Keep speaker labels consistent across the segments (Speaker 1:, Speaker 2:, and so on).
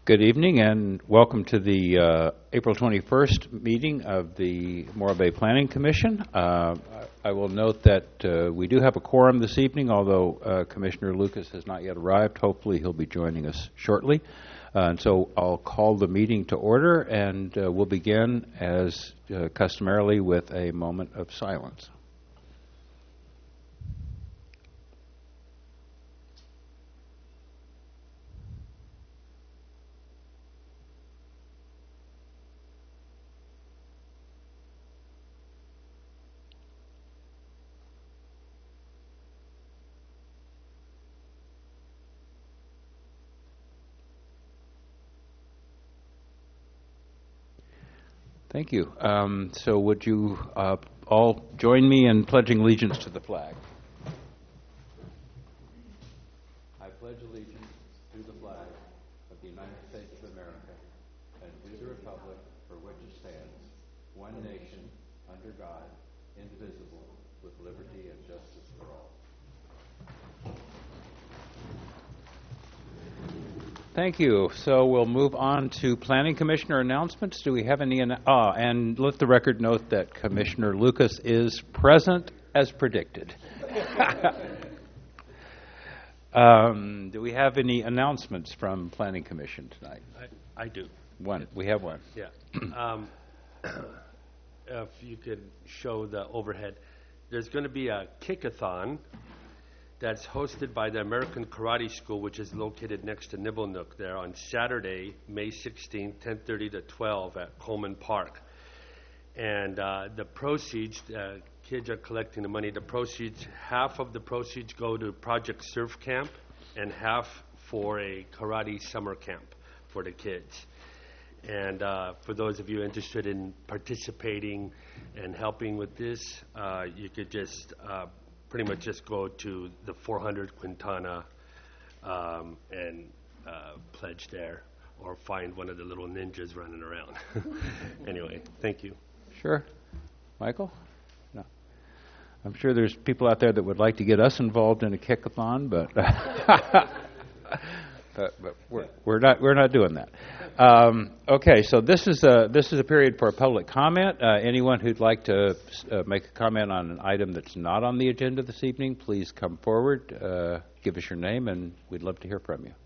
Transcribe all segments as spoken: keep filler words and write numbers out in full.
Speaker 1: Good evening and welcome to the uh, April twenty-first meeting of the Morro Bay Planning Commission. Uh, I will note that uh, we do have a quorum this evening, although uh, Commissioner Lucas has not yet arrived. Hopefully he'll be joining us shortly. Uh, and so I'll call the meeting to order, and uh, we'll begin as uh, customarily with a moment of silence. Thank you. Um, so would you uh, all join me in pledging allegiance to the flag? I pledge allegiance to the flag of the United States of America and to the republic for which it stands, one nation, under God, indivisible, with liberty and justice for all. Thank you. So we'll move on to Planning Commissioner announcements. Do we have any? Ah, and let the record note that Commissioner Lucas is present as predicted. um, do we have any announcements from Planning Commission tonight?
Speaker 2: I, I do.
Speaker 1: One. We have one.
Speaker 2: Yeah. um, if you could show the overhead, there's going to be a kickathon that's hosted by the American Karate School, which is located next to Nibble Nook there on Saturday, May sixteenth, ten thirty to twelve at Coleman Park. And uh, the proceeds, uh, kids are collecting the money. The proceeds, half of the proceeds go to Project Surf Camp and half for a karate summer camp for the kids. And uh, for those of you interested in participating and helping with this, uh, you could just uh, pretty much just go to the four hundred Quintana um, and uh, pledge there, or find one of the little ninjas running around. Anyway, thank you.
Speaker 1: Sure. Michael? No. I'm sure there's people out there that would like to get us involved in a kickathon, but but, but we're, we're not we're not doing that. Um, okay, so this is a this is a period for public comment. Uh, anyone who'd like to uh, make a comment on an item that's not on the agenda this evening, please come forward, uh, give us your name, and we'd love to hear from you.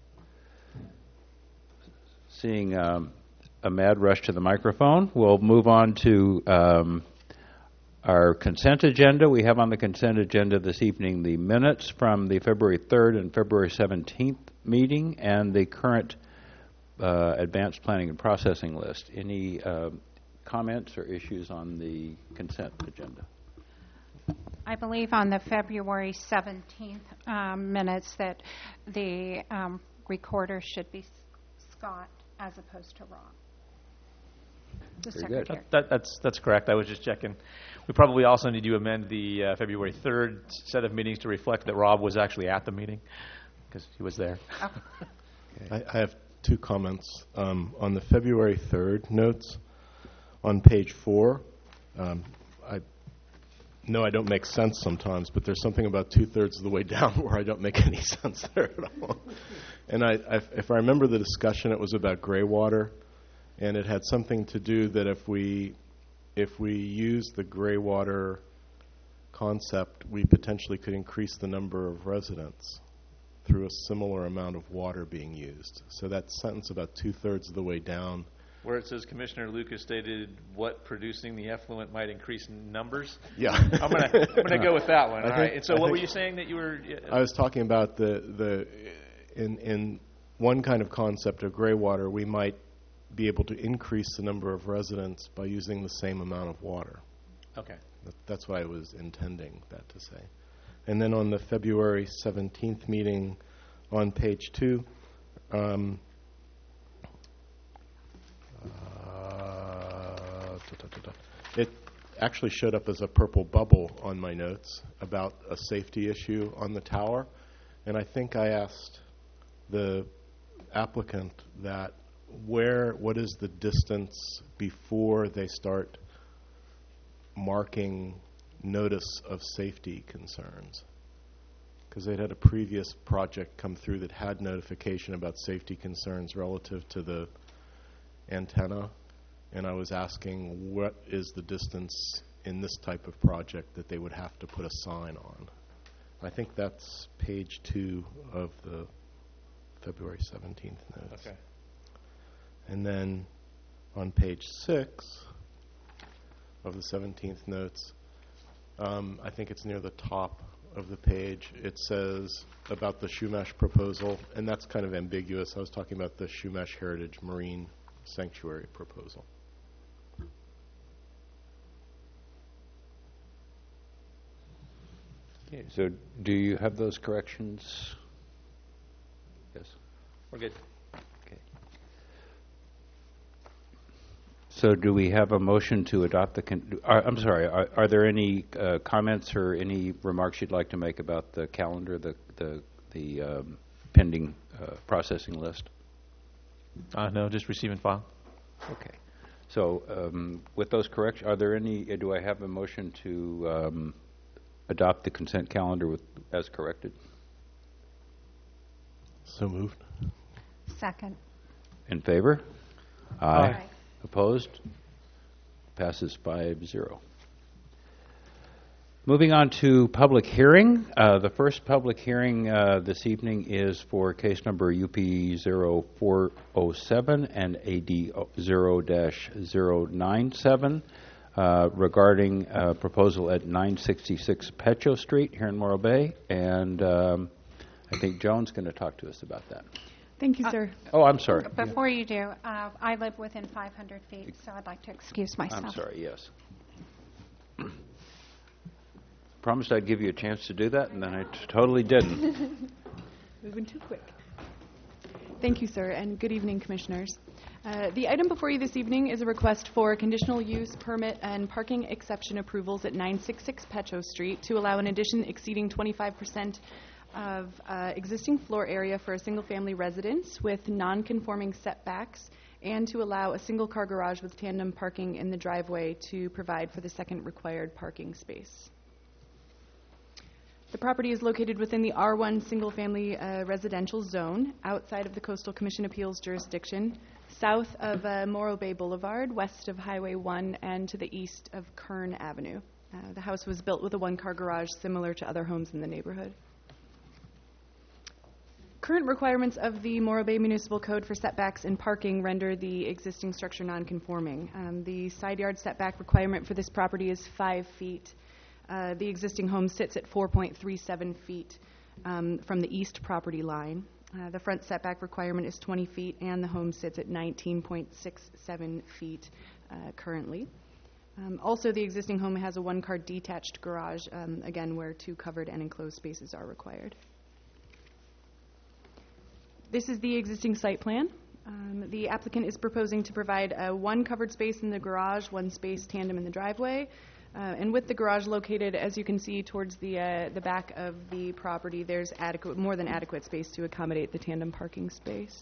Speaker 1: Seeing um, a mad rush to the microphone, we'll move on to um, our consent agenda. We have on the consent agenda this evening the minutes from the February third and February seventeenth meeting and the current uh, advanced planning and processing list. Any uh, comments or issues on the consent agenda?
Speaker 3: I believe on the February seventeenth um, minutes that the um, recorder should be Scott as opposed to Rob. The
Speaker 1: Very
Speaker 3: secretary.
Speaker 1: good.
Speaker 4: That, that's that's correct. I was just checking. We probably also need to amend the uh, February third set of meetings to reflect that Rob was actually at the meeting because he was there.
Speaker 3: Oh.
Speaker 5: I, I have two comments. Um, on the February third notes, on page four, um, I know I don't make sense sometimes, but there's something about two-thirds of the way down where I don't make any sense there at all. And I, I, if I remember the discussion, it was about gray water, and it had something to do that if we if we use the gray water concept, we potentially could increase the number of residents through a similar amount of water being used. So that sentence about two-thirds of the way down.
Speaker 4: Where it says Commissioner Lucas stated what producing the effluent might increase numbers.
Speaker 5: Yeah.
Speaker 4: I'm gonna I'm gonna go with that one.
Speaker 5: I
Speaker 4: All
Speaker 5: think,
Speaker 4: right. And so
Speaker 5: I
Speaker 4: what
Speaker 5: think
Speaker 4: were you saying that you were? Uh,
Speaker 5: I was talking about the the in in one kind of concept of gray water, we might be able to increase the number of residents by using the same amount of water.
Speaker 4: okay.
Speaker 5: That, that's what I was intending that to say. And then on the February seventeenth meeting, on page two, um, uh, da, da, da, da. It actually showed up as a purple bubble on my notes about a safety issue on the tower. And I think I asked the applicant that where, what is the distance before they start marking notice of safety concerns? because they'd had a previous project come through that had notification about safety concerns relative to the antenna, and I was asking what is the distance in this type of project that they would have to put a sign on. I think that's page two of the February seventeenth notes.
Speaker 4: Okay.
Speaker 5: And then on page six of the seventeenth notes, um, I think it's near the top of the page, it says about the Shumash proposal, and that's kind of ambiguous. I was talking about the Shumash Heritage Marine Sanctuary proposal.
Speaker 1: Okay, so do you have those corrections? Yes.
Speaker 4: We're good.
Speaker 1: Okay. So do we have a motion to adopt the, con- uh, I'm sorry, are, are there any uh, comments or any remarks you'd like to make about the calendar, the, the, the um, pending uh, processing list?
Speaker 4: Uh, no, just receive and file.
Speaker 1: Okay. So um, with those corrections, are there any, uh, do I have a motion to um, adopt the consent calendar with, as corrected?
Speaker 5: So moved.
Speaker 3: Second.
Speaker 1: In favor?
Speaker 3: Aye.
Speaker 1: Opposed? Passes five zero. Moving on to public hearing. Uh, the first public hearing uh, this evening is for case number U P zero four zero seven and A D zero dash zero nine seven uh, regarding a proposal at nine sixty-six Petro Street here in Morro Bay. And um, I think Joan's going to talk to us about that.
Speaker 6: Thank you, sir.
Speaker 1: Oh, I'm sorry.
Speaker 3: Before you do, uh, I live within five hundred feet, so I'd like to excuse myself.
Speaker 1: I'm sorry, yes. Promised I'd give you a chance to do that, and then I t- totally didn't.
Speaker 6: Moving too quick. Thank you, sir, and good evening, commissioners. Uh, the item before you this evening is a request for conditional use permit and parking exception approvals at nine sixty-six Petro Street to allow an addition exceeding twenty-five percent of uh, existing floor area for a single-family residence with non-conforming setbacks, and to allow a single-car garage with tandem parking in the driveway to provide for the second required parking space. The property is located within the R one single-family uh, residential zone, outside of the Coastal Commission Appeals jurisdiction, south of uh, Morro Bay Boulevard, west of Highway one, and to the east of Kern Avenue. Uh, the house was built with a one-car garage similar to other homes in the neighborhood. Current requirements of the Morro Bay Municipal Code for setbacks and parking render the existing structure non-conforming. Um, the side yard setback requirement for this property is five feet. Uh, the existing home sits at four point three seven feet um, from the east property line. Uh, the front setback requirement is twenty feet, and the home sits at nineteen point six seven feet uh, currently. Um, also, the existing home has a one-car detached garage, um, again, where two covered and enclosed spaces are required. This is the existing site plan. Um, the applicant is proposing to provide uh, one covered space in the garage, one space tandem in the driveway. Uh, and with the garage located, as you can see, towards the uh, the back of the property, there's adequate, more than adequate space to accommodate the tandem parking space.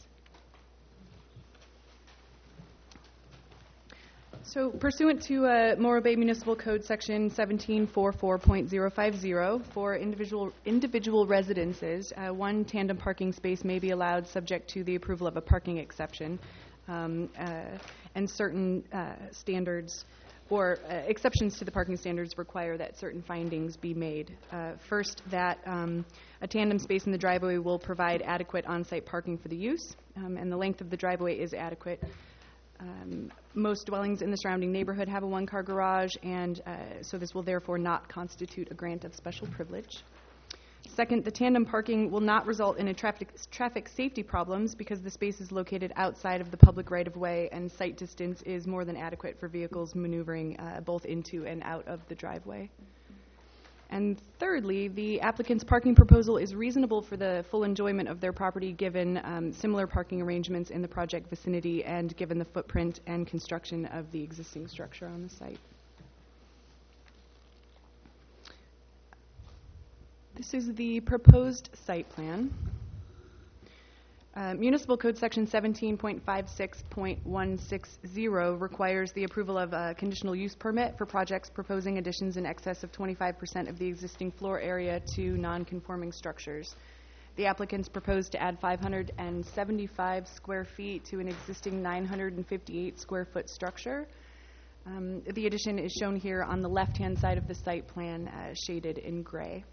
Speaker 6: So pursuant to uh, Morro Bay Municipal Code Section seventeen forty-four point zero five zero, for individual individual residences, uh, one tandem parking space may be allowed subject to the approval of a parking exception, um, uh, and certain uh, standards or uh, exceptions to the parking standards require that certain findings be made. Uh, first, that um, a tandem space in the driveway will provide adequate on-site parking for the use, um, and the length of the driveway is adequate. Um, most dwellings in the surrounding neighborhood have a one-car garage, and uh, so this will therefore not constitute a grant of special privilege. Second, the tandem parking will not result in a traffic, traffic safety problems because the space is located outside of the public right-of-way, and sight distance is more than adequate for vehicles maneuvering uh, both into and out of the driveway. And thirdly, the applicant's parking proposal is reasonable for the full enjoyment of their property given um, similar parking arrangements in the project vicinity and given the footprint and construction of the existing structure on the site. This is the proposed site plan. Uh, Municipal Code Section seventeen point five six point one six zero requires the approval of a conditional use permit for projects proposing additions in excess of twenty-five percent of the existing floor area to non-conforming structures. The applicants propose to add five hundred seventy-five square feet to an existing nine hundred fifty-eight square foot structure. Um, the addition is shown here on the left-hand side of the site plan, uh, shaded in gray.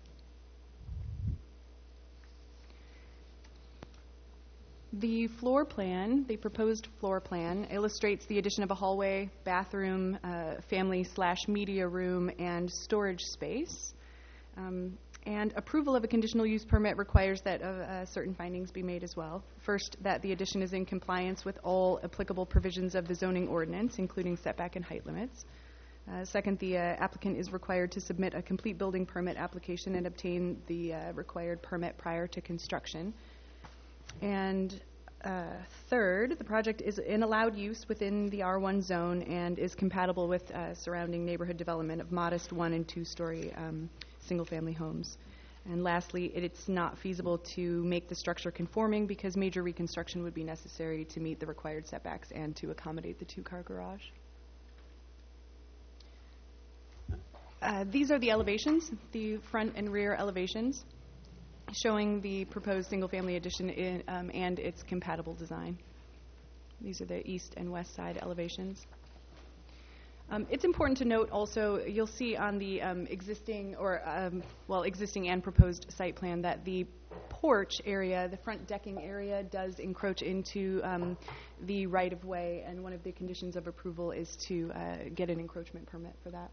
Speaker 6: The floor plan, the proposed floor plan, illustrates the addition of a hallway, bathroom, uh, family slash media room, and storage space. Um, and approval of a conditional use permit requires that uh, uh, certain findings be made as well. First, that the addition is in compliance with all applicable provisions of the zoning ordinance, including setback and height limits. Uh, second, the uh, applicant is required to submit a complete building permit application and obtain the uh, required permit prior to construction. And uh, third, the project is in allowed use within the R one zone and is compatible with uh, surrounding neighborhood development of modest one and two-story um, single-family homes. And lastly, it, it's not feasible to make the structure conforming because major reconstruction would be necessary to meet the required setbacks and to accommodate the two-car garage. Uh, these are the elevations, the front and rear elevations, showing the proposed single-family addition in, um, and its compatible design. These are the east and west side elevations. Um, it's important to note also, you'll see on the um, existing, or um, well, existing and proposed site plan that the porch area, the front decking area, does encroach into um, the right-of-way, and one of the conditions of approval is to uh, get an encroachment permit for that.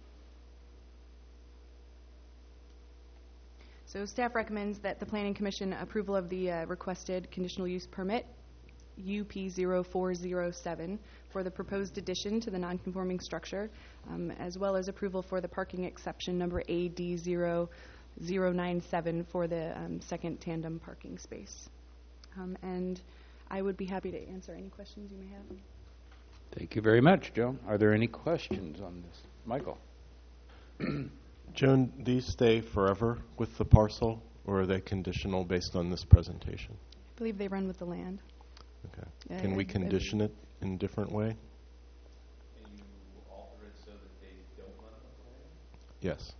Speaker 6: So staff recommends that the Planning Commission approval of the uh, requested conditional use permit, U P zero four zero seven, for the proposed addition to the nonconforming structure, um, as well as approval for the parking exception number A D zero zero nine seven for the um, second tandem parking space. Um, and I would be happy to answer any questions you may have.
Speaker 1: Thank you very much, Joe. Are there any questions on this? Michael?
Speaker 5: Joan, these stay forever with the parcel, or are they conditional based on this presentation?
Speaker 6: I believe they run with the land.
Speaker 5: Okay.
Speaker 6: Uh,
Speaker 5: Can we
Speaker 6: I-
Speaker 5: condition it in a different way?
Speaker 4: Can you alter it so that they don't run with the land?
Speaker 5: Yes.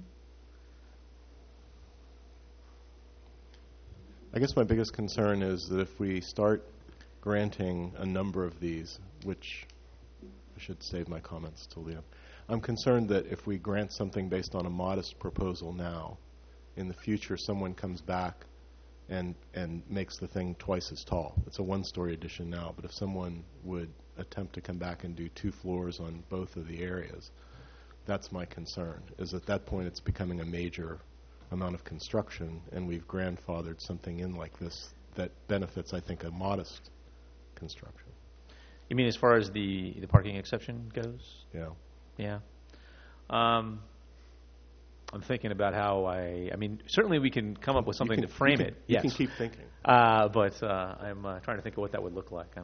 Speaker 5: I guess my biggest concern is that if we start granting a number of these, which I should save my comments till the end, I'm concerned that if we grant something based on a modest proposal now, in the future someone comes back and and makes the thing twice as tall. It's a one-story addition now, but if someone would attempt to come back and do two floors on both of the areas, that's my concern, is at that point it's becoming a major amount of construction, and we've grandfathered something in like this that benefits, I think, a modest construction.
Speaker 4: You mean as far as the, the parking exception goes?
Speaker 5: Yeah.
Speaker 4: Yeah. Um, I'm thinking about how I, I mean, certainly we can come up with something
Speaker 5: You can-
Speaker 4: to frame
Speaker 5: you can-
Speaker 4: it.
Speaker 5: You
Speaker 4: yes.
Speaker 5: can keep thinking.
Speaker 4: Uh, but uh, I'm uh, trying to think of what that would look like. Um,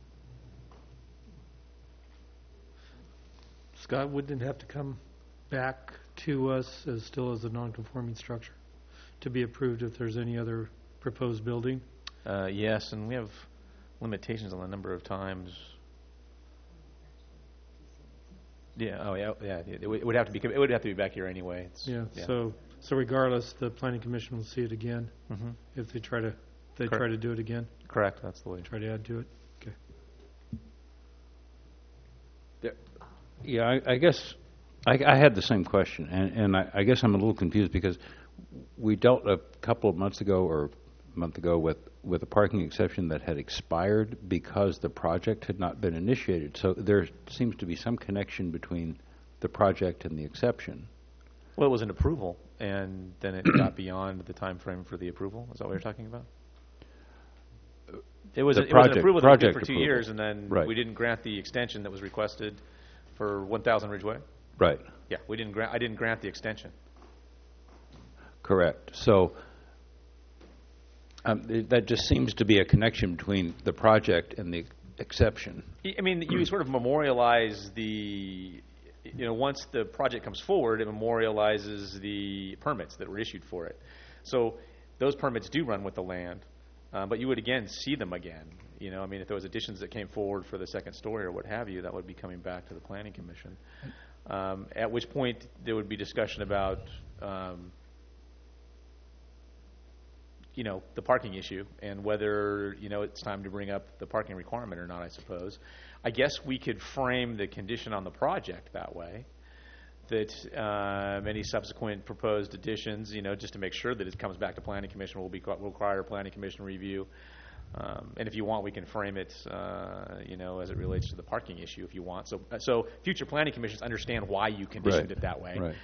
Speaker 7: Scott, wouldn't it have to come back to us as still as a non-conforming structure to be approved if there's any other proposed building?
Speaker 4: uh, yes, and we have limitations on the number of times. Yeah. Oh, yeah. Yeah. It would it would have to be. It would have to be back here anyway. It's,
Speaker 7: Yeah, so, so regardless, the planning commission will see it again
Speaker 4: hmm
Speaker 7: if they try to, if they
Speaker 4: Correct.
Speaker 7: try to do it again,
Speaker 4: Correct. That's the way.
Speaker 7: try to add to it. Okay.
Speaker 1: Yeah, I, I guess I, I had the same question, and, and I, I guess I'm a little confused because we dealt a couple of months ago or a month ago with, with a parking exception that had expired because the project had not been initiated. So there seems to be some connection between the project and the exception.
Speaker 4: Well, it was an approval, and then it got beyond the time frame for the approval. Is that what you're talking about? It was,
Speaker 1: The
Speaker 4: a, it was an
Speaker 1: project-
Speaker 4: approval that was good
Speaker 1: project
Speaker 4: for two
Speaker 1: approval.
Speaker 4: years, and then
Speaker 1: Right.
Speaker 4: we didn't grant the extension that was requested for one thousand Ridgeway.
Speaker 1: Right.
Speaker 4: Yeah, we didn't grant. I didn't grant the extension.
Speaker 1: Correct. So um, th- that just seems to be a connection between the project and the exception.
Speaker 4: I I mean, you sort of memorialize the, you know, once the project comes forward, it memorializes the permits that were issued for it. So those permits do run with the land, Uh, But you would again see them again. You know, I mean, if there was additions that came forward for the second story or what have you, that would be coming back to the Planning Commission. Um, At which point, there would be discussion about, um, you know, the parking issue and whether, you know, it's time to bring up the parking requirement or not, I suppose. I guess we could frame the condition on the project that way, that um, any subsequent proposed additions, you know, just to make sure that it comes back to Planning Commission, will be will require a Planning Commission review. Um, and if you want, we can frame it, uh, you know, as it relates to the parking issue if you want. So, so future Planning Commissions understand why you conditioned
Speaker 1: Right.
Speaker 4: it that way.
Speaker 1: Right.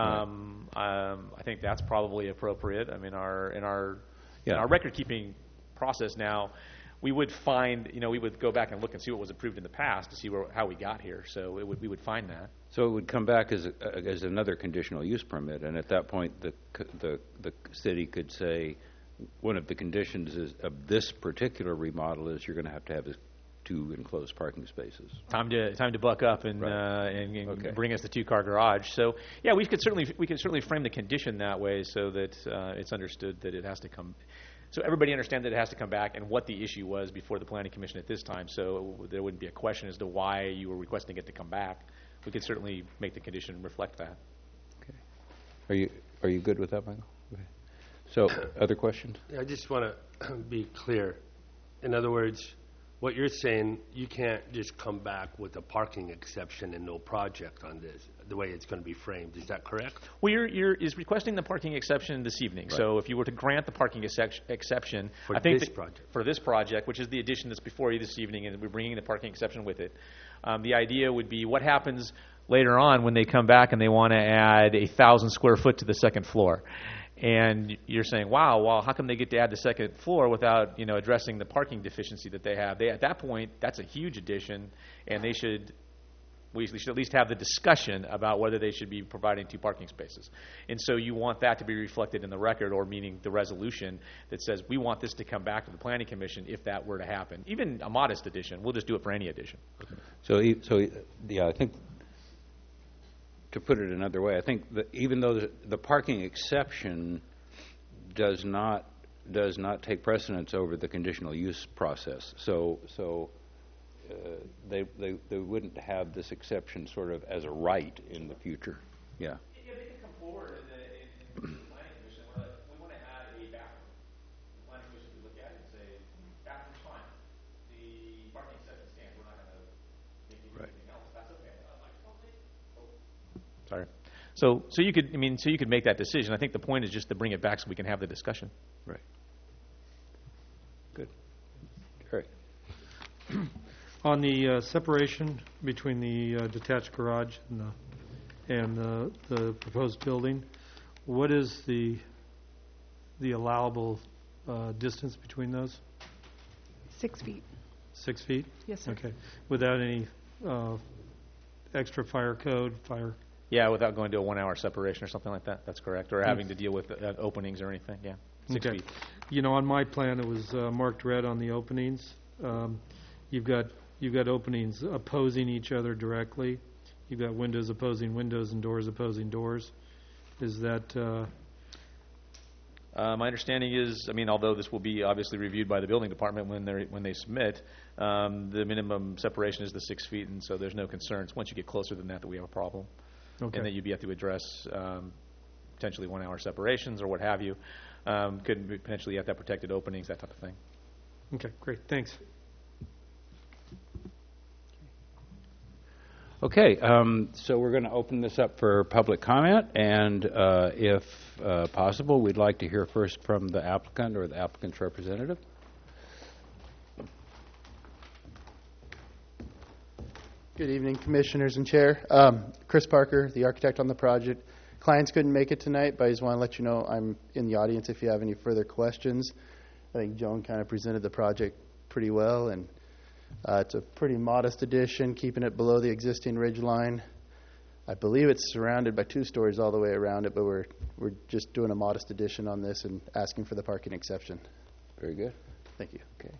Speaker 4: Um, um, I think that's probably appropriate. I mean, our in our in
Speaker 1: Yeah.
Speaker 4: our record-keeping process now, we would find, you know, we would go back and look and see what was approved in the past to see where, how we got here. So it would, we would find that.
Speaker 1: So it would come back as, a, as another conditional use permit, and at that point, the, c- the, the city could say, one of the conditions is, of this particular remodel is you're going to have to have this two enclosed parking spaces.
Speaker 4: Time to time to buck up and
Speaker 1: Right.
Speaker 4: uh, and, and
Speaker 1: Okay.
Speaker 4: bring us the two-car garage. So yeah, we could certainly we could certainly frame the condition that way so that uh, it's understood that it has to come. So everybody understands that it has to come back and what the issue was before the Planning Commission at this time. So there wouldn't be a question as to why you were requesting it to come back. We could certainly make the condition reflect that.
Speaker 1: Okay. Are you, are you good with that, Michael? Okay. So, other questions?
Speaker 2: I just want to be clear. In other words, what you're saying, you can't just come back with a parking exception and no project on this, the way it's going to be framed. Is that correct?
Speaker 4: Well, you're, you're is requesting the parking exception this evening.
Speaker 1: Right.
Speaker 4: So if you were to grant the parking excep- exception,
Speaker 2: For
Speaker 4: I think
Speaker 2: this
Speaker 4: that-
Speaker 2: project.
Speaker 4: for this project, which is the addition that's before you this evening, and we're bringing the parking exception with it. Um, the idea would be what happens later on when they come back and they want to add a thousand square foot to the second floor. And you're saying, wow, well, how come they get to add the second floor without, you know, addressing the parking deficiency that they have? They, at that point, that's a huge addition, and they should, we should at least have the discussion about whether they should be providing two parking spaces. And so you want that to be reflected in the record, or meaning the resolution that says we want this to come back to the Planning Commission if that were to happen. Even a modest addition, we'll just do it for any addition.
Speaker 1: So, e- so, e- yeah, I think, to put it another way, I think that even though the, the parking exception does not, does not take precedence over the conditional use process, so, so uh, they, they, they wouldn't have this exception sort of as a right in the future. Yeah.
Speaker 4: Yeah, they can come forward in the, in, in the Planning Commission. We're like, we want to add a bathroom. The Planning Commission would look at it and say, bathroom's fine. The parking exception stands. We're not going to make you do
Speaker 1: Right.
Speaker 4: anything else. That's okay. I'm like, okay. Oh. Sorry. So, so you could, I mean, so you could make that decision. I think the point is just to bring it back so we can have the discussion.
Speaker 1: Right. Good. Great.
Speaker 7: On the uh, separation between the uh, detached garage and the, and the, the proposed building, what is the, the allowable uh, distance between those?
Speaker 6: Six feet.
Speaker 7: Six feet?
Speaker 6: Yes, sir.
Speaker 7: Okay. Without any uh, extra fire code, fire?
Speaker 4: Yeah, without going to a one-hour separation or something like that. That's correct. Or having to deal with uh, openings or anything. Yeah, six
Speaker 7: Okay.
Speaker 4: feet.
Speaker 7: You know, on my plan, it was uh, marked red on the openings. Um, You've got, you've got openings opposing each other directly. You've got windows opposing windows and doors opposing doors. Is that, uh,
Speaker 4: Uh, my understanding is, I mean, although this will be obviously reviewed by the building department when they when they submit, um, the minimum separation is the six feet, and so there's no concerns. Once you get closer than that, that we have a problem,
Speaker 7: okay.
Speaker 4: and that you'd be have to address um, potentially one-hour separations or what have you. Um, could be potentially have to have protected openings, that type of thing.
Speaker 7: Okay, great, thanks.
Speaker 1: Okay, um, so we're going to open this up for public comment, and uh, if uh, possible, we'd like to hear first from the applicant or the applicant's representative.
Speaker 8: Good evening, Commissioners and Chair. Um, Chris Parker, the architect on the project. Clients couldn't make it tonight, but I just want to let you know I'm in the audience if you have any further questions. I think Joan kind of presented the project pretty well, and uh, it's a pretty modest addition, keeping it below the existing ridge line. I believe it's surrounded by two stories all the way around it, but we're we're just doing a modest addition on this and asking for the parking exception.
Speaker 1: Very good.
Speaker 8: Thank you.
Speaker 1: Okay.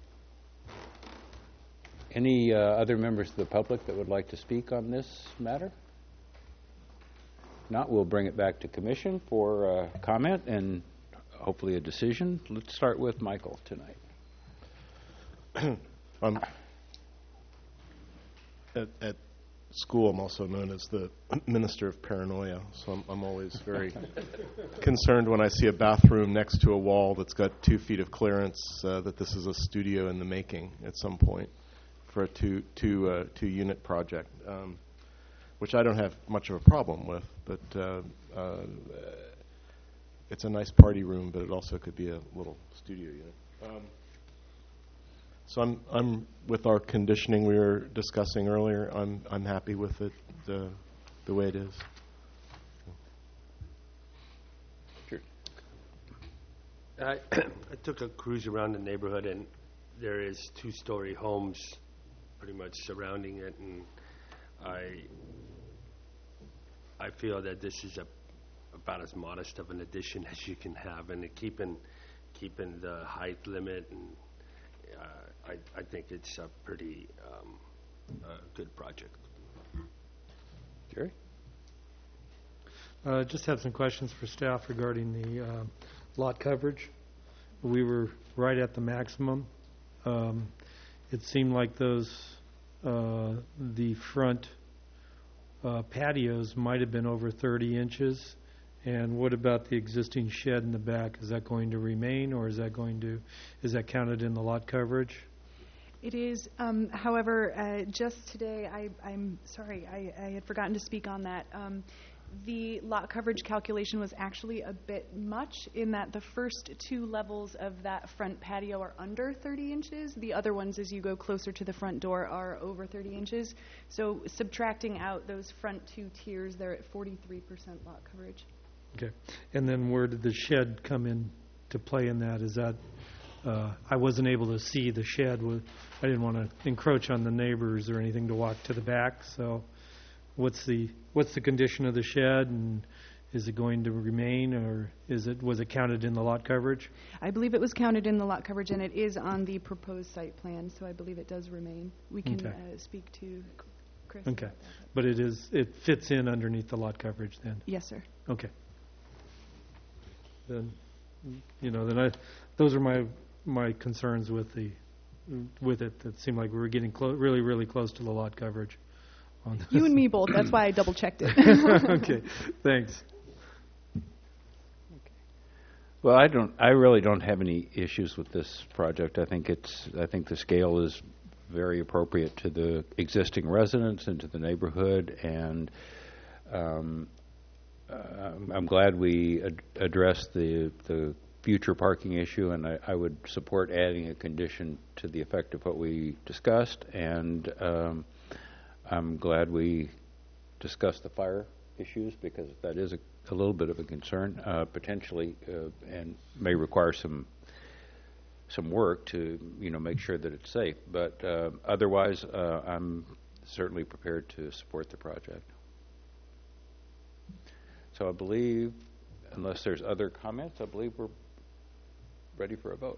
Speaker 1: Any uh, other members of the public that would like to speak on this matter? Not, we'll bring it back to commission for uh, comment and hopefully a decision. Let's start with Michael tonight.
Speaker 5: I'm, at, at school, I'm also known as the minister of paranoia, so I'm, I'm always very concerned when I see a bathroom next to a wall that's got two feet of clearance, uh, that this is a studio in the making at some point for a two, two, uh, two unit project, um, which I don't have much of a problem with, but uh, uh, it's a nice party room, but it also could be a little studio unit. Um, So I'm, I'm with our conditioning we were discussing earlier. I'm, I'm happy with it the, the way it is.
Speaker 1: Sure.
Speaker 2: I, I took a cruise around the neighborhood, and there is two-story homes pretty much surrounding it, and I, I feel that this is a, about as modest of an addition as you can have, and keeping, keeping the height limit, and uh, I, I think it's a pretty um, uh, good project.
Speaker 1: Jerry?
Speaker 7: Uh, Just have some questions for staff regarding the uh, lot coverage. We were right at the maximum. Um, It seemed like those, uh, the front uh, patios might have been over thirty inches. And what about the existing shed in the back? Is that going to remain, or is that going to, is that counted in the lot coverage?
Speaker 6: It is. Um, however, uh, just today, I, I'm sorry, I, I had forgotten to speak on that. Um, the lot coverage calculation was actually a bit much in that the first two levels of that front patio are under thirty inches. The other ones, as you go closer to the front door, are over thirty inches. So subtracting out those front two tiers, they're at forty-three percent lot coverage.
Speaker 7: Okay. And then where did the shed come in to play in that? Is that, uh, I wasn't able to see the shed. With, I didn't want to encroach on the neighbors or anything to walk to the back. So what's the what's the condition of the shed, and is it going to remain, or is it was it counted in the lot coverage?
Speaker 6: I believe it was counted in the lot coverage, and it is on the proposed site plan, so I believe it does remain. We can
Speaker 7: Okay.
Speaker 6: uh, speak to Chris.
Speaker 7: Okay.
Speaker 6: about that.
Speaker 7: But it is it fits in underneath the lot coverage then?
Speaker 6: Yes, sir.
Speaker 7: Okay. Then, you know, then I, those are my, my concerns with the, with it. It seemed like we were getting clo- really, really close to the lot coverage on this.
Speaker 6: You and me both. That's why I double checked it.
Speaker 7: Okay, thanks.
Speaker 1: Well, I don't. I really don't have any issues with this project. I think it's. I think the scale is very appropriate to the existing residents and to the neighborhood, and um, uh, I'm glad we ad- addressed the the future parking issue, and I, I would support adding a condition to the effect of what we discussed, and um, I'm glad we discussed the fire issues, because that is a, a little bit of a concern, uh, potentially, uh, and may require some some work to, you know, make sure that it's safe. But uh, otherwise, uh, I'm certainly prepared to support the project. So I believe, unless there's other comments, I believe we're ready for a vote.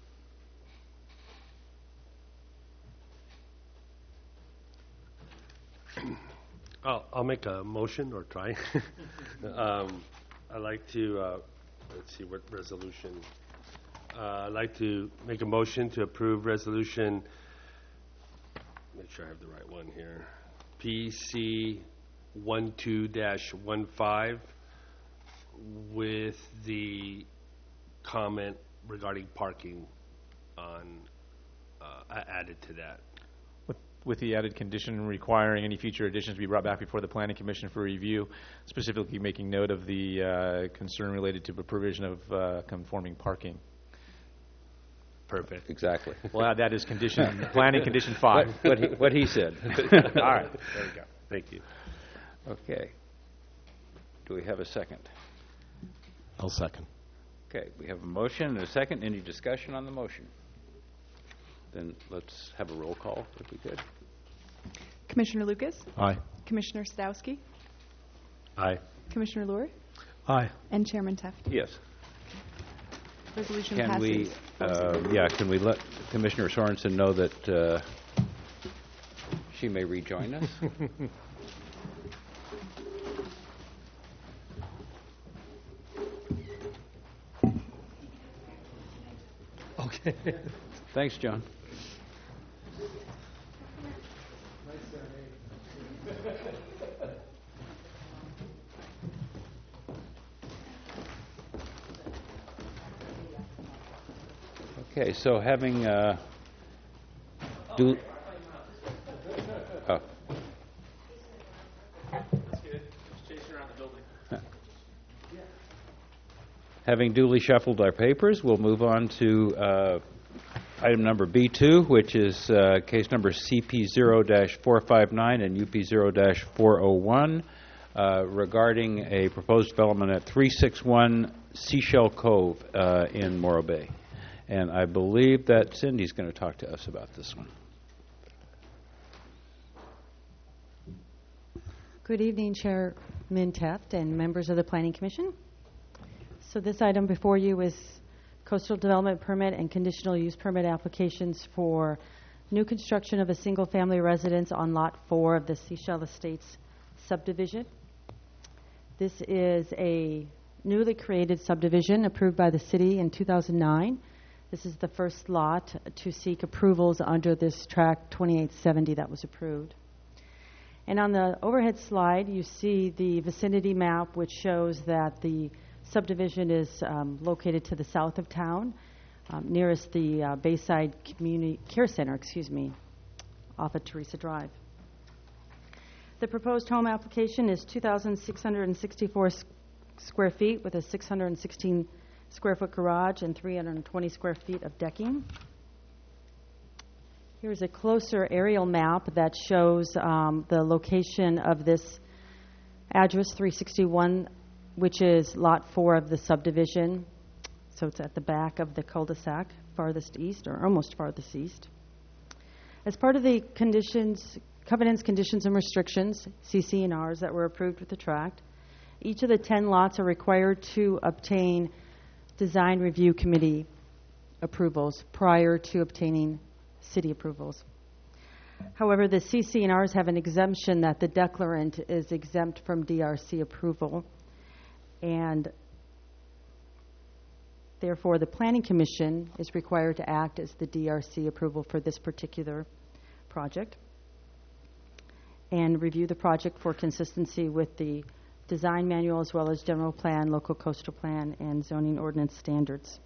Speaker 2: I'll, I'll make a motion, or try. um, I'd like to, uh, let's see, what resolution. Uh, I'd like to make a motion to approve resolution, make sure I have the right one here, P C twelve dash fifteen, with the comment regarding parking on, uh, a- added to that.
Speaker 4: With, with the added condition requiring any future additions to be brought back before the Planning Commission for review, specifically making note of the uh, concern related to the provision of uh, conforming parking.
Speaker 2: Perfect.
Speaker 1: Exactly.
Speaker 4: We'll add that as condition, planning condition five.
Speaker 1: What, what, he, what he said.
Speaker 4: All right, there we go.
Speaker 2: Thank you.
Speaker 1: Okay. Do we have a second?
Speaker 5: I'll second.
Speaker 1: Okay, we have a motion and a second. Any discussion on the motion? Then let's have a roll call, if we could.
Speaker 6: Commissioner Lucas,
Speaker 5: Aye.
Speaker 6: Commissioner Sadowski,
Speaker 2: Aye.
Speaker 6: Commissioner Luer,
Speaker 7: Aye.
Speaker 6: and Chairman Tefft.
Speaker 1: Yes.
Speaker 6: Resolution
Speaker 1: Can
Speaker 6: passes.
Speaker 1: we,
Speaker 6: four
Speaker 1: uh,
Speaker 6: zero.
Speaker 1: yeah, can we let Commissioner Sorensen know that uh, she may rejoin us?
Speaker 7: Okay.
Speaker 1: Thanks, John. Okay, so having uh, do. Oh.
Speaker 4: That's good. Just chasing around the building.
Speaker 1: Having duly shuffled our papers, we'll move on to uh, item number B two, which is uh, case number C P zero four five nine and U P zero four oh one uh, regarding a proposed development at three sixty-one Seashell Cove uh, in Morro Bay. And I believe that Cindy's going to talk to us about this one.
Speaker 9: Good evening, Chairman Teft and members of the Planning Commission. So this item before you is coastal development permit and conditional use permit applications for new construction of a single-family residence on Lot four of the Seashell Estates subdivision. This is a newly created subdivision approved by the city in two thousand nine. This is the first lot to seek approvals under this tract twenty-eight seventy that was approved. And on the overhead slide, you see the vicinity map, which shows that the subdivision is um, located to the south of town, um, nearest the uh, Bayside Community Care Center, excuse me, off of Teresa Drive. The proposed home application is two thousand six hundred sixty-four s- square feet with a six hundred sixteen square foot garage and three hundred twenty square feet of decking. Here's a closer aerial map that shows um, the location of this address, three sixty-one, which is Lot four of the subdivision. So it's at the back of the cul-de-sac, farthest east, or almost farthest east. As part of the conditions, covenants, conditions, and restrictions, C C N Rs that were approved with the tract, each of the ten lots are required to obtain Design Review Committee approvals prior to obtaining city approvals. However, the C C N Rs have an exemption that the declarant is exempt from D R C approval, and therefore the Planning Commission is required to act as the D R C approval for this particular project and review the project for consistency with the design manual as well as general plan, local coastal plan, and zoning ordinance standards.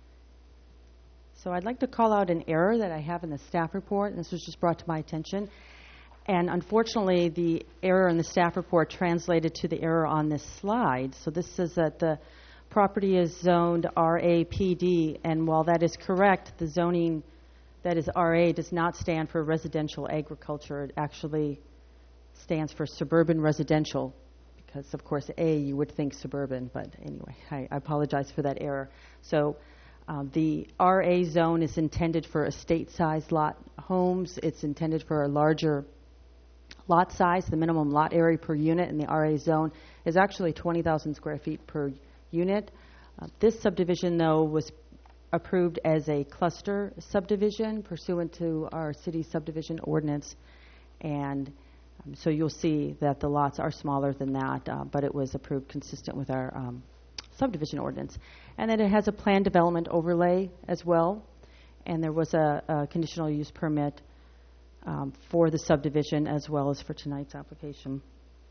Speaker 9: So I'd like to call out an error that I have in the staff report, and this was just brought to my attention. And unfortunately, the error in the staff report translated to the error on this slide. So this says that the property is zoned R A P D, and while that is correct, the zoning that is R A does not stand for residential agriculture. It actually stands for suburban residential, because of course A, you would think suburban, but anyway, I, I apologize for that error. So um, the R A zone is intended for estate-sized lot homes. It's intended for a larger lot size. The minimum lot area per unit in the R A zone is actually twenty thousand square feet per unit. Uh, this subdivision, though, was approved as a cluster subdivision pursuant to our city subdivision ordinance, and um, so you'll see that the lots are smaller than that, uh, but it was approved consistent with our um, subdivision ordinance. And then it has a planned development overlay as well, and there was a, a conditional use permit um, for the subdivision as well as for tonight's application.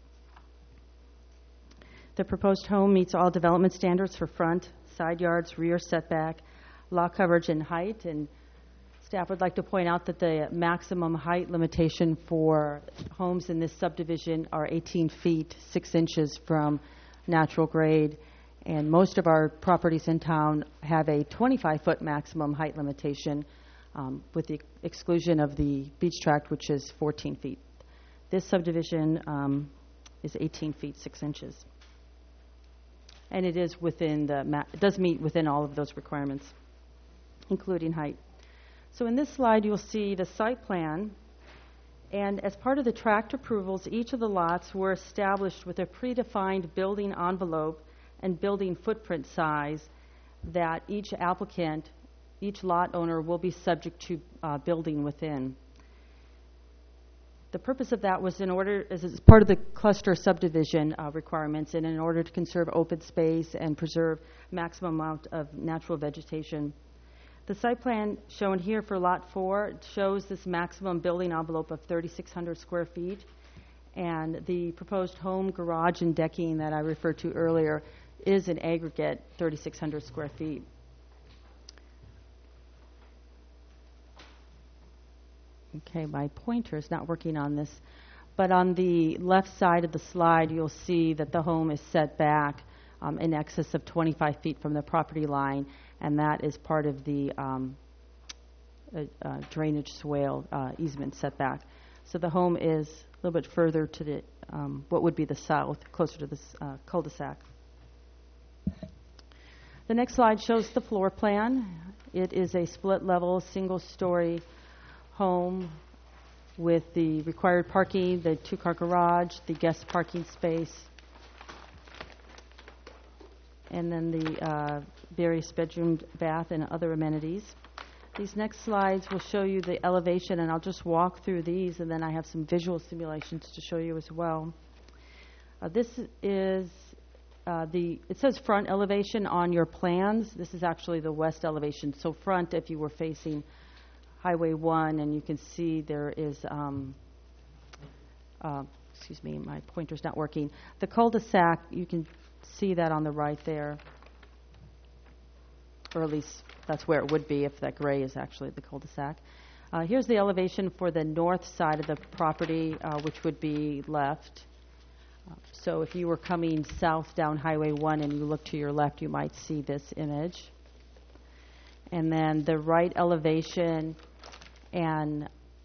Speaker 9: The proposed home meets all development standards for front, side yards, rear setback, lot coverage, and height. And staff would like to point out that the maximum height limitation for homes in this subdivision are eighteen feet, six inches from natural grade. And most of our properties in town have a twenty-five foot maximum height limitation, um, with the exclusion of the beach tract, which is fourteen feet. This subdivision um, is eighteen feet, six inches. And it is within the, ma- it does meet within all of those requirements, including height. So in this slide, you'll see the site plan, and as part of the tract approvals, each of the lots were established with a predefined building envelope and building footprint size that each applicant, each lot owner will be subject to uh, building within. The purpose of that was in order, as it's part of the cluster subdivision uh, requirements, and in order to conserve open space and preserve maximum amount of natural vegetation. The site plan shown here for Lot four shows this maximum building envelope of thirty-six hundred square feet, and the proposed home, garage, and decking that I referred to earlier is an aggregate thirty-six hundred square feet. Okay, my pointer is not working on this. But on the left side of the slide, you'll see that the home is set back um, in excess of twenty-five feet from the property line, and that is part of the um, uh, uh, drainage swale uh, easement setback. So the home is a little bit further to the, um, what would be the south, closer to this uh, cul-de-sac. The next slide shows the floor plan. It is a split-level, single-story home with the required parking, the two-car garage, the guest parking space, and then the uh, various bedroom, bath, and other amenities. These next slides will show you the elevation, and I'll just walk through these, and then I have some visual simulations to show you as well. Uh, this is uh, the, it says front elevation on your plans. This is actually the west elevation. So front, if you were facing Highway one, and you can see there is, um, uh, excuse me, my pointer's not working. The cul-de-sac, you can see that on the right there, or at least that's where it would be if that gray is actually the cul-de-sac. Uh, here's the elevation for the north side of the property, uh, which would be left. Uh, so if you were coming south down Highway one and you look to your left, you might see this image. And then the right elevation and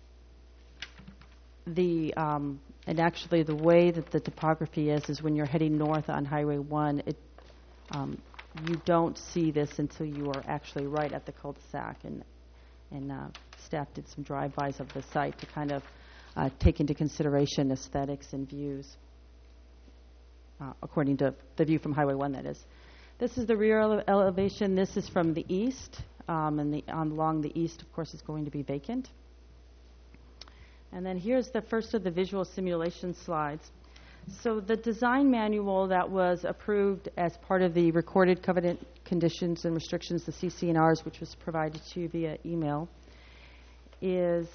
Speaker 9: the um, and actually the way that the topography is is when you're heading north on Highway one, it um, you don't see this until you are actually right at the cul-de-sac, and and uh, staff did some drive-bys of the site to kind of uh, take into consideration aesthetics and views, uh, according to the view from Highway one, that is. This is the rear ele- elevation. This is from the east, um, and the on along the east, of course, is going to be vacant. And then here's the first of the visual simulation slides. So the design manual that was approved as part of the recorded covenant conditions and restrictions, the C C N Rs, which was provided to you via email, is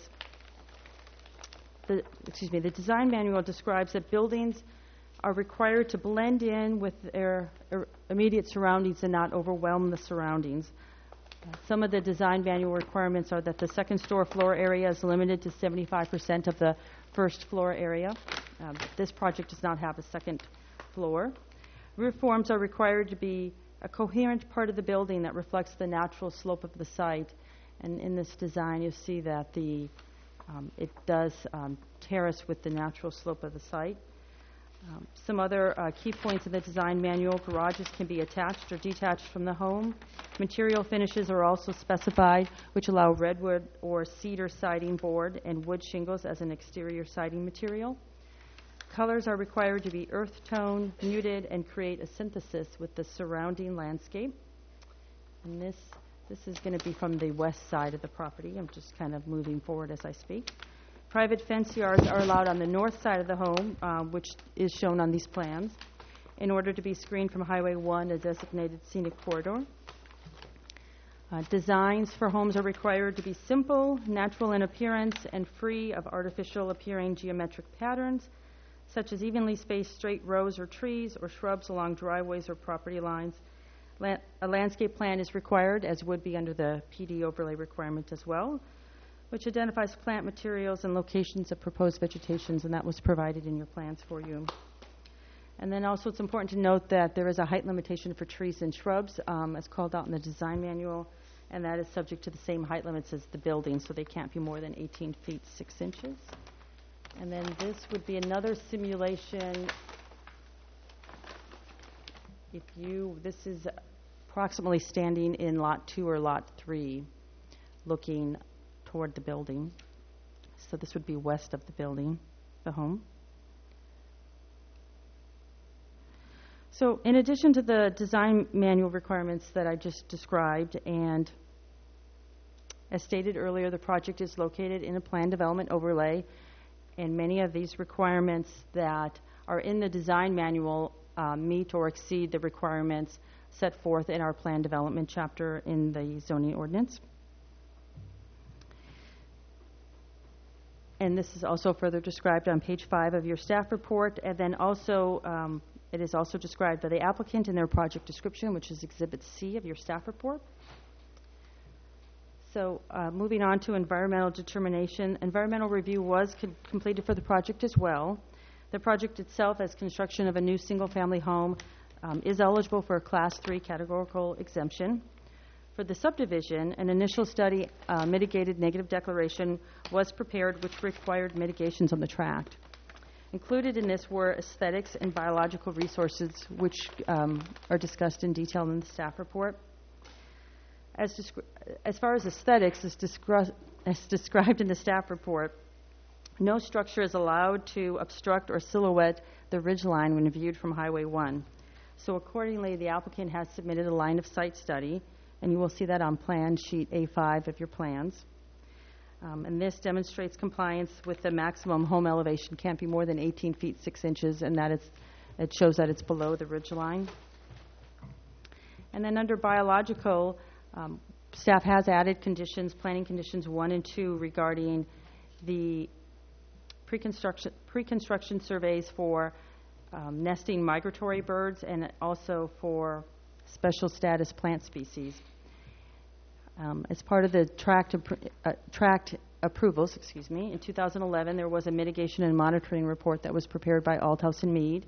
Speaker 9: the, excuse me, the design manual describes that buildings are required to blend in with their er, immediate surroundings and not overwhelm the surroundings. Uh, some of the design manual requirements are that the second store floor area is limited to seventy-five percent of the first floor area. Um, this project does not have a second floor. Roof forms are required to be a coherent part of the building that reflects the natural slope of the site. And in this design, you see that the um, it does um, terrace with the natural slope of the site. Um, some other uh, key points in the design manual: garages can be attached or detached from the home. Material finishes are also specified, which allow redwood or cedar siding board and wood shingles as an exterior siding material. Colors are required to be earth tone, muted, and create a synthesis with the surrounding landscape. And this, this is going to be from the west side of the property. I'm just kind of moving forward as I speak. Private fence yards are allowed on the north side of the home, uh, which is shown on these plans, in order to be screened from Highway one, a designated scenic corridor. Uh, designs for homes are required to be simple, natural in appearance, and free of artificial appearing geometric patterns, such as evenly spaced straight rows or trees or shrubs along driveways or property lines. La- a landscape plan is required, as would be under the P D overlay requirement as well, which identifies plant materials and locations of proposed vegetations, and that was provided in your plans for you. And then also it's important to note that there is a height limitation for trees and shrubs, um, as called out in the design manual, and that is subject to the same height limits as the building, so they can't be more than eighteen feet, six inches. And then this would be another simulation. If you, this is approximately standing in lot two or lot three, looking toward the building. So this would be west of the building, the home. So in addition to the design manual requirements that I just described, and as stated earlier, the project is located in a plan development overlay, and many of these requirements that are in the design manual uh, meet or exceed the requirements set forth in our plan development chapter in the zoning ordinance. And this is also further described on page five of your staff report. And then also, um, it is also described by the applicant in their project description, which is Exhibit C of your staff report. So uh, moving on to environmental determination. Environmental review was co- completed for the project as well. The project itself, as construction of a new single-family home, um, is eligible for a Class three categorical exemption. For the subdivision, an initial study uh, mitigated negative declaration was prepared, which required mitigations on the tract. Included in this were aesthetics and biological resources, which um, are discussed in detail in the staff report. As, descri- as far as aesthetics, as, descri- as described in the staff report, no structure is allowed to obstruct or silhouette the ridgeline when viewed from Highway one. So accordingly, the applicant has submitted a line of sight study, and you will see that on plan sheet A five of your plans. Um, and this demonstrates compliance with the maximum home elevation can't be more than eighteen feet six inches, and that it's, it shows that it's below the ridgeline. And then under biological, um, staff has added conditions, planning conditions one and two, regarding the pre-construction pre-construction surveys for um, nesting migratory birds and also for special status plant species. Um, as part of the tract, appro- uh, tract approvals, excuse me, in two thousand eleven, there was a mitigation and monitoring report that was prepared by Althouse and Mead.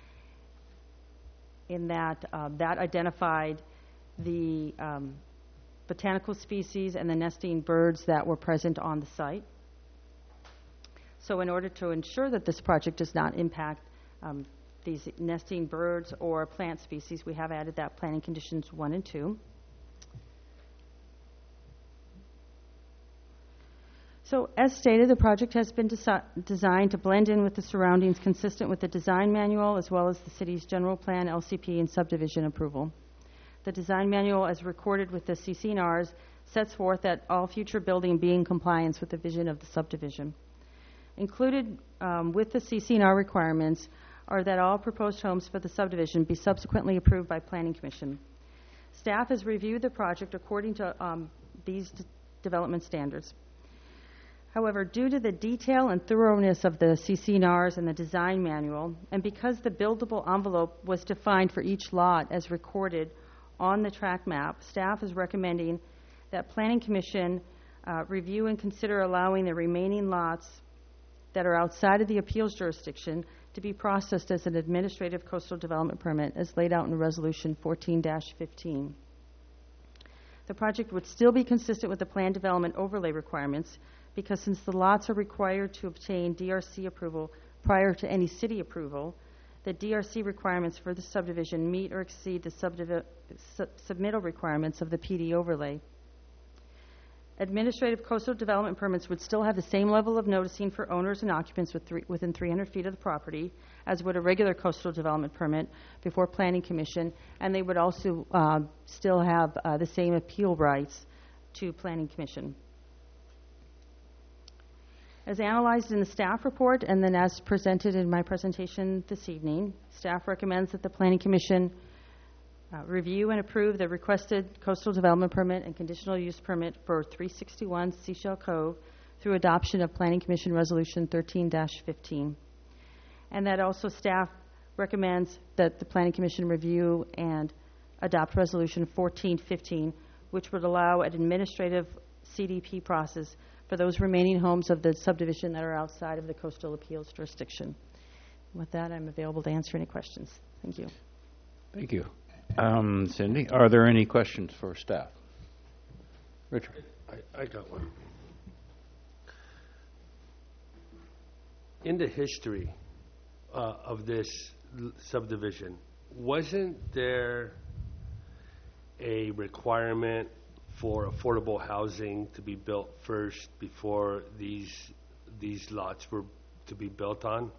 Speaker 9: In that, uh, that identified the um, botanical species and the nesting birds that were present on the site. So in order to ensure that this project does not impact um, these nesting birds or plant species, we have added that planning conditions one and two. So as stated, the project has been desi- designed to blend in with the surroundings consistent with the design manual as well as the city's general plan, L C P, and subdivision approval. The design manual, as recorded with the C C N Rs, sets forth that all future building be in compliance with the vision of the subdivision. Included um, with the C C N R requirements are that all proposed homes for the subdivision be subsequently approved by Planning Commission. Staff has reviewed the project according to um, these d- development standards. However, due to the detail and thoroughness of the C C N Rs and the design manual, and because the buildable envelope was defined for each lot as recorded on the tract map, staff is recommending that Planning Commission uh, review and consider allowing the remaining lots that are outside of the appeals jurisdiction to be processed as an administrative coastal development permit as laid out in Resolution fourteen dash fifteen. The project would still be consistent with the plan development overlay requirements, because since the lots are required to obtain D R C approval prior to any city approval, the D R C requirements for the subdivision meet or exceed the subdivi- su- submittal requirements of the P D overlay. Administrative coastal development permits would still have the same level of noticing for owners and occupants with three, within three hundred feet of the property as would a regular coastal development permit before Planning Commission, and they would also uh, still have uh, the same appeal rights to Planning Commission. As analyzed in the staff report and then as presented in my presentation this evening, staff recommends that the Planning Commission uh, review and approve the requested coastal development permit and conditional use permit for three sixty-one Seashell Cove through adoption of Planning Commission Resolution thirteen dash fifteen. And that also staff recommends that the Planning Commission review and adopt Resolution fourteen fifteen, which would allow an administrative C D P process for those remaining homes of the subdivision that are outside of the coastal appeals jurisdiction. With that, I'm available to answer any questions. Thank you.
Speaker 1: Thank you. Um, Cindy, are there any questions for staff? Richard?
Speaker 2: I, I got one. In the history uh, of this l- subdivision, wasn't there a requirement for affordable housing to be built first before these these lots were to be built on?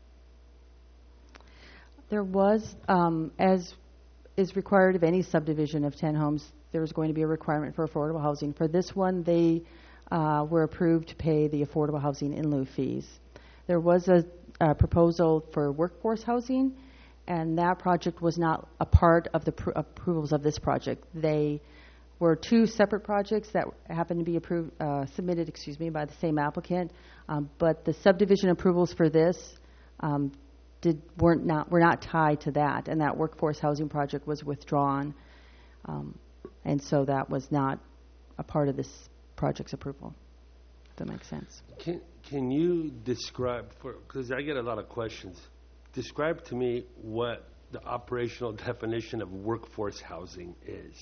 Speaker 9: There was, um, as is required of any subdivision of ten homes, there was going to be a requirement for affordable housing. For this one, they uh, were approved to pay the affordable housing in lieu fees. There was a, a proposal for workforce housing, and that project was not a part of the pr- approvals of this project. They were two separate projects that happened to be approved, uh, submitted, excuse me, by the same applicant, um, but the subdivision approvals for this um, did weren't not were not tied to that, and that workforce housing project was withdrawn, um, and so that was not a part of this project's approval. If that makes sense.
Speaker 2: Can, can you describe, for because I get a lot of questions, describe to me what the operational definition of workforce housing is?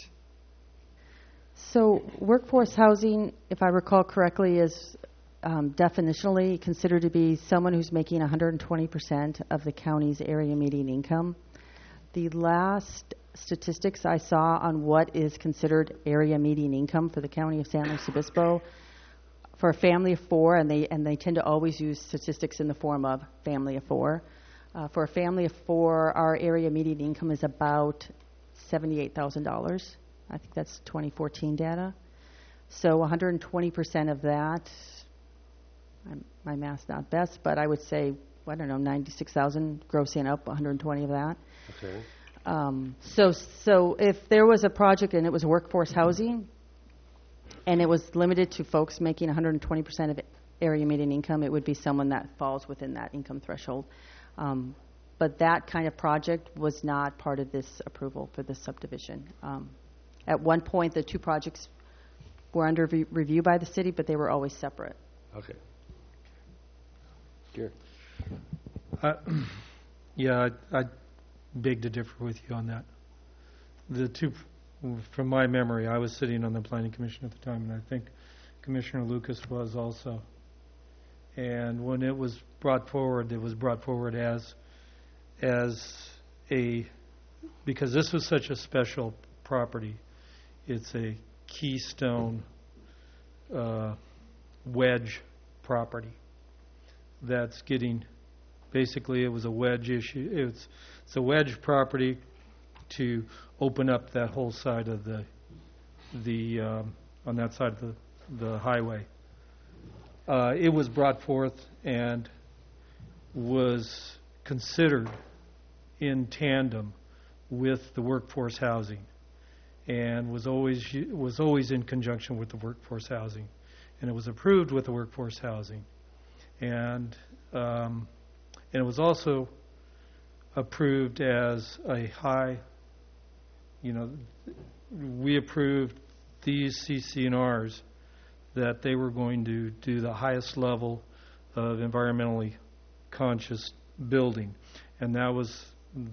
Speaker 9: So workforce housing, if I recall correctly, is um, definitionally considered to be someone who's making one hundred twenty percent of the county's area median income. The last statistics I saw on what is considered area median income for the county of San Luis Obispo, for a family of four, and they and they tend to always use statistics in the form of family of four. Uh, for a family of four, our area median income is about seventy-eight thousand dollars. I think that's twenty fourteen data. So one hundred twenty percent of that, I'm, my math's not best, but I would say, I don't know, ninety-six thousand grossing up one hundred twenty of that.
Speaker 2: Okay.
Speaker 9: Um, so, so if there was a project and it was workforce housing, and it was limited to folks making one hundred twenty percent of area median income, it would be someone that falls within that income threshold. Um, but that kind of project was not part of this approval for this subdivision. Um, at one point, the two projects were under re- review by the city, but they were always separate.
Speaker 2: Okay. Gary.
Speaker 7: Uh, yeah, I, I beg to differ with you on that. The two, from my memory, I was sitting on the Planning Commission at the time, and I think Commissioner Lucas was also. And when it was brought forward, it was brought forward as, as a, because this was such a special property, it's a keystone uh, wedge property that's getting, basically it was a wedge issue. It's, it's a wedge property to open up that whole side of the, the um, on that side of the, the highway. Uh, it was brought forth and was considered in tandem with the workforce housing, and was always was always in conjunction with the workforce housing, and it was approved with the workforce housing, and um, and it was also approved as a high. You know, we approved these C C N Rs that they were going to do the highest level of environmentally conscious building, and that was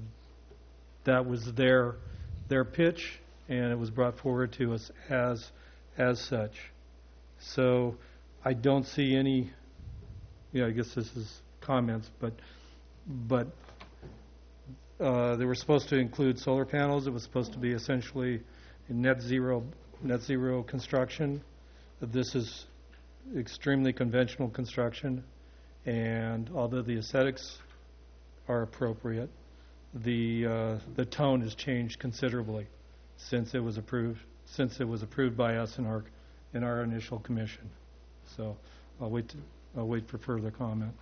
Speaker 7: that was their their pitch, and it was brought forward to us as as such. So I don't see any. Yeah, I guess this is comments, but but uh, they were supposed to include solar panels. It was supposed to be essentially a net zero net zero construction. This is extremely conventional construction, and although the aesthetics are appropriate, the uh, the tone has changed considerably since it was approved since it was approved by us in our in our initial commission. So I'll wait to, I'll wait for further comment.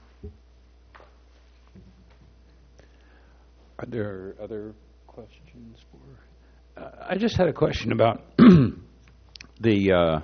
Speaker 1: Are there other questions for? Uh, I just had a question about the. Uh,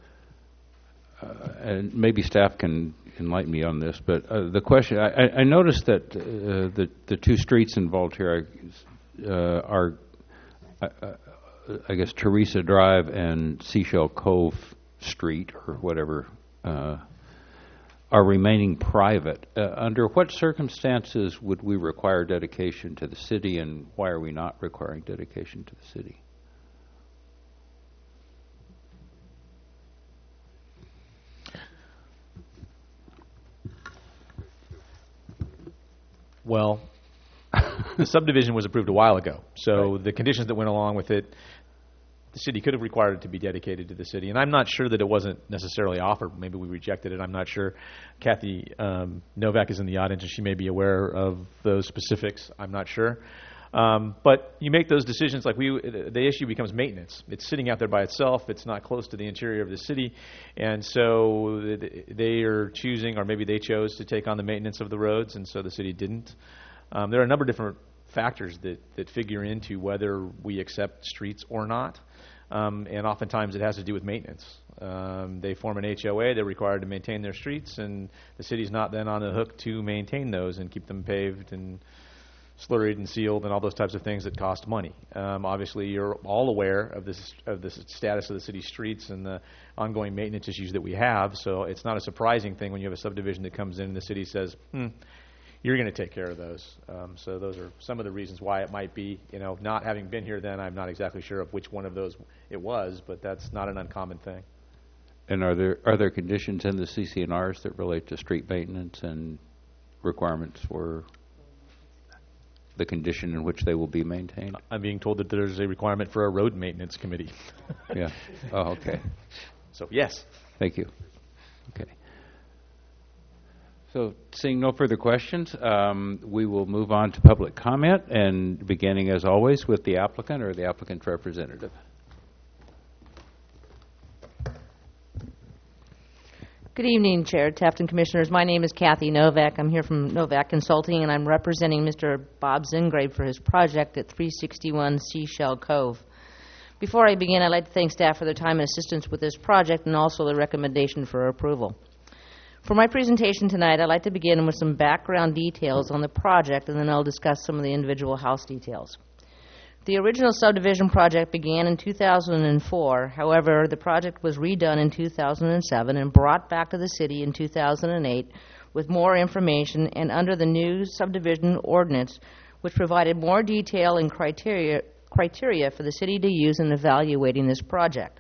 Speaker 1: Uh, and maybe staff can enlighten me on this, but uh, the question, I, I noticed that uh, the, the two streets involved here uh, are, uh, I guess, Teresa Drive and Seashell Cove Street, or whatever, uh, are remaining private. Uh, under what circumstances would we require dedication to the city, and why are we not requiring dedication to the city?
Speaker 4: Well, the subdivision was approved a while ago, so right. The conditions that went along with it, the city could have required it to be dedicated to the city, and I'm not sure that it wasn't necessarily offered. Maybe we rejected it. I'm not sure. Kathy um, Novak is in the audience, and she may be aware of those specifics. I'm not sure. Um, but you make those decisions, like we, the issue becomes maintenance. It's sitting out there by itself. It's not close to the interior of the city. And so they are choosing, or maybe they chose to take on the maintenance of the roads, and so the city didn't. Um, there are a number of different factors that, that figure into whether we accept streets or not. Um, and oftentimes it has to do with maintenance. Um, they form an H O A. They're required to maintain their streets, and the city's not then on the hook to maintain those and keep them paved and slurried and sealed and all those types of things that cost money. Um, obviously, you're all aware of this of the status of the city streets and the ongoing maintenance issues that we have. So it's not a surprising thing when you have a subdivision that comes in and the city says, "Hmm, you're going to take care of those." Um, so those are some of the reasons why it might be. You know, not having been here, then I'm not exactly sure of which one of those it was, but that's not an uncommon thing.
Speaker 1: And are there are there conditions in the C C N Rs that relate to street maintenance and requirements for the condition in which they will be maintained?
Speaker 4: I'm being told that there's a requirement for a road maintenance committee.
Speaker 1: Yeah. Oh, okay.
Speaker 4: So, yes.
Speaker 1: Thank you. Okay. So, seeing no further questions, um, we will move on to public comment, and beginning, as always, with the applicant or the applicant's representative.
Speaker 10: Good evening, Chair, Taft, and Commissioners. My name is Kathy Novak. I'm here from Novak Consulting, and I'm representing Mister Bob Zingrave for his project at three sixty-one Seashell Cove. Before I begin, I'd like to thank staff for their time and assistance with this project and also the recommendation for approval. For my presentation tonight, I'd like to begin with some background details on the project, and then I'll discuss some of the individual house details. The original subdivision project began in two thousand four. However, the project was redone in two thousand seven and brought back to the city in two thousand eight with more information and under the new subdivision ordinance, which provided more detail and criteria, criteria for the city to use in evaluating this project.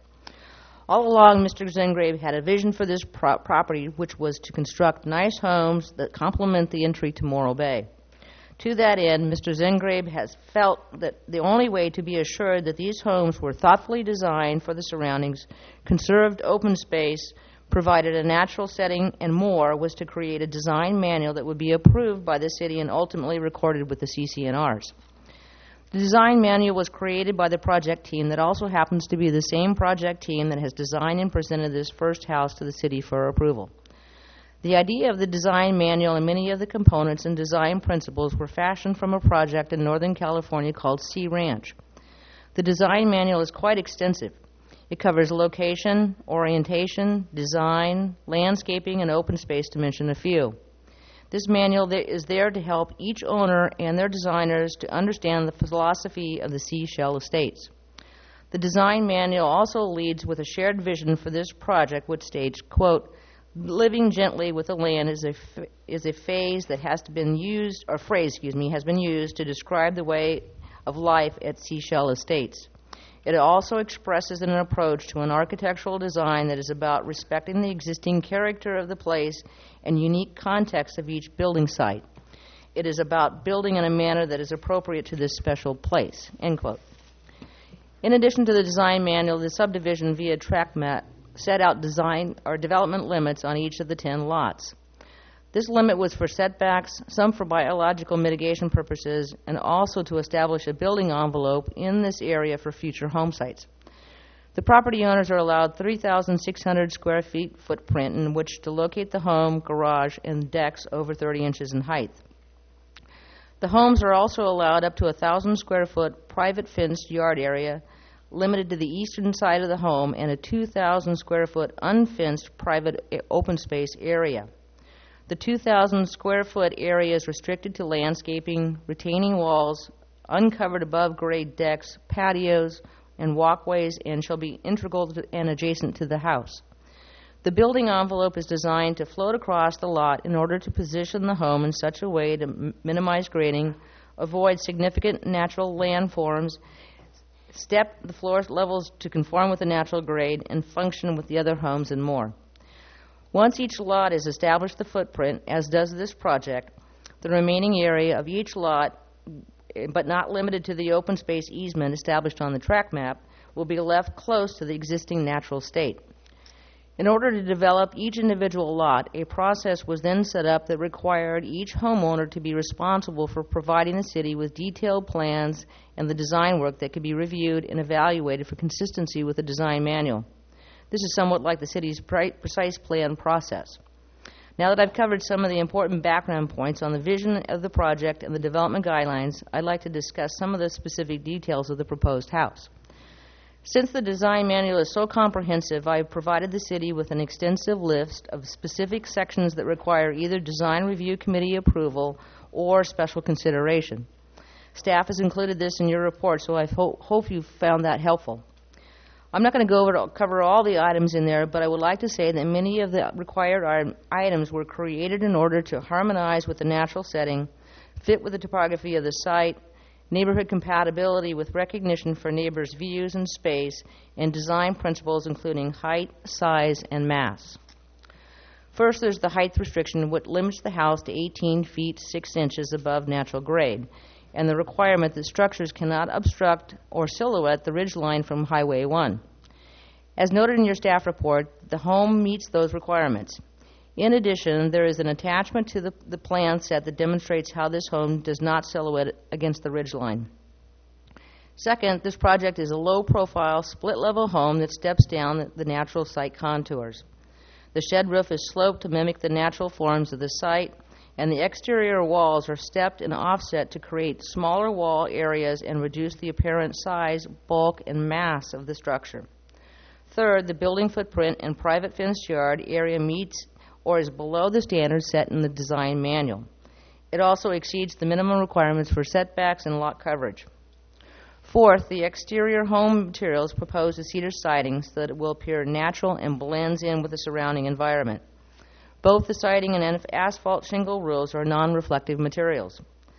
Speaker 10: All along, Mister Zingrave had a vision for this pro- property, which was to construct nice homes that complement the entry to Morro Bay. To that end, Mister Zingrave has felt that the only way to be assured that these homes were thoughtfully designed for the surroundings, conserved open space, provided a natural setting, and more was to create a design manual that would be approved by the city and ultimately recorded with the C C N Rs. The design manual was created by the project team that also happens to be the same project team that has designed and presented this first house to the city for approval. The idea of the design manual and many of the components and design principles were fashioned from a project in Northern California called Sea Ranch. The design manual is quite extensive. It covers location, orientation, design, landscaping, and open space, to mention a few. This manual is there to help each owner and their designers to understand the philosophy of the Seashell Estates. The design manual also leads with a shared vision for this project, which states, quote, "Living gently with the land is a f- is a phase that has been used, or phrase, excuse me, has been used to describe the way of life at Seashell Estates. It also expresses an approach to an architectural design that is about respecting the existing character of the place and unique context of each building site. It is about building in a manner that is appropriate to this special place," end quote. In addition to the design manual, the subdivision via track map set out design or development limits on each of the ten lots. This limit was for setbacks, some for biological mitigation purposes, and also to establish a building envelope in this area for future home sites. The property owners are allowed three thousand six hundred square feet footprint in which to locate the home, garage, and decks over thirty inches in height. The homes are also allowed up to a one thousand square foot private fenced yard area limited to the eastern side of the home and a two thousand square foot unfenced private open space area. The two thousand square foot area is restricted to landscaping, retaining walls, uncovered above grade decks, patios, and walkways, and shall be integral to and adjacent to the house. The building envelope is designed to float across the lot in order to position the home in such a way to m- minimize grading, avoid significant natural landforms, step the floor levels to conform with the natural grade, and function with the other homes and more. Once each lot has established the footprint, as does this project, the remaining area of each lot, but not limited to the open space easement established on the track map, will be left close to the existing natural state. In order to develop each individual lot, a process was then set up that required each homeowner to be responsible for providing the city with detailed plans and the design work that could be reviewed and evaluated for consistency with the design manual. This is somewhat like the city's pre- precise plan process. Now that I've covered some of the important background points on the vision of the project and the development guidelines, I'd like to discuss some of the specific details of the proposed house. Since the design manual is so comprehensive, I have provided the city with an extensive list of specific sections that require either design review committee approval or special consideration. Staff has included this in your report, so I ho- hope you found that helpful. I'm not going to go over to cover all the items in there, but I would like to say that many of the required ar- items were created in order to harmonize with the natural setting, fit with the topography of the site, neighborhood compatibility with recognition for neighbors' views and space, and design principles including height, size, and mass. First, there's the height restriction, which limits the house to eighteen feet six inches above natural grade, and the requirement that structures cannot obstruct or silhouette the ridgeline from Highway one. As noted in your staff report, the home meets those requirements. In addition, there is an attachment to the, the plan set that demonstrates how this home does not silhouette against the ridgeline. Second, this project is a low-profile, split-level home that steps down the natural site contours. The shed roof is sloped to mimic the natural forms of the site, and the exterior walls are stepped and offset to create smaller wall areas and reduce the apparent size, bulk, and mass of the structure. Third, the building footprint and private fenced yard area meets or is below the standards set in the design manual. It also exceeds the minimum requirements for setbacks and lot coverage. Fourth, the exterior home materials proposed as cedar siding so that it will appear natural and blends in with the surrounding environment. Both the siding and asphalt shingle roofs are non-reflective materials.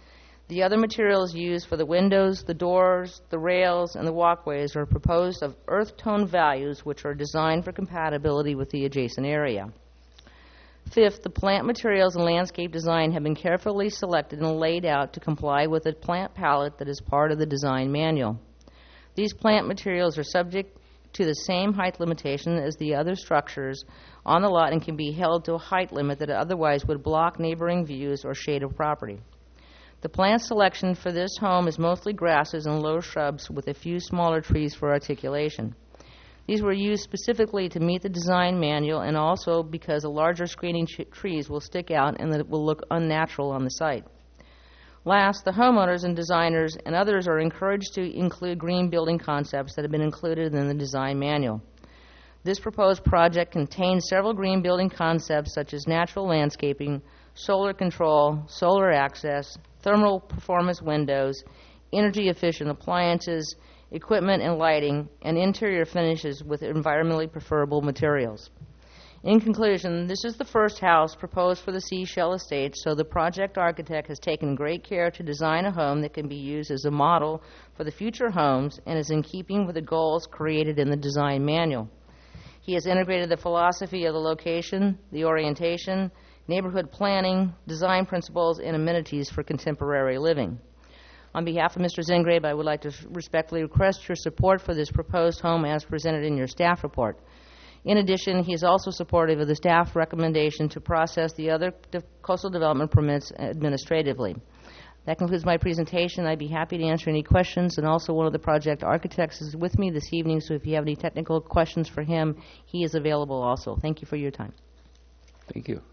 Speaker 10: The other materials used for the windows, the doors, the rails, and the walkways are proposed of earth tone values which are designed for compatibility with the adjacent area. Fifth, the plant materials and landscape design have been carefully selected and laid out to comply with the plant palette that is part of the design manual. These plant materials are subject to the same height limitation as the other structures on the lot and can be held to a height limit that otherwise would block neighboring views or shade of property. The plant selection for this home is mostly grasses and low shrubs with a few smaller trees for articulation. These were used specifically to meet the design manual and also because the larger screening ch- trees will stick out and that it will look unnatural on the site. Last, the homeowners and designers and others are encouraged to include green building concepts that have been included in the design manual. This proposed project contains several green building concepts such as natural landscaping, solar control, solar access, thermal performance windows, energy-efficient appliances, equipment and lighting, and interior finishes with environmentally preferable materials. In conclusion, this is the first house proposed for the Seashell Estate, so the project architect has taken great care to design a home that can be used as a model for the future homes and is in keeping with the goals created in the design manual. He has integrated the philosophy of the location, the orientation, neighborhood planning, design principles, and amenities for contemporary living. On behalf of Mister Zingrave, I would like to respectfully request your support for this proposed home as presented in your staff report. In addition, he is also supportive of the staff recommendation to process the other de- coastal development permits administratively. That concludes my presentation. I'd be happy to answer any questions, and also one of the project architects is with me this evening, so if you have any technical questions for him, he is available also. Thank you for your time.
Speaker 1: Thank you.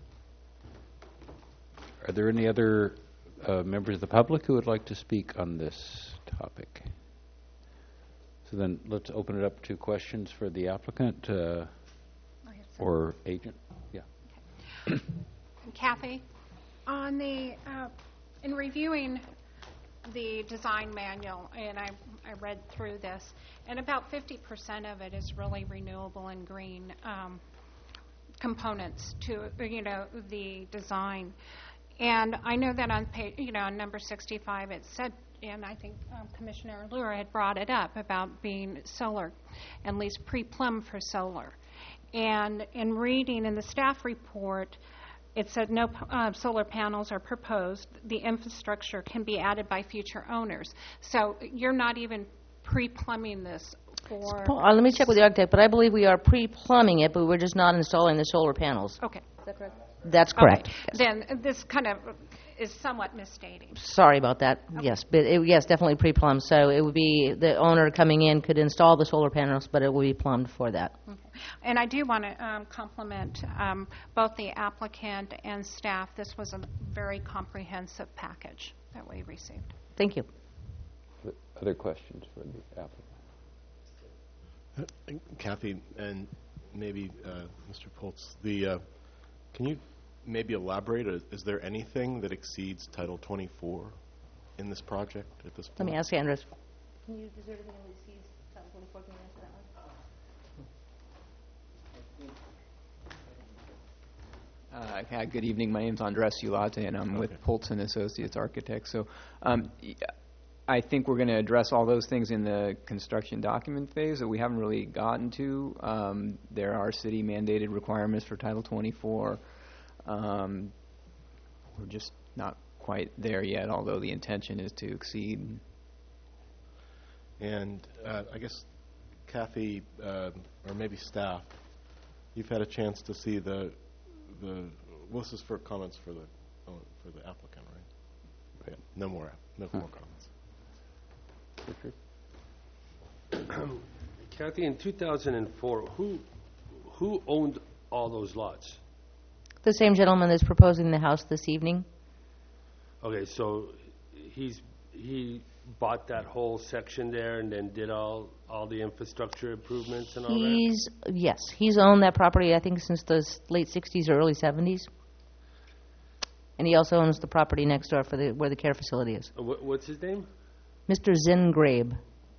Speaker 1: Are there any other uh, members of the public who would like to speak on this topic? So then let's open it up to questions for the applicant uh, or agent. Yeah.
Speaker 3: Kathy, on the, uh, in reviewing the design manual, and I, I read through this, and about fifty percent of it is really renewable and green um, components to, you know, the design. And I know that on page, you know, on number sixty-five it said, and I think um, Commissioner Allure had brought it up about being solar, at least pre-plumb for solar. And in reading in the staff report, it said no uh, solar panels are proposed. The infrastructure can be added by future owners. So you're not even pre-plumbing this for...
Speaker 10: Uh, let me check with the architect, but I believe we are pre-plumbing it, but we're just not installing the solar panels.
Speaker 3: Okay. Is that correct?
Speaker 10: That's correct.
Speaker 3: Okay. Then this kind of is somewhat misstating.
Speaker 10: Sorry about that.
Speaker 3: Okay.
Speaker 10: Yes, but it, yes, definitely pre-plumbed. So it would be the owner coming in could install the solar panels, but it would be plumbed for that.
Speaker 3: Okay. And I do want to um, compliment um, both the applicant and staff. This was a very comprehensive package that we received.
Speaker 10: Thank you.
Speaker 1: Other questions for the applicant?
Speaker 5: Uh, Kathy and maybe uh, Mister Poltz, the uh, can you maybe elaborate? Is there anything that exceeds Title twenty-four in this project at this
Speaker 10: Let
Speaker 5: point?
Speaker 10: me ask Andres. Can you, is there anything in these C's, Title twenty-four, can you answer that one?
Speaker 11: Uh, hi, good evening. My name's Andres Ulate, and I'm with
Speaker 5: Okay.
Speaker 11: Polson Associates Architects. So um, y- I think we're going to address all those things in the construction document phase that we haven't really gotten to. Um, there are city mandated requirements for Title twenty-four. Um, we're just not quite there yet, although the intention is to exceed.
Speaker 5: And uh, I guess Kathy, uh, or maybe staff, you've had a chance to see the, the, well, this is for comments for the, oh, for the applicant, right? Okay. No more, no more comments.
Speaker 2: Kathy, in two thousand four, who, who owned all those lots?
Speaker 10: The same gentleman that's proposing the house this evening.
Speaker 2: Okay, so he's, he bought that whole section there and then did all, all the infrastructure improvements and all that?
Speaker 10: He's, yes, he's owned that property, I think, since the s- late sixties or early seventies. And he also owns the property next door for the, where the care facility is.
Speaker 2: Uh, what- What's his name?
Speaker 10: Mister Zingrabe.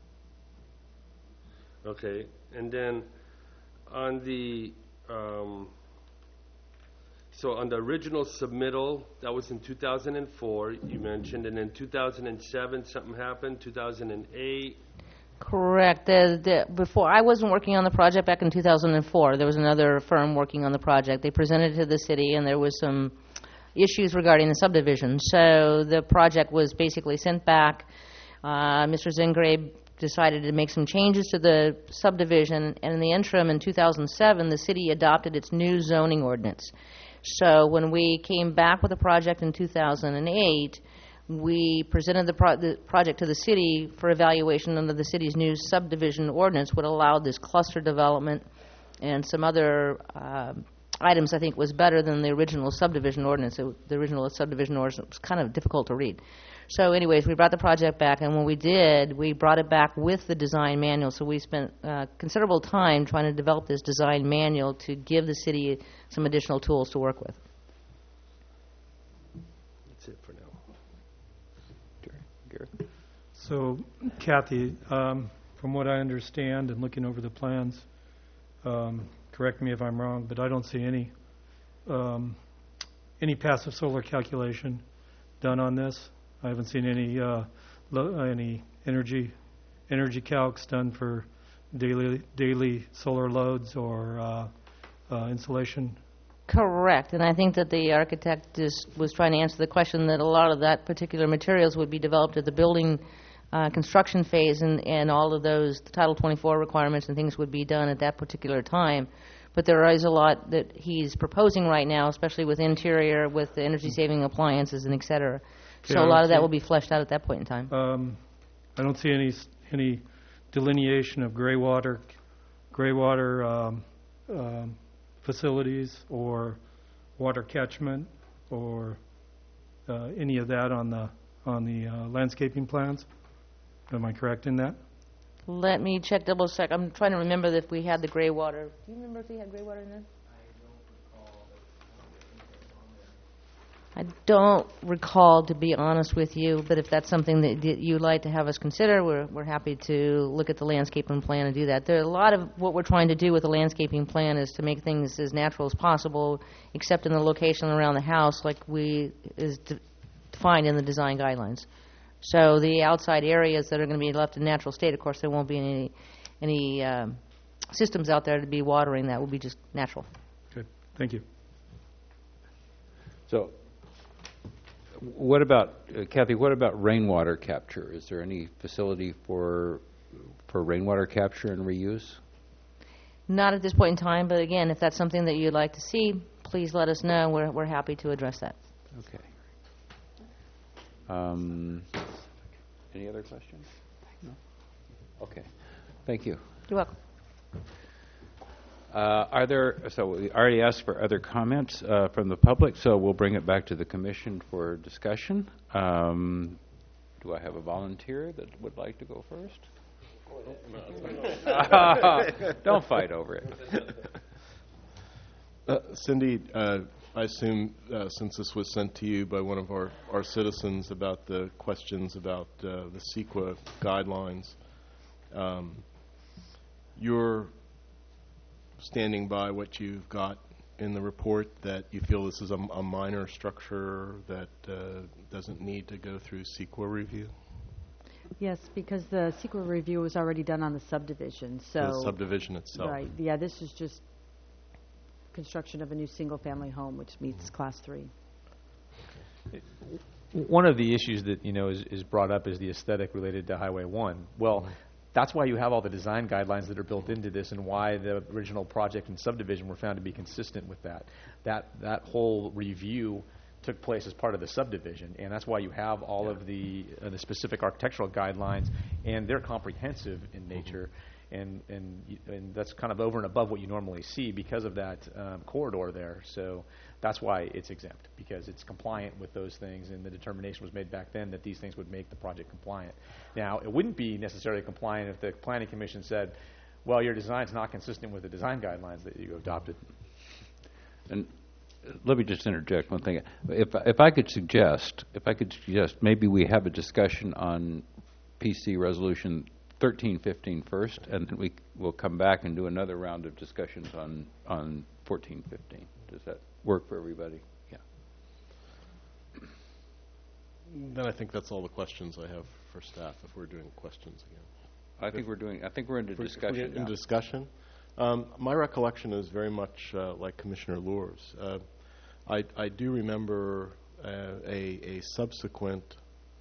Speaker 2: Okay, and then on the, um, so on the original submittal, that was in two thousand four, you mentioned, and then two thousand seven, something happened, two thousand eight.
Speaker 10: Correct. The, the, before, I wasn't working on the project back in two thousand four. There was another firm working on the project. They presented it to the city, and there was some issues regarding the subdivision. So the project was basically sent back. Uh, Mister Zingrabe decided to make some changes to the subdivision, and in the interim, in two thousand seven, the city adopted its new zoning ordinance. So when we came back with the project in two thousand eight, we presented the, pro- the project to the city for evaluation under the city's new subdivision ordinance, would allow this cluster development and some other uh, items I think was better than the original subdivision ordinance. It, the original subdivision ordinance was kind of difficult to read. So anyways, we brought the project back, and when we did, we brought it back with the design manual. So we spent uh, considerable time trying to develop this design manual to give the city some additional tools to work with.
Speaker 2: That's it for now.
Speaker 7: So Kathy, um, from what I understand and looking over the plans, um, correct me if I'm wrong, but I don't see any, um, any passive solar calculation done on this. I haven't seen any, uh, lo- uh, any energy, energy calcs done for daily, daily solar loads or, uh, uh, insulation.
Speaker 10: Correct, and I think that the architect just was trying to answer the question that a lot of that particular materials would be developed at the building uh, construction phase, and, and all of those Title twenty-four requirements and things would be done at that particular time. But there is a lot that he's proposing right now, especially with interior, with the energy-saving appliances and et cetera. So
Speaker 7: Yeah,
Speaker 10: a lot of that
Speaker 7: okay.
Speaker 10: will be fleshed out at that point in time.
Speaker 7: Um, I don't see any, s- any delineation of gray water, gray water, um, um, facilities or water catchment or uh, any of that on the on the uh, landscaping plans. Am I correct in that?
Speaker 10: Let me check, double check. I'm trying to remember if we had the gray water. Do you remember if we had gray water in there? I don't recall, to be honest with you, but if that's something that that you'd like to have us consider, we're, we're happy to look at the landscaping plan and do that. There are a lot of what we're trying to do with the landscaping plan is to make things as natural as possible, except in the location around the house, like we is de- defined in the design guidelines. So the outside areas that are going to be left in natural state, of course, there won't be any any um, systems out there to be watering. That will be just natural.
Speaker 7: Good, thank you.
Speaker 1: So, what about, uh, Kathy, what about rainwater capture? Is there any facility for, for rainwater capture and reuse?
Speaker 10: Not at this point in time, but again, if that's something that you'd like to see, please let us know. We're, we're happy to address that.
Speaker 1: Okay. Um, any other questions? No? Okay. Thank you.
Speaker 10: You're welcome.
Speaker 1: Uh, Are there, so we already asked for other comments uh, from the public, so we'll bring it back to the commission for discussion. Um, Do I have a volunteer that would like to go first? Don't fight over it.
Speaker 5: Uh, Cindy, uh, I assume, uh, since this was sent to you by one of our, our citizens about the questions about uh, the CEQA guidelines, um, you're standing by what you've got in the report, that you feel this is a, a minor structure that uh, doesn't need to go through CEQA review?
Speaker 9: Yes, because the CEQA review was already done on the subdivision, so...
Speaker 5: The subdivision itself.
Speaker 9: Right, yeah, this is just construction of a new single-family home, which meets Class three.
Speaker 4: One of the issues that, you know, is, is brought up is the aesthetic related to Highway one. Well, that's why you have all the design guidelines that are built into this, and why the original project and subdivision were found to be consistent with that. That that whole review took place as part of the subdivision, and that's why you have all of the uh, the specific architectural guidelines, and they're comprehensive in nature, and and y- and that's kind of over and above what you normally see because of that um, corridor there. So that's why it's exempt, because it's compliant with those things, and the determination was made back then that these things would make the project compliant. Now, it wouldn't be necessarily compliant if the Planning Commission said, well, your design's not consistent with the design guidelines that you adopted.
Speaker 1: And let me just interject one thing. If if I could suggest, if I could suggest, maybe we have a discussion on P C Resolution thirteen fifteen first, and then we will come back and do another round of discussions on on fourteen fifteen. Does that work for everybody? Yeah.
Speaker 5: Then I think that's all the questions I have for staff, if we're doing questions again.
Speaker 1: I think we're doing. I think we're into
Speaker 5: If we're- if we're
Speaker 1: discussion
Speaker 5: getting
Speaker 1: now.
Speaker 5: into discussion. Um, my recollection is very much uh, like Commissioner Lure's. Uh, I, I do remember uh, a, a subsequent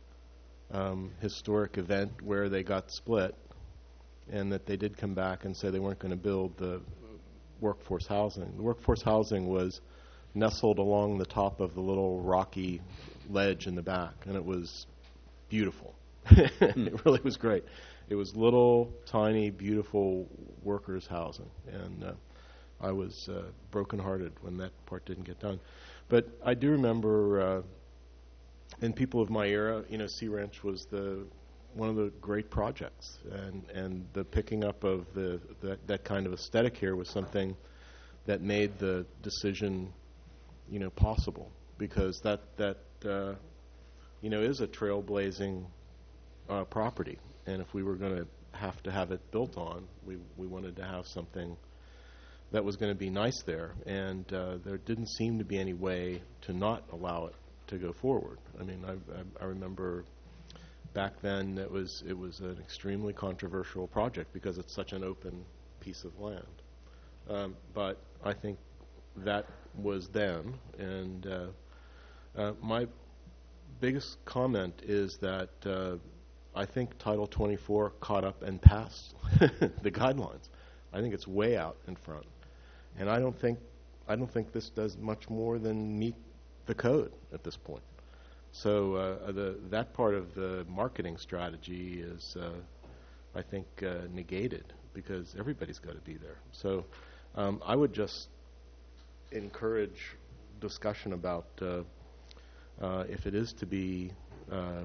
Speaker 5: um, historic event where they got split, and that they did come back and say they weren't going to build the workforce housing. The workforce housing was nestled along the top of the little rocky ledge in the back, and it was beautiful. It really was great. It was little, tiny, beautiful workers' housing, and uh, I was uh, brokenhearted when that part didn't get done. But I do remember, uh, in people of my era, you know, Sea Ranch was the one of the great projects, and and the picking up of the that, that kind of aesthetic here was something that made the decision, you know, possible, because that that uh, you know is a trailblazing uh, property. And if we were going to have to have it built on, we we wanted to have something that was going to be nice there. And uh, there didn't seem to be any way to not allow it to go forward. I mean, I, I, I remember back then it was it was an extremely controversial project because it's such an open piece of land. Um, but I think that was then. And uh, uh, my biggest comment is that uh, I think Title twenty-four caught up and passed the guidelines. I think it's way out in front, and I don't think I don't think this does much more than meet the code at this point. So uh, the that part of the marketing strategy is, uh, I think, uh, negated because everybody's got to be there. So um, I would just encourage discussion about uh, uh, if it is to be. Uh,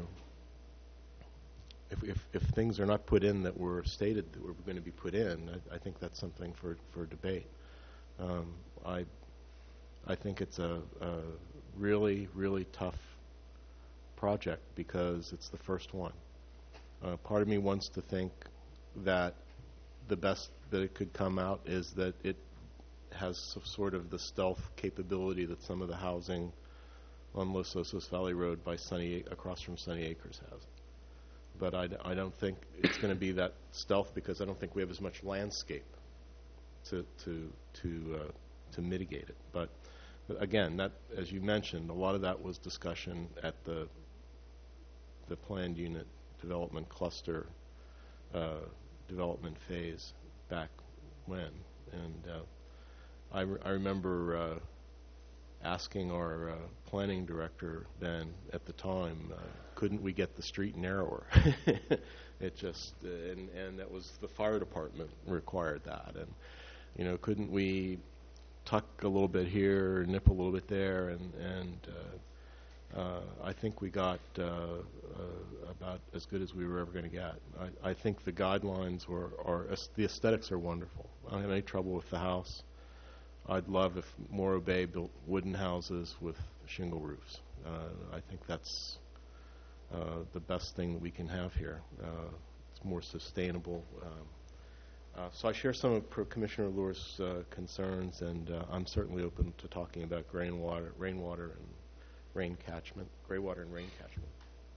Speaker 5: If, if, if things are not put in that were stated that were going to be put in, I, I think that's something for, for debate. Um, I I think it's a, a really, really tough project because it's the first one. Uh, part of me wants to think that the best that it could come out is that it has some sort of the stealth capability that some of the housing on Los Osos Valley Road by Sunny, across from Sunny Acres has. But I, d- I don't think it's going to be that stealth because I don't think we have as much landscape to to to uh, to mitigate it. But, but again, that as you mentioned, a lot of that was discussion at the the planned unit development cluster uh, development phase back when, and uh, I, re- I remember uh, asking our uh, planning director then at the time. Uh, couldn't we get the street narrower? It just, uh, and, and that was the fire department required that. And, you know, couldn't we tuck a little bit here, nip a little bit there? And, and uh, uh, I think we got uh, uh, about as good as we were ever going to get. I, I think the guidelines were, are, the aesthetics are wonderful. I don't have any trouble with the house. I'd love if Morro Bay built wooden houses with shingle roofs. Uh, I think that's uh, the best thing that we can have here. Uh, it's more sustainable. Um, uh, so I share some of Pro- Commissioner Lure's uh, concerns, and uh, I'm certainly open to talking about rainwater, rainwater and rain catchment, gray water and rain catchment.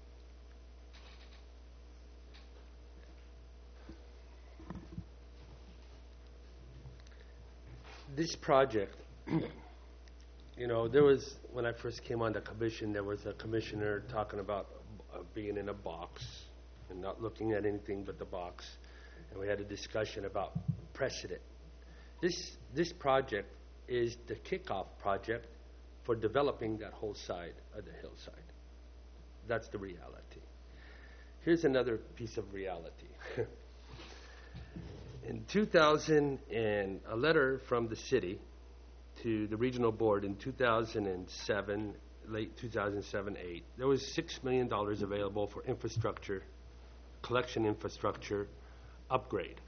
Speaker 2: This project, you know, there was, when I first came on the commission, there was a commissioner talking about uh, being in a box and not looking at anything but the box. And we had a discussion about precedent. This, this project is the kickoff project for developing that whole side of the hillside. That's the reality. Here's another piece of reality. In two thousand, and a letter from the city to the regional board in two thousand seven, late two thousand seven, eight, there was six million dollars available for infrastructure, collection infrastructure upgrade.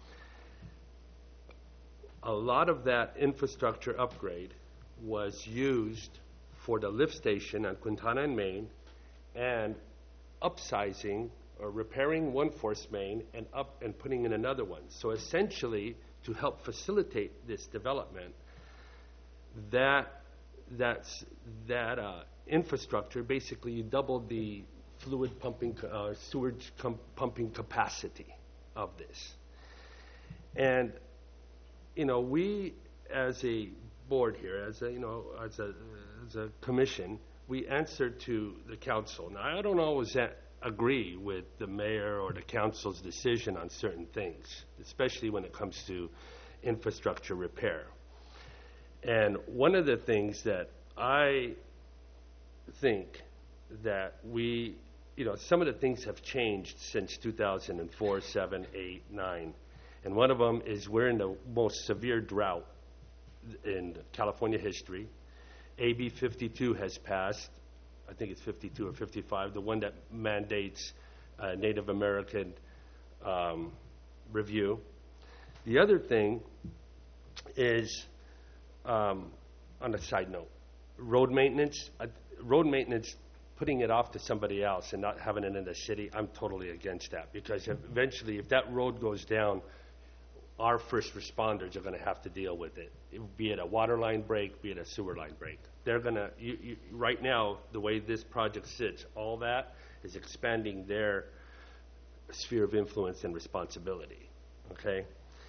Speaker 2: A lot of that infrastructure upgrade was used for the lift station on Quintana and Main and upsizing or repairing one force main and up and putting in another one. So essentially, to help facilitate this development, that that's that uh, infrastructure basically doubled the fluid pumping, uh, sewage com- pumping capacity of this. And you know, we as a board here, as a you know, as a as a commission, we answer to the council. Now, I don't always a- agree with the mayor or the council's decision on certain things, especially when it comes to infrastructure repair. And one of the things that I think that we, you know, some of the things have changed since two thousand four, seven, eight, nine. And one of them is we're in the most severe drought in California history. A B fifty-two has passed. I think it's fifty-two or fifty-five, the one that mandates uh, Native American um, review. The other thing is, um, on a side note, road maintenance. Uh, road maintenance, putting it off to somebody else and not having it in the city, I'm totally against that, because eventually if that road goes down, our first responders are going to have to deal with it, be it a water line break, be it a sewer line break. They're going to, you, you, right now, the way this project sits, all that is expanding their sphere of influence and responsibility, okay?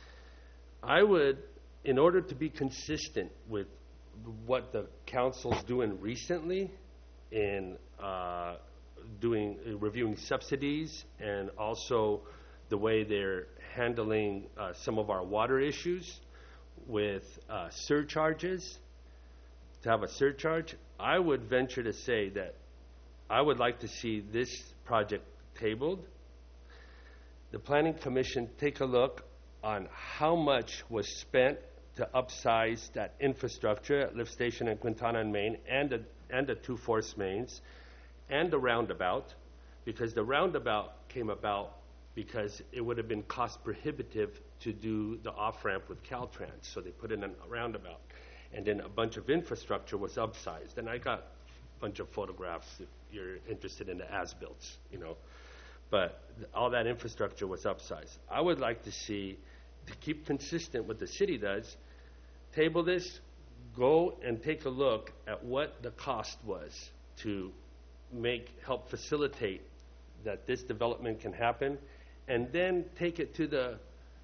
Speaker 2: I would, in order to be consistent with what the council's doing recently in uh, doing, uh, reviewing subsidies and also the way they're handling uh, some of our water issues with uh, surcharges, to have a surcharge, I would venture to say that I would like to see this project tabled. The Planning Commission take a look on how much was spent to upsize that infrastructure at Lift Station in Quintana and Main and the, and the two force mains and the roundabout, because the roundabout came about because it would have been cost prohibitive to do the off-ramp with Caltrans, so they put in a roundabout. And then a bunch of infrastructure was upsized. And I got a bunch of photographs if you're interested in the as-builts, you know. But th- all that infrastructure was upsized. I would like to see, to keep consistent with the city does, table this, go and take a look at what the cost was to make, help facilitate that this development can happen, and then take it to the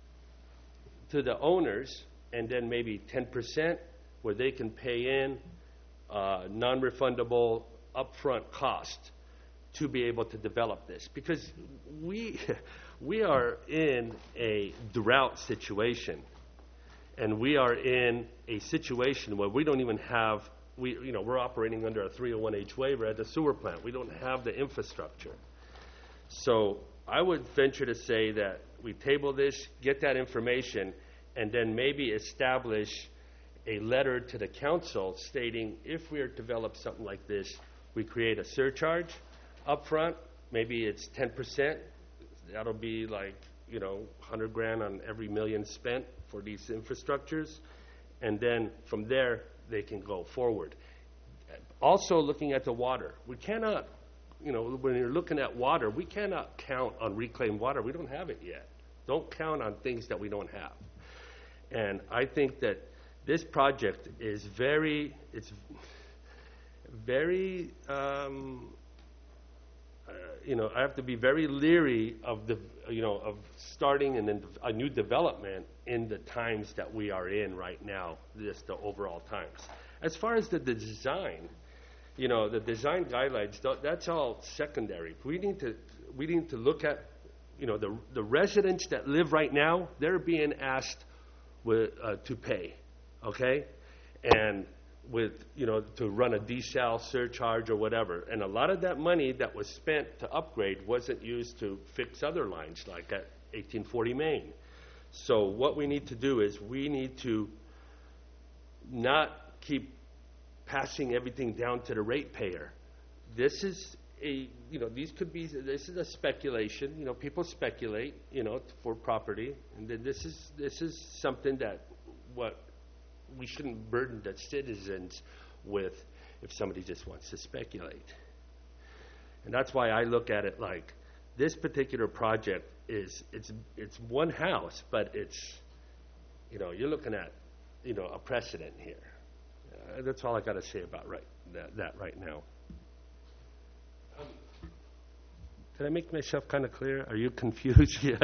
Speaker 2: to the owners, and then maybe ten percent where they can pay in uh, non-refundable upfront cost to be able to develop this. Because we we are in a drought situation, and we are in a situation where we don't even have, we you know, we're operating under a three oh one H waiver at the sewer plant. We don't have the infrastructure. So I would venture to say that we table this, get that information, and then maybe establish a letter to the council stating if we are to develop something like this, we create a surcharge up front. Maybe it's ten percent. That'll be like, you know, one hundred grand on every million spent for these infrastructures. and then from there, they can go forward. Also, looking at the water, we cannot, you know, when you're looking at water, we cannot count on reclaimed water. We don't have it yet. Don't count on things that we don't have. And I think that this project is very, it's very, um, uh, you know, I have to be very leery of the, you know, of starting and then a new development in the times that we are in right now, just the overall times. As far as the, the design, you know, the design guidelines, th- that's all secondary. We need to, we need to look at, you know, the the residents that live right now, they're being asked with, uh, to pay, okay? And with, you know, to run a desal surcharge or whatever. And a lot of that money that was spent to upgrade wasn't used to fix other lines, like at eighteen forty Main. So what we need to do is we need to not keep passing everything down to the ratepayer. This is a, you know, these could be, this is a speculation, you know, people speculate, you know, for property, and then this is, this is something that what we shouldn't burden the citizens with if somebody just wants to speculate. And that's why I look at it like this particular project is, it's, it's one house, but it's, you know, you're looking at, you know, a precedent here. Uh, that's all I got to say about right that, that right now. Um, did I make myself kind of clear? Are you confused yet?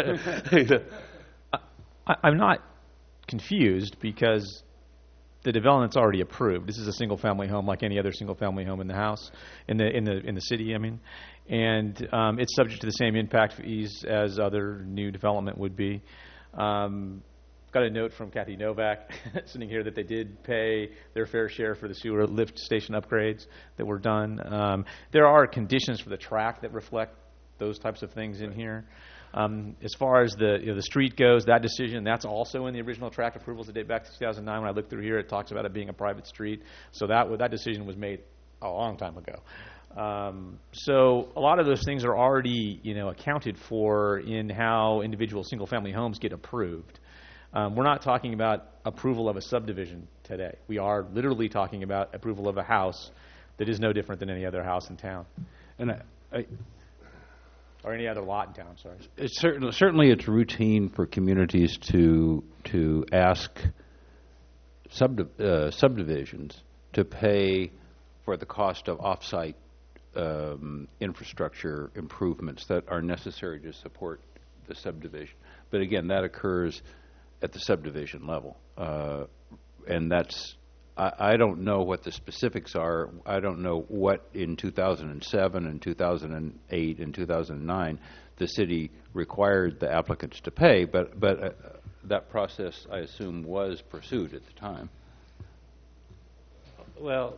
Speaker 4: I, I'm not confused because the development's already approved. This is a single-family home, like any other single-family home in the house, in the in the in the city. I mean, and um, it's subject to the same impact fees as other new development would be. Um, got a note from Kathy Novak sitting here that they did pay their fair share for the sewer lift station upgrades that were done. Um, there are conditions for the track that reflect those types of things in here. Um, as far as the you know, the street goes, that decision, that's also in the original track approvals that date back to two thousand nine. When I looked through here, it talks about it being a private street. So that that decision was made a long time ago. Um, so a lot of those things are already you know accounted for in how individual single-family homes get approved. Um, we're not talking about approval of a subdivision today. We are literally talking about approval of a house that is no different than any other house in town.
Speaker 1: And I, I,
Speaker 4: or any other lot in town, sorry.
Speaker 1: It's certainly, certainly it's routine for communities to to ask subdiv- uh, subdivisions to pay for the cost of off-site um, infrastructure improvements that are necessary to support the subdivision. But again, that occurs at the subdivision level, uh, and that's. I, I don't know what the specifics are. I don't know what in two thousand seven and two thousand eight and two thousand nine the city required the applicants to pay, but but uh, that process, I assume, was pursued at the time.
Speaker 2: Well,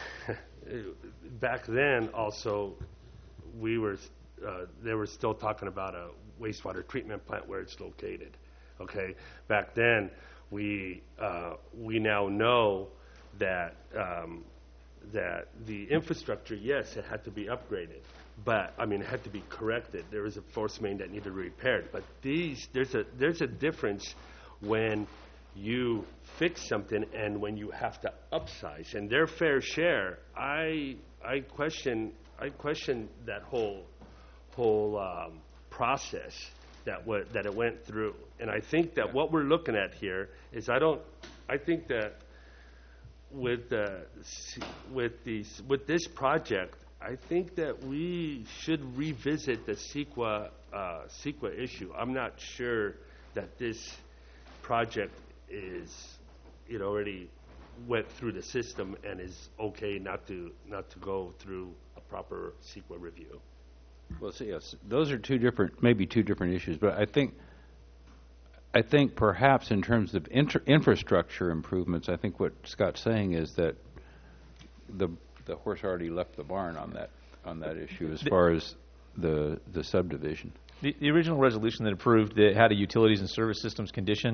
Speaker 2: back then also, we were uh, they were still talking about a wastewater treatment plant where it's located. Okay, back then we uh, we now know that um, that the infrastructure, yes, it had to be upgraded, but I mean it had to be corrected. There was a force main that needed repaired, but these there's a there's a difference when you fix something and when you have to upsize. And their fair share, I I question I question that whole whole um, process that what that it went through. And I think that what we're looking at here is I don't I think that with the with these with this project, I think that we should revisit the CEQA uh, CEQA issue. I'm not sure that this project is it already went through the system and is okay not to not to go through a proper CEQA review.
Speaker 1: Well, see, yes, those are two different, maybe two different issues. But I think, I think perhaps in terms of inter- infrastructure improvements, I think what Scott's saying is that the the horse already left the barn on that on that issue as far as the the subdivision.
Speaker 4: The, the original resolution that approved that had a utilities and service systems condition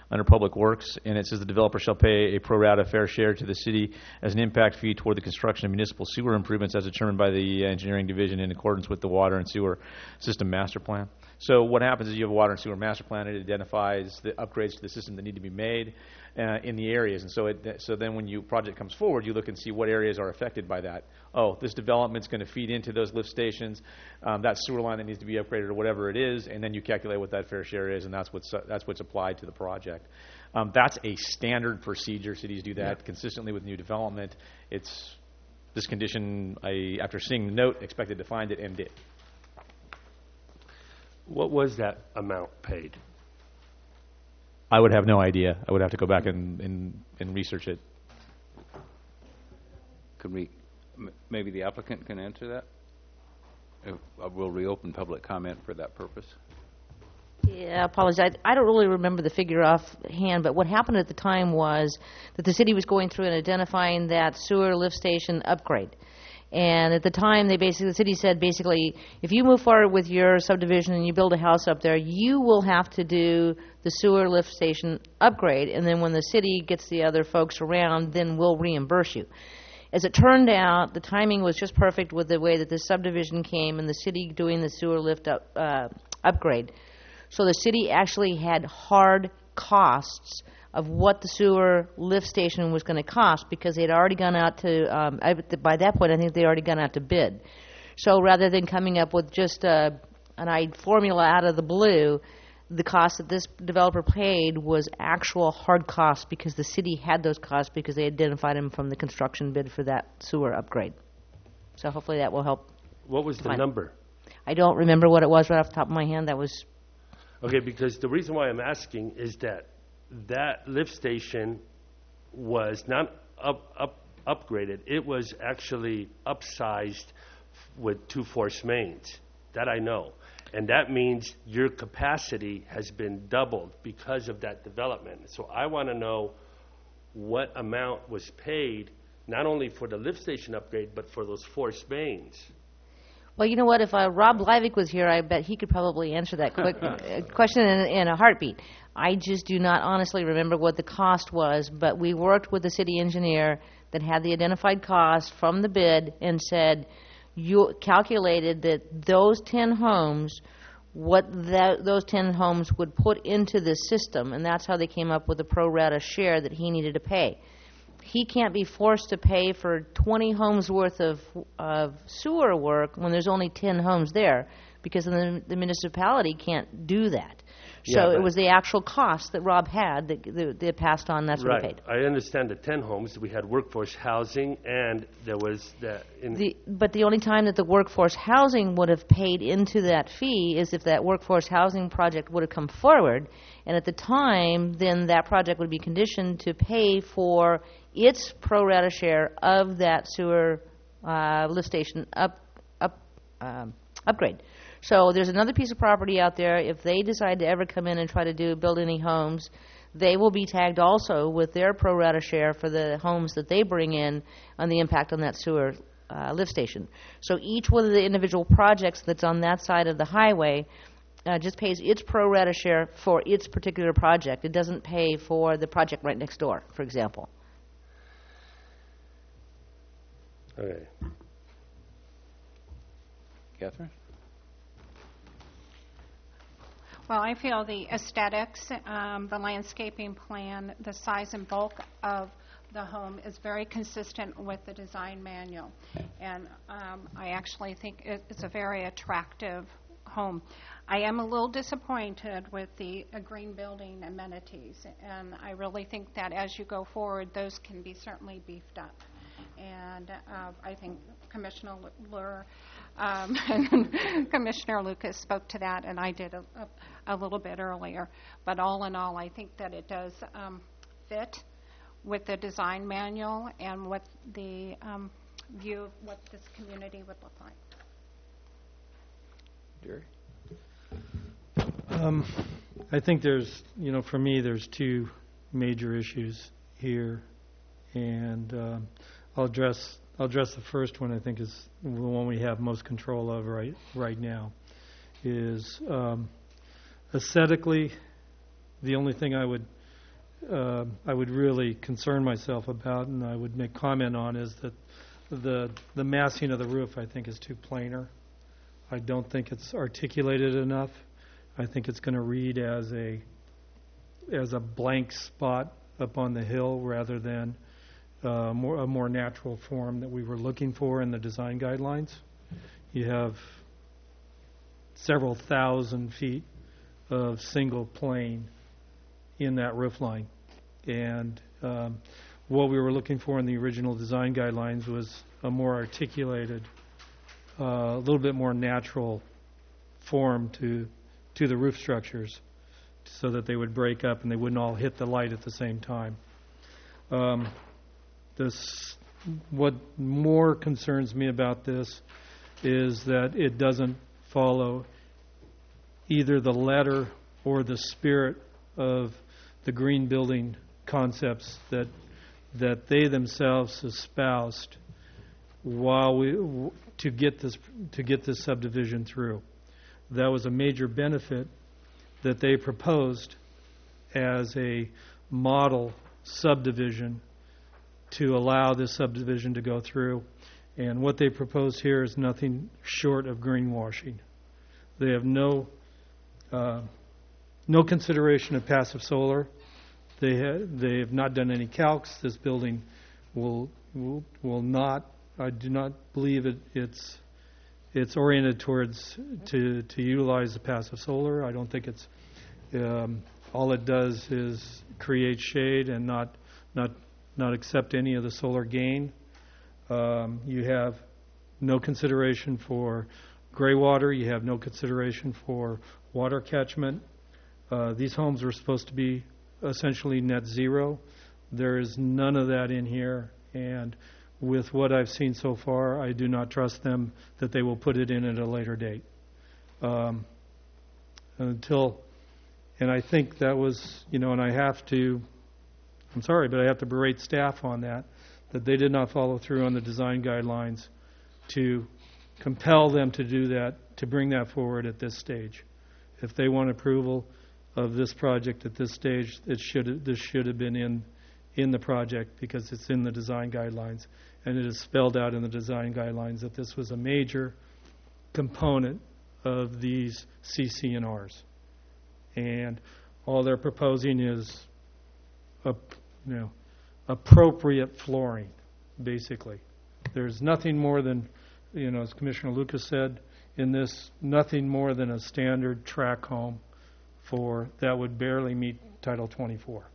Speaker 4: under Public Works, and it says the developer shall pay a pro rata fair share to the city as an impact fee toward the construction of municipal sewer improvements as determined by the engineering division in accordance with the water and sewer system master plan. So what happens is you have a water and sewer master plan. It identifies the upgrades to the system that need to be made uh, in the areas. And so it, so then when your project comes forward, you look and see what areas are affected by that. Oh, this development's going to feed into those lift stations, um, that sewer line that needs to be upgraded or whatever it is, and then you calculate what that fair share is, and that's what's, uh, that's what's applied to the project. Um, that's a standard procedure. Cities do that yeah. consistently with new development. It's this condition, I, after seeing the note, expected to find it and did.
Speaker 2: What was that amount paid?
Speaker 4: I would have no idea. I would have to go back and, and, and research it.
Speaker 1: Could we, m- maybe the applicant can answer that? If, uh, we'll reopen public comment for that purpose.
Speaker 10: Yeah, I apologize. I don't really remember the figure offhand, but what happened at the time was that the city was going through and identifying that sewer lift station upgrade. And at the time, they basically, the city said basically, if you move forward with your subdivision and you build a house up there, you will have to do the sewer lift station upgrade. And then when the city gets the other folks around, then we'll reimburse you. As it turned out, the timing was just perfect with the way that the subdivision came and the city doing the sewer lift up, uh, upgrade. So the city actually had hard costs of what the sewer lift station was going to cost because they had already gone out to, um, I, by that point, I think they had already gone out to bid. So rather than coming up with just a, an I formula out of the blue, the cost that this developer paid was actual hard costs because the city had those costs because they identified them from the construction bid for that sewer upgrade. So hopefully that will help.
Speaker 2: What was the
Speaker 10: Fine.
Speaker 2: number?
Speaker 10: I don't remember what it was right off the top of my hand. That was...
Speaker 2: Okay, because the reason why I'm asking is that that lift station was not up, up, upgraded. It was actually upsized with two force mains. That I know. And that means your capacity has been doubled because of that development. So I want to know what amount was paid, not only for the lift station upgrade, but for those force mains.
Speaker 10: Well, you know what? If uh, Rob Livick was here, I bet he could probably answer that quick uh, question in, in a heartbeat. I just do not honestly remember what the cost was, but we worked with the city engineer that had the identified cost from the bid and said, you calculated that those ten homes, what that, those ten homes would put into the system, and that's how they came up with the pro rata share that he needed to pay. He can't be forced to pay for twenty homes worth of, of sewer work when there's only ten homes there, because the, the municipality can't do that. So
Speaker 2: Yeah,
Speaker 10: it was the actual cost that Rob had that that they passed on. That's what he
Speaker 2: Right.
Speaker 10: paid.
Speaker 2: I understand the ten homes. We had workforce housing, and there was the... In
Speaker 10: The, but the only time that the workforce housing would have paid into that fee is if that workforce housing project would have come forward. And at the time, then that project would be conditioned to pay for its pro rata share of that sewer uh, lift station up, up, um, upgrade. So there's another piece of property out there. If they decide to ever come in and try to do build any homes, they will be tagged also with their pro rata share for the homes that they bring in on the impact on that sewer uh, lift station. So each one of the individual projects that's on that side of the highway uh, just pays its pro rata share for its particular project. It doesn't pay for the project right next door, for example.
Speaker 2: Okay.
Speaker 1: Catherine?
Speaker 3: Well, I feel the aesthetics, um, the landscaping plan, the size and bulk of the home is very consistent with the design manual. And um, I actually think it, it's a very attractive home. I am a little disappointed with the uh, green building amenities, and I really think that as you go forward, those can be certainly beefed up. And uh, I think Commissioner Lure, um, Commissioner Lucas spoke to that, and I did a, a, a little bit earlier. But all in all, I think that it does um, fit with the design manual and what the um, view of what this community would look like.
Speaker 1: Jerry?
Speaker 7: Um, I think there's, you know, for me, there's two major issues here, and um, I'll address I'll address the first one. I think is the one we have most control of right right now. Is um, aesthetically, the only thing I would uh, I would really concern myself about, and I would make comment on, is that the the massing of the roof, I think, is too planar. I don't think it's articulated enough. I think it's going to read as a as a blank spot up on the hill rather than uh, more a more natural form that we were looking for in the design guidelines. You have several thousand feet of single plane in that roof line, and um, what we were looking for in the original design guidelines was a more articulated, uh, a little bit more natural form to to the roof structures, so that they would break up and they wouldn't all hit the light at the same time. Um, this, what more concerns me about this is that it doesn't follow either the letter or the spirit of the green building concepts that that they themselves espoused while we to get this to get this subdivision through. That was a major benefit that they proposed as a model subdivision to allow this subdivision to go through. And what they propose here is nothing short of greenwashing. They have no uh, no consideration of passive solar. They ha- they have not done any calcs. This building will will will not. I do not believe it. It's it's oriented towards to to utilize the passive solar. I don't think it's um, all it does is create shade and not not not accept any of the solar gain. Um, you have no consideration for gray water. You have no consideration for water catchment. Uh, these homes were supposed to be essentially net zero. There is none of that in here, and with what I've seen so far, I do not trust them that they will put it in at a later date. Um, until, and I think that was, you know, and I have to, I'm sorry, but I have to berate staff on that, that they did not follow through on the design guidelines to compel them to do that, to bring that forward at this stage. If they want approval of this project at this stage, it should this should have been in in the project because it's in the design guidelines, and it is spelled out in the design guidelines that this was a major component of these C C N Rs. And all they're proposing is a, you know, appropriate flooring, basically. There's nothing more than, you know, as Commissioner Lucas said, in this, nothing more than a standard track home for that would barely meet Title twenty-four.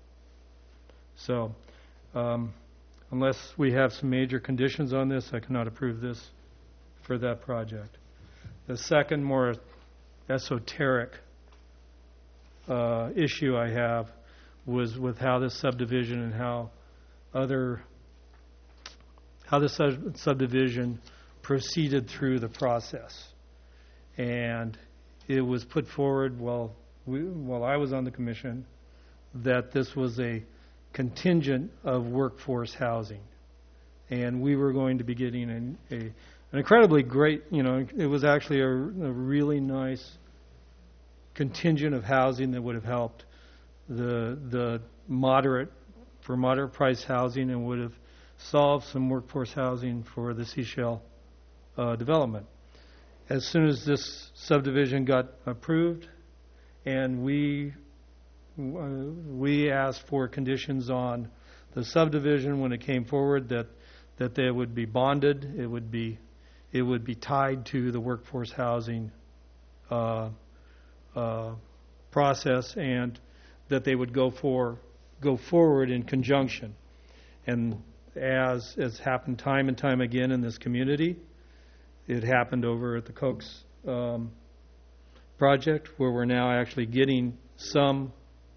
Speaker 7: So, um, unless we have some major conditions on this, I cannot approve this for that project. The second, more esoteric uh, issue I have was with how this subdivision and how other how this sub- subdivision proceeded through the process. And it was put forward while we, while I was on the commission that this was a contingent of workforce housing, and we were going to be getting an, a, an incredibly great, you know, it was actually a, a really nice contingent of housing that would have helped the the moderate for moderate price housing and would have solved some workforce housing for the Seashell uh, development. As soon as this subdivision got approved, and we uh, we asked for conditions on the subdivision when it came forward that that they would be bonded, it would be it would be tied to the workforce housing uh, uh, process, and that they would go for go forward in conjunction. And as has happened time and time again in this community, it happened over at the Cokes um, project, where we're now actually getting some,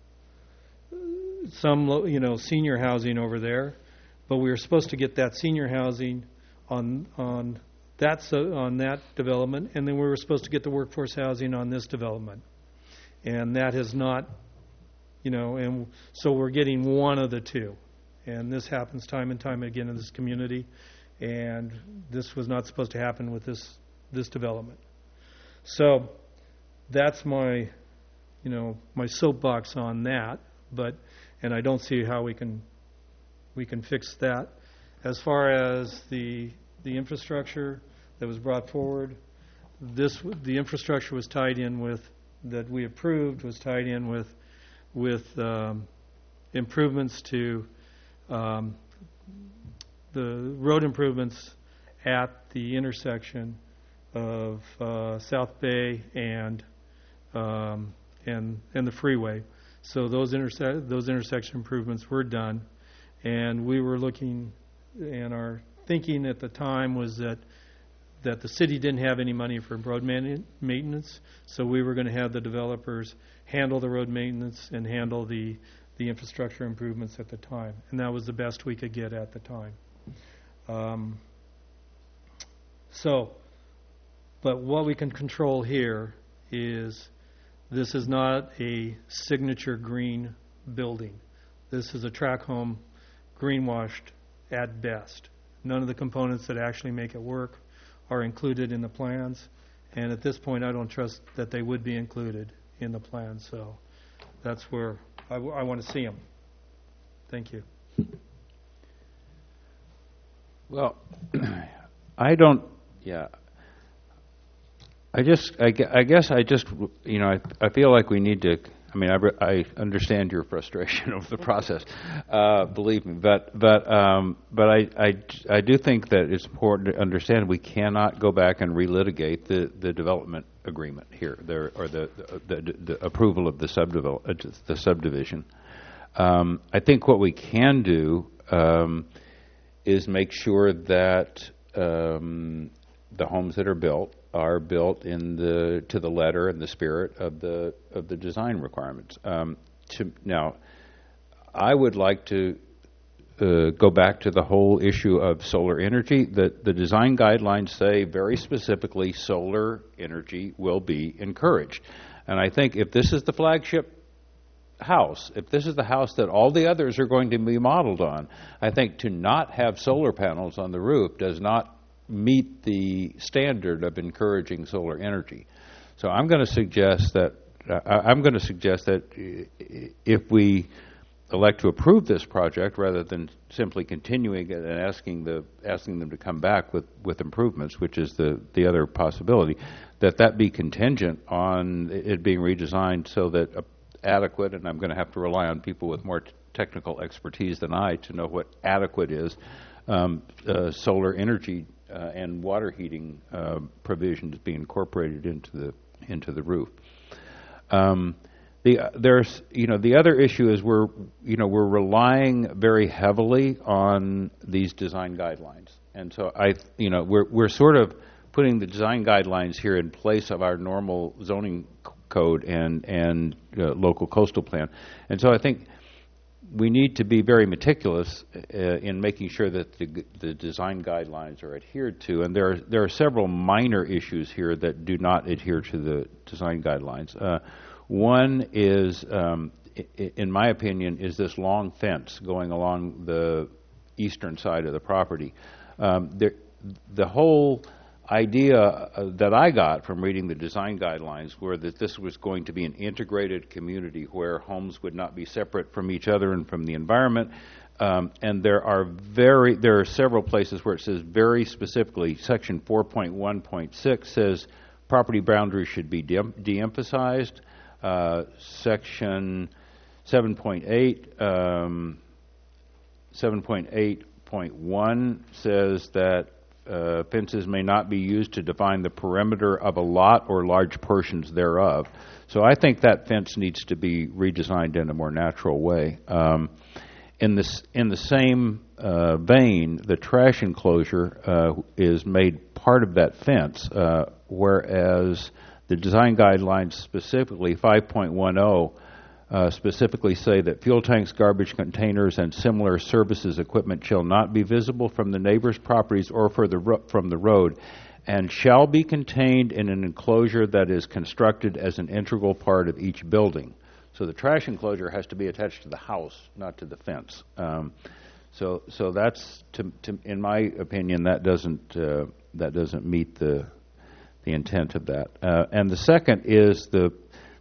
Speaker 7: some you know, senior housing over there, but we were supposed to get that senior housing on on that so, on that development, and then we were supposed to get the workforce housing on this development, and that has not, you know, and so we're getting one of the two, and this happens time and time again in this community. And this was not supposed to happen with this this development. So that's my, you know, my soapbox on that. but, and I don't see how we can, we can fix that. As far as the, the infrastructure that was brought forward, this, the infrastructure was tied in with, that we approved, was tied in with, with um, improvements to um, the road improvements at the intersection of uh, South Bay and um, and and the freeway. So those interse- those intersection improvements were done, and we were looking, and our thinking at the time was that that the city didn't have any money for road man- maintenance, so we were going to have the developers handle the road maintenance and handle the the infrastructure improvements at the time, and that was the best we could get at the time. Um, so, but what we can control here is this is not a signature green building. This is a track home greenwashed at best. None of the components that actually make it work are included in the plans, and at this point I don't trust that they would be included in the plan, so that's where I, w- I want to see them. Thank you.
Speaker 1: Well, I don't, yeah. I just, I, gue- I guess I just, you know, I, I feel like we need to, I mean, I, re- I understand your frustration of the process, uh, believe me, but, but, um, but I, I, I do think that it's important to understand we cannot go back and relitigate the, the development agreement here, there, or the, the, the, the approval of the subdevel- uh, the subdivision. Um, I think what we can do, um, is make sure that um, the homes that are built are built in the to the letter and the spirit of the of the design requirements. Um, to, now, I would like to uh, go back to the whole issue of solar energy. The the design guidelines say very specifically solar energy will be encouraged, and I think if this is the flagship house, if this is the house that all the others are going to be modeled on, I think to not have solar panels on the roof does not meet the standard of encouraging solar energy. So I'm going to suggest that uh, I'm going to suggest that if we elect to approve this project rather than simply continuing it and asking the asking them to come back with, with improvements, which is the, the other possibility, that that be contingent on it being redesigned so that a adequate, and I'm going to have to rely on people with more t- technical expertise than I to know what adequate is, um, uh, solar energy uh, and water heating uh, provisions be incorporated into the into the roof. Um, the uh, there's you know the other issue is we're you know we're relying very heavily on these design guidelines, and so I you know we're we're sort of putting the design guidelines here in place of our normal zoning code and and uh, local coastal plan, and so I think we need to be very meticulous uh, in making sure that the, the design guidelines are adhered to. And there are there are several minor issues here that do not adhere to the design guidelines. Uh, one is, um, I- in my opinion, is this long fence going along the eastern side of the property. Um, there, the whole idea uh, that I got from reading the design guidelines were that this was going to be an integrated community where homes would not be separate from each other and from the environment. Um, and there are very there are several places where it says very specifically, Section four point one point six says property boundaries should be de- de-emphasized. Uh, section seven point eight um, seven point eight point one says that Uh, fences may not be used to define the perimeter of a lot or large portions thereof. So I think that fence needs to be redesigned in a more natural way. Um, in this, in the same uh, vein, the trash enclosure uh, is made part of that fence, uh, whereas the design guidelines specifically five point ten Uh, specifically say that fuel tanks, garbage containers, and similar services equipment shall not be visible from the neighbor's properties or for the ro- from the road, and shall be contained in an enclosure that is constructed as an integral part of each building. So the trash enclosure has to be attached to the house, not to the fence. Um, so, so that's, to, to, in my opinion, that doesn't uh, that doesn't meet the the intent of that. Uh, and the second is the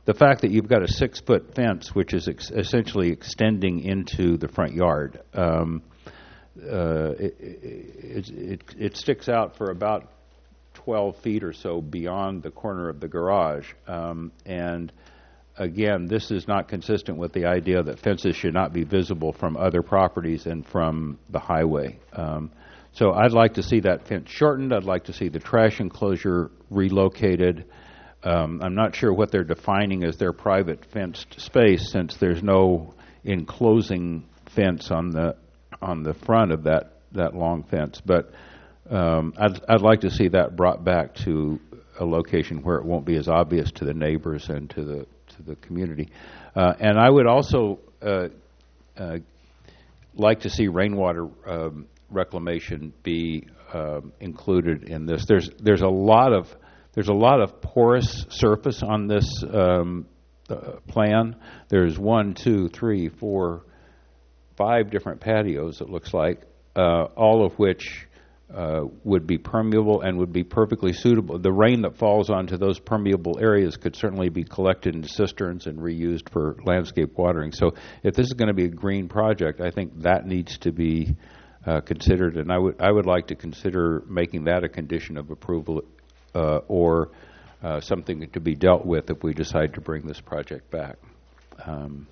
Speaker 1: the fact that you've got a six-foot fence, which is ex- essentially extending into the front yard, um, uh, it, it, it, it sticks out for about twelve feet or so beyond the corner of the garage. Um, and again, this is not consistent with the idea that fences should not be visible from other properties and from the highway. Um, so I'd like to see that fence shortened. I'd like to see the trash enclosure relocated. Um, I'm not sure what they're defining as their private fenced space, since there's no enclosing fence on the on the front of that, that long fence. But um, I'd, I'd like to see that brought back to a location where it won't be as obvious to the neighbors and to the to the community. Uh, and I would also uh, uh, like to see rainwater um, reclamation be uh, included in this. There's there's a lot of there's a lot of porous surface on this um, uh, plan. There's one, two, three, four, five different patios. It looks like, uh, all of which uh, would be permeable and would be perfectly suitable. The rain that falls onto those permeable areas could certainly be collected in cisterns and reused for landscape watering. So if this is going to be a green project, I think that needs to be uh, considered, and I would I would like to consider making that a condition of approval, uh, or uh, something to be dealt with if we decide to bring this project back. Um,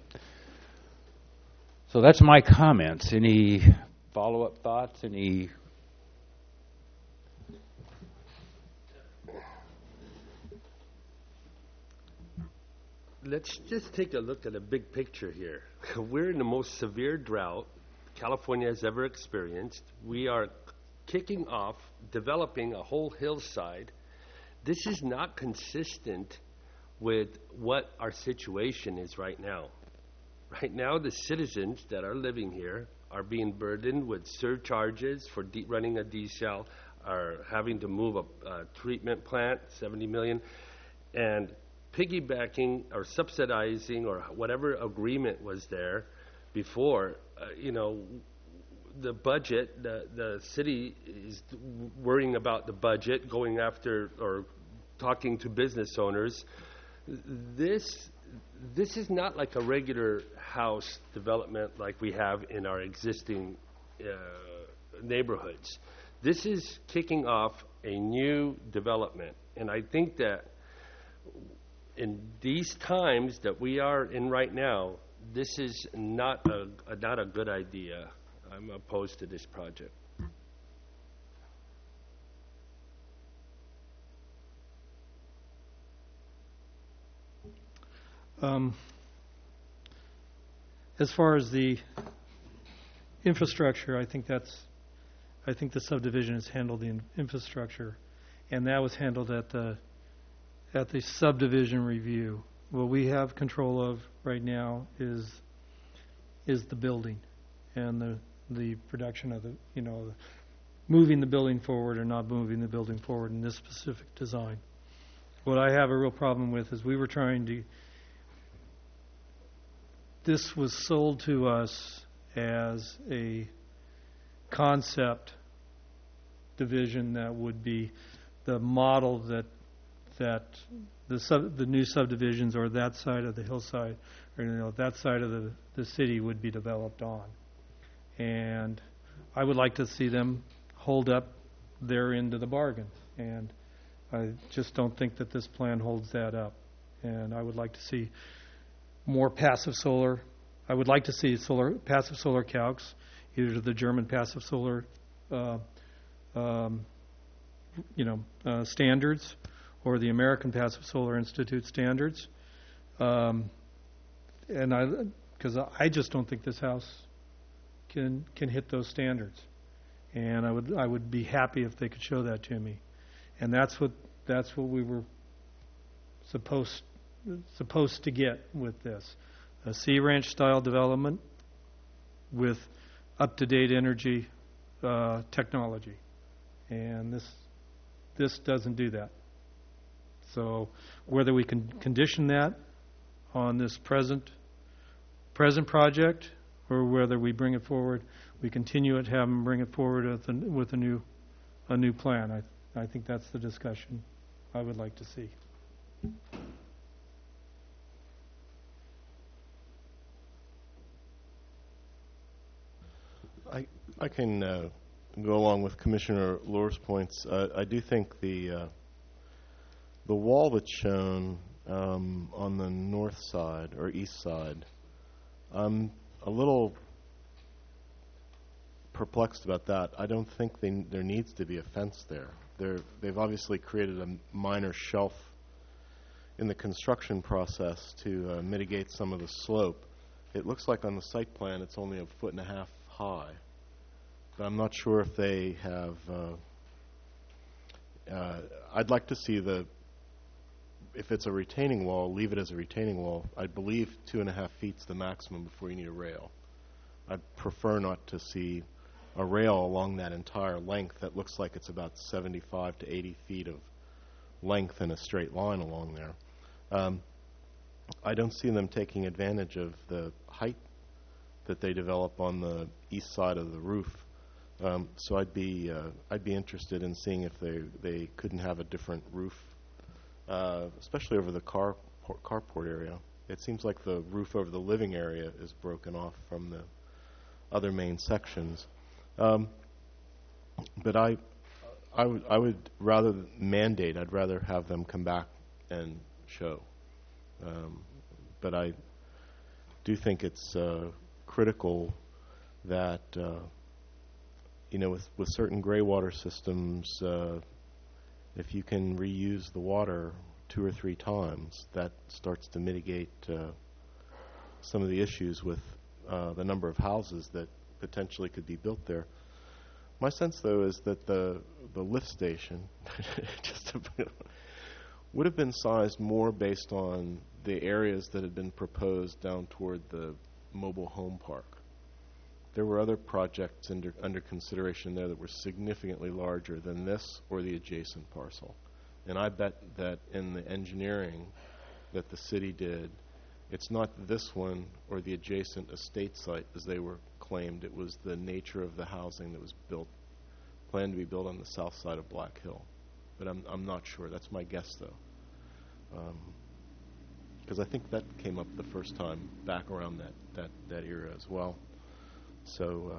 Speaker 1: so that's my comments. Any follow-up thoughts? Any?
Speaker 2: Let's just take a look at the big picture here. We're in the most severe drought California has ever experienced. We are kicking off, developing a whole hillside. This is not consistent with what our situation is right now. Right now, the citizens that are living here are being burdened with surcharges for de- running a desal, are having to move a, a treatment plant, seventy million, and piggybacking or subsidizing or whatever agreement was there before, uh, you know, the budget, the, the city is worrying about the budget, going after or talking to business owners. This this is not like a regular house development like we have in our existing uh, neighborhoods. This is kicking off a new development, and I think that in these times that we are in right now, this is not a, a not a good idea. I'm opposed to this project.
Speaker 7: Um, as far as the infrastructure, I think that's, I think the subdivision has handled the in- infrastructure, and that was handled at the at the subdivision review. What we have control of right now is is the building and the the production of the, you know, the moving the building forward or not moving the building forward in this specific design. What I have a real problem with is we were trying to, this was sold to us as a concept division that would be the model that that the sub, the new subdivisions or that side of the hillside or, you know, that side of the, the city would be developed on. And I would like to see them hold up their end of the bargain. And I just don't think that this plan holds that up. And I would like to see more passive solar. I would like to see solar passive solar calcs, either the German passive solar, uh, um, you know, uh, standards, or the American Passive Solar Institute standards. Um, and I, because I just don't think this house can can hit those standards. And I would I would be happy if they could show that to me. And that's what that's what we were supposed supposed to get with this. A Sea Ranch style development with up-to-date energy uh, technology. And this this doesn't do that. So whether we can condition that on this present present project, or whether we bring it forward, we continue it, have them bring it forward with a, with a new a new plan. I I think that's the discussion I would like to see.
Speaker 5: I can uh, go along with Commissioner Lohr's points. Uh, I do think the uh, the wall that's shown um, on the north side or east side, I'm a little perplexed about that. I don't think they, there needs to be a fence there. They're, they've obviously created a minor shelf in the construction process to uh, mitigate some of the slope. It looks like on the site plan it's only a foot and a half high. But I'm not sure if they have, uh, uh, I'd like to see the, if it's a retaining wall, leave it as a retaining wall. I believe two and a half feet's the maximum before you need a rail. I'd prefer not to see a rail along that entire length that looks like it's about seventy-five to eighty feet of length in a straight line along there. Um, I don't see them taking advantage of the height that they develop on the east side of the roof. Um, so I'd be uh, I'd be interested in seeing if they they couldn't have a different roof, uh, especially over the car carport area. It seems like the roof over the living area is broken off from the other main sections. Um, but I, I would, I would rather than mandate, I'd rather have them come back and show. Um, but I do think it's uh, critical that, uh, you know, with, with certain gray water systems, uh, if you can reuse the water two or three times, that starts to mitigate uh, some of the issues with uh, the number of houses that potentially could be built there. My sense, though, is that the the lift station just to, would have been sized more based on the areas that had been proposed down toward the mobile home park. There were other projects under, under consideration there that were significantly larger than this or the adjacent parcel. And I bet that in the engineering that the city did, it's not this one or the adjacent estate site as they were claimed. It was the nature of the housing that was built, planned to be built on the south side of Black Hill. But I'm, I'm not sure. That's my guess, though. Because um, I think that came up the first time back around that, that, that era as well. So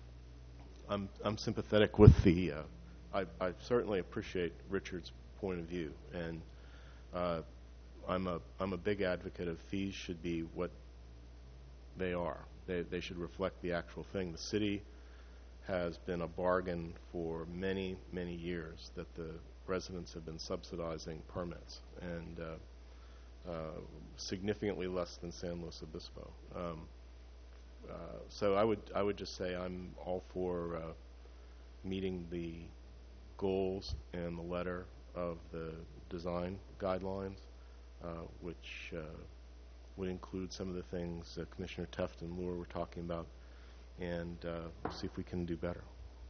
Speaker 5: uh, I'm, I'm sympathetic with the, uh, I, I certainly appreciate Richard's point of view. And uh, I'm a I'm a big advocate of fees should be what they are. They they should reflect the actual thing. The city has been a bargain for many many years that the residents have been subsidizing permits, and uh, uh, significantly less than San Luis Obispo. Um, uh, so I would I would just say I'm all for uh, meeting the goals and the letter of the design guidelines. Uh, which uh, would include some of the things uh, Commissioner Teft and Lohr were talking about, and uh, see if we can do better.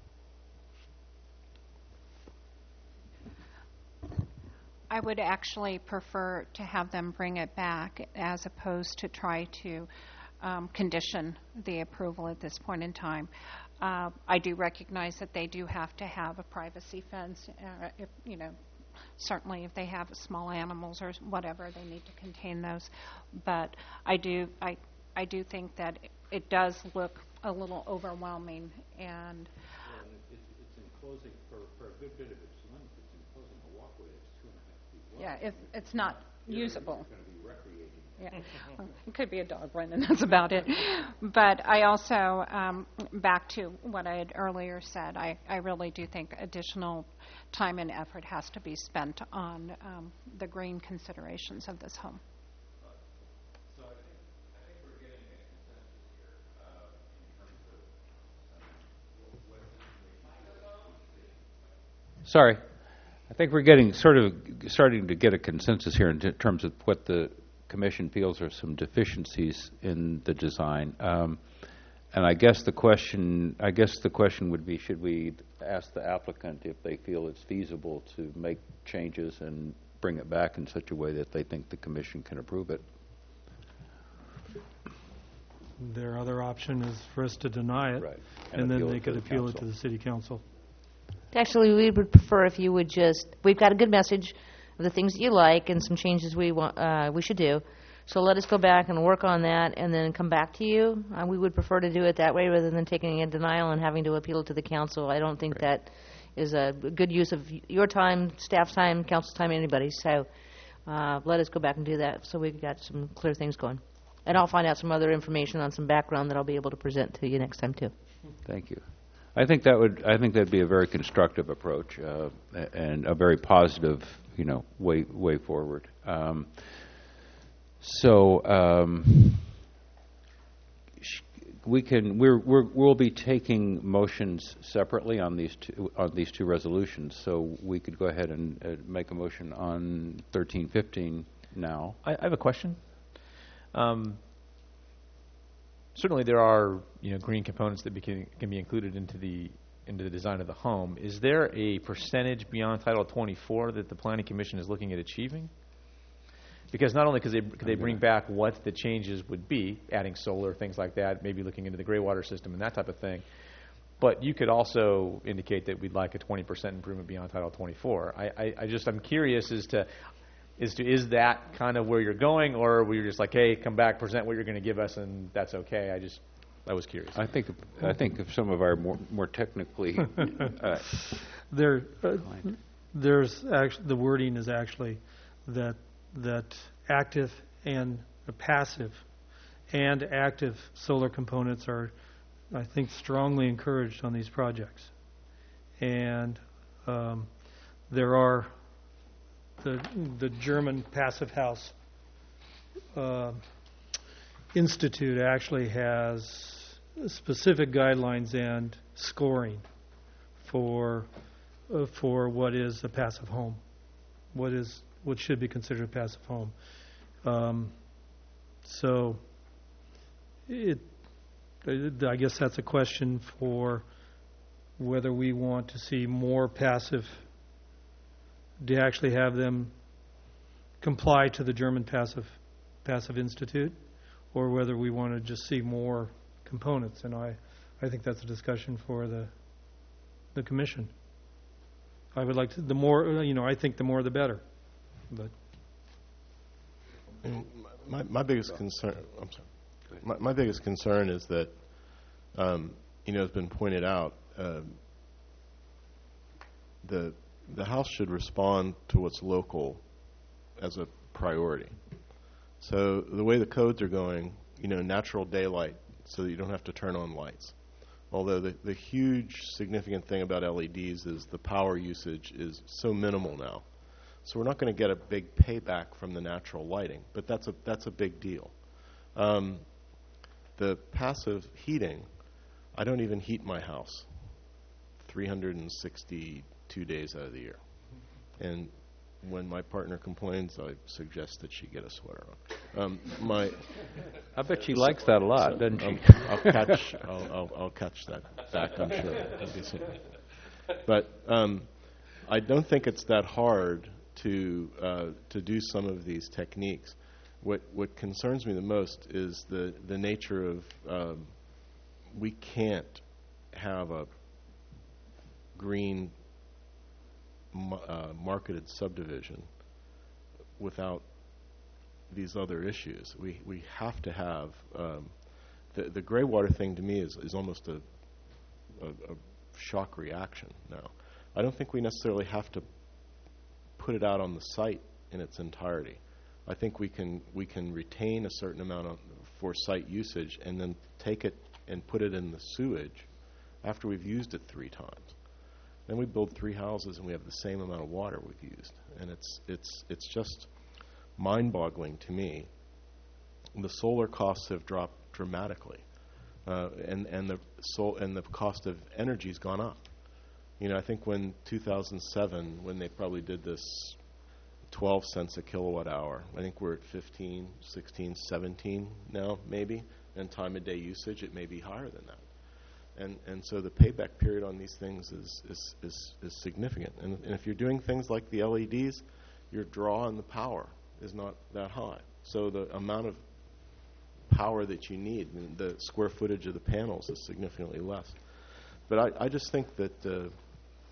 Speaker 3: I would actually prefer to have them bring it back as opposed to try to um, condition the approval at this point in time. Uh, I do recognize that they do have to have a privacy fence, uh, if, you know, certainly if they have small animals or whatever, they need to contain those. But I do, I, I do think that it, it does look a little overwhelming. And
Speaker 1: well, it's, it's enclosing for, for a good bit of its length. It's enclosing a walkway that's two and a half feet wide.
Speaker 3: yeah, if it's not usable.
Speaker 1: It's going to be recreating.
Speaker 3: Yeah, well, it could be a dog run, and that's about it. But I also, um, back to what I had earlier said, I, I really do think additional time and effort has to be spent on um, the green considerations of this home.
Speaker 1: So I think, I think we're getting a consensus here uh, in terms of um, what the Sorry. I think we're getting sort of starting to get a consensus here in t- terms of what the Commission feels are some deficiencies in the design. Um, and I guess the question, I guess the question would be, should we ask the applicant if they feel it's feasible to make changes and bring it back in such a way that they think the Commission can approve it?
Speaker 7: Their other option is for us to deny it,
Speaker 1: Right.
Speaker 7: and,
Speaker 1: And
Speaker 7: then
Speaker 1: appeal
Speaker 7: they
Speaker 1: it to
Speaker 7: could
Speaker 1: the
Speaker 7: appeal it
Speaker 1: council.
Speaker 7: to the city council.
Speaker 10: Actually, we would prefer if you would just, we've got a good message of the things that you like and some changes we want, uh, we should do. So let us go back and work on that and then come back to you. Uh, we would prefer to do it that way rather than taking a denial and having to appeal to the council. I don't think that is a good use of your time, staff's time, council's time, anybody's. So uh, let us go back and do that so we've got some clear things going. And I'll find out some other information on some background that I'll be able to present to you next time, too.
Speaker 1: Thank you. I think that would, I think that'd be a very constructive approach uh, and a very positive, you know, way way forward. Um, so um, sh- we can, we're, we're, we'll be taking motions separately on these two on these two resolutions. So we could go ahead and uh, make a motion on thirteen fifteen now.
Speaker 4: I, I have a question. Um, certainly, there are you know green components that be, can, can be included into the into the design of the home. Is there a percentage beyond Title twenty-four that the Planning Commission is looking at achieving? Because not only could they could they bring back what the changes would be, adding solar, things like that, maybe looking into the gray water system and that type of thing, but you could also indicate that we'd like a twenty percent improvement beyond Title twenty-four. I, I, I just I'm curious as to. Is to is that kind of where you're going, or were you just like, hey, come back, present what you're going to give us, and that's okay? I just, I was curious.
Speaker 1: I think I think if some of our more more technically uh,
Speaker 7: there, uh, there's actually the wording is actually that that active and uh, passive and active solar components are, I think, strongly encouraged on these projects, and um, there are. The, the German Passive House uh, Institute actually has specific guidelines and scoring for uh, for what is a passive home, what is what should be considered a passive home. Um, so, it I guess that's a question for whether we want to see more passive. To actually have them comply to the German Passive Passive Institute, or whether we want to just see more components. And I, I think that's a discussion for the the commission. I would like to, the more, you know, I think the more the better. But
Speaker 5: And my, my biggest concern, I'm sorry, my, my biggest concern is that, um, you know, it's been pointed out, uh, the the House should respond to what's local as a priority. So the way the codes are going, you know, natural daylight, so that you don't have to turn on lights. Although the, the huge significant thing about L E Ds is the power usage is so minimal now. So we're not going to get a big payback from the natural lighting, but that's a that's a big deal. Um, the passive heating, I don't even heat my house three hundred sixty-two days out of the year. And when my partner complains, I suggest that she get a sweater on. Um, my,
Speaker 1: I bet she likes that a lot,
Speaker 5: so,
Speaker 1: doesn't she?
Speaker 5: um, I'll catch, I'll, I'll, I'll catch that back, I'm sure. That'll be soon. But um, I don't think it's that hard to uh, to do some of these techniques. What what concerns me the most is the the nature of um, we can't have a green uh, marketed subdivision without these other issues. We we have to have um, the the gray water thing. To me is is almost a, a, a shock reaction now. I don't think we necessarily have to put it out on the site in its entirety. I think we can we can retain a certain amount of for site usage and then take it and put it in the sewage after we've used it three times. Then we build three houses and we have the same amount of water we've used, and it's it's it's just mind-boggling to me. The solar costs have dropped dramatically, uh, and and the sol- and the cost of energy's gone up. You know, I think when two thousand seven, when they probably did this twelve cents a kilowatt hour, I think we're at fifteen, sixteen, seventeen now, maybe. And time of day usage, it may be higher than that. And and so the payback period on these things is is, is, is significant. And, and if you're doing things like the L E Ds, your draw on the power is not that high. So the amount of power that you need, and the square footage of the panels is significantly less. But I, I just think that uh,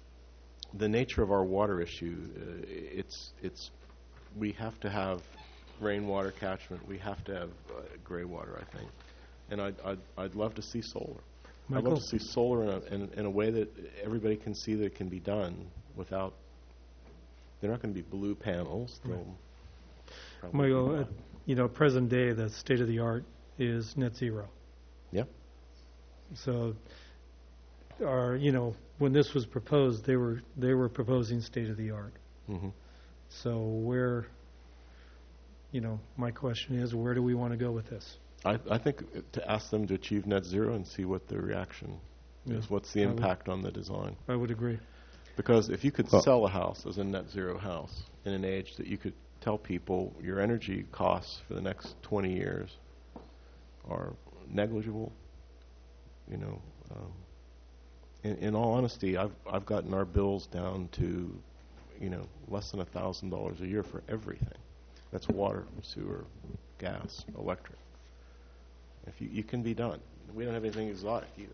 Speaker 5: the nature of our water issue, uh, it's it's we have to have rainwater catchment, we have to have uh, gray water, I think. And I'd, I'd, I'd love to see solar. I'd
Speaker 7: Michael?
Speaker 5: love to see solar in a, in, in a way that everybody can see that it can be done without, they're not going to be blue panels. They'll probably be
Speaker 7: Michael,
Speaker 5: not.
Speaker 7: at, you know, present day, the state of the art is net zero.
Speaker 5: Yeah.
Speaker 7: So, our, you know, when this was proposed, they were they were proposing state of the art.
Speaker 5: Mhm.
Speaker 7: So where, you know, my question is, where do we want to go with this?
Speaker 5: I, I think to ask them to achieve net zero and see what the reaction
Speaker 7: Yeah.
Speaker 5: is, what's the
Speaker 7: I would-
Speaker 5: impact on the design.
Speaker 7: I would agree.
Speaker 5: Because if you could
Speaker 1: Well-
Speaker 5: sell a house as a net zero house in an age that you could tell people your energy costs for the next twenty years are negligible, you know, um, in, in all honesty, I've I've gotten our bills down to, you know, less than a thousand dollars a year for everything. That's water, sewer, gas, electric. If you, you can be done. We don't have anything exotic either.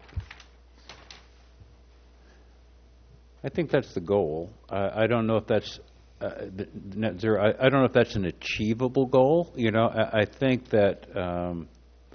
Speaker 1: I think that's the goal. I I don't know if that's uh, the net zero. I, I don't know if that's an achievable goal. You know, I, I think that um,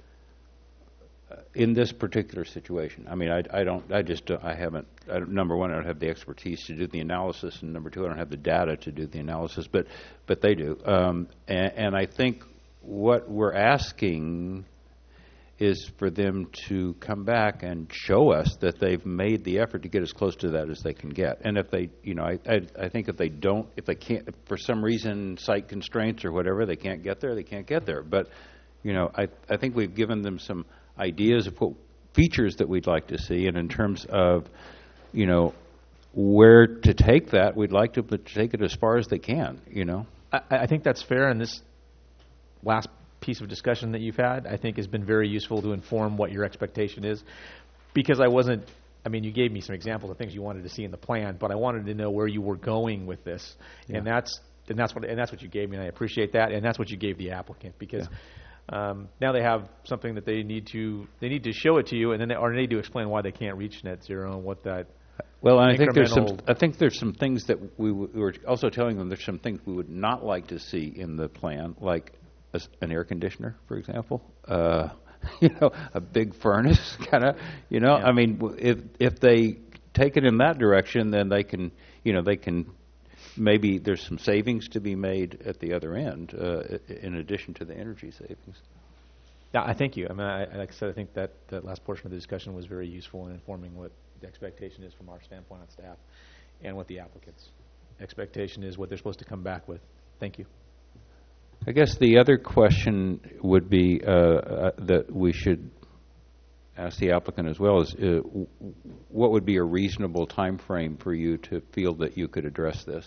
Speaker 1: uh, in this particular situation, I mean, I, I don't. I just. Don't, I haven't. I don't, number one, I don't have the expertise to do the analysis, and number two, I don't have the data to do the analysis. But but they do. Um, and, and I think what we're asking is for them to come back and show us that they've made the effort to get as close to that as they can get. And if they, you know, I, I, I think if they don't, if they can't, if for some reason, site constraints or whatever, they can't get there, they can't get there. But, you know, I, I think we've given them some ideas of what features that we'd like to see, and in terms of, you know, where to take that, we'd like to but take it as far as they can, you know.
Speaker 4: I, I think that's fair, and this last piece of discussion that you've had, I think, has been very useful to inform what your expectation is, because I wasn't, I mean, you gave me some examples of things you wanted to see in the plan, but I wanted to know where you were going with this,
Speaker 1: Yeah.
Speaker 4: and that's and that's what and that's what you gave me, and I appreciate that, and that's what you gave the applicant, because um, now they have something that they need to they need to show it to you, and then they, or they need to explain why they can't reach net zero and what that.
Speaker 1: Well, and I think there's some.
Speaker 4: incremental-
Speaker 1: I think there's some things that we, w- we were also telling them. There's some things we would not like to see in the plan, like a s an air conditioner, for example. Uh, you know, a big furnace, kind of. You know,
Speaker 4: Yeah.
Speaker 1: I mean, w- if if they take it in that direction, then they can. You know, they can. Maybe there's some savings to be made at the other end, uh, i- in addition to the energy savings.
Speaker 4: Yeah, I thank you. I mean, I, like I said, I think that that last portion of the discussion was very useful in informing what the expectation is from our standpoint on staff, and what the applicant's expectation is, what they're supposed to come back with. Thank you.
Speaker 1: I guess the other question would be uh, uh, that we should ask the applicant as well is, uh, w- what would be a reasonable time frame for you to feel that you could address this?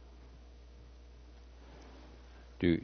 Speaker 1: Do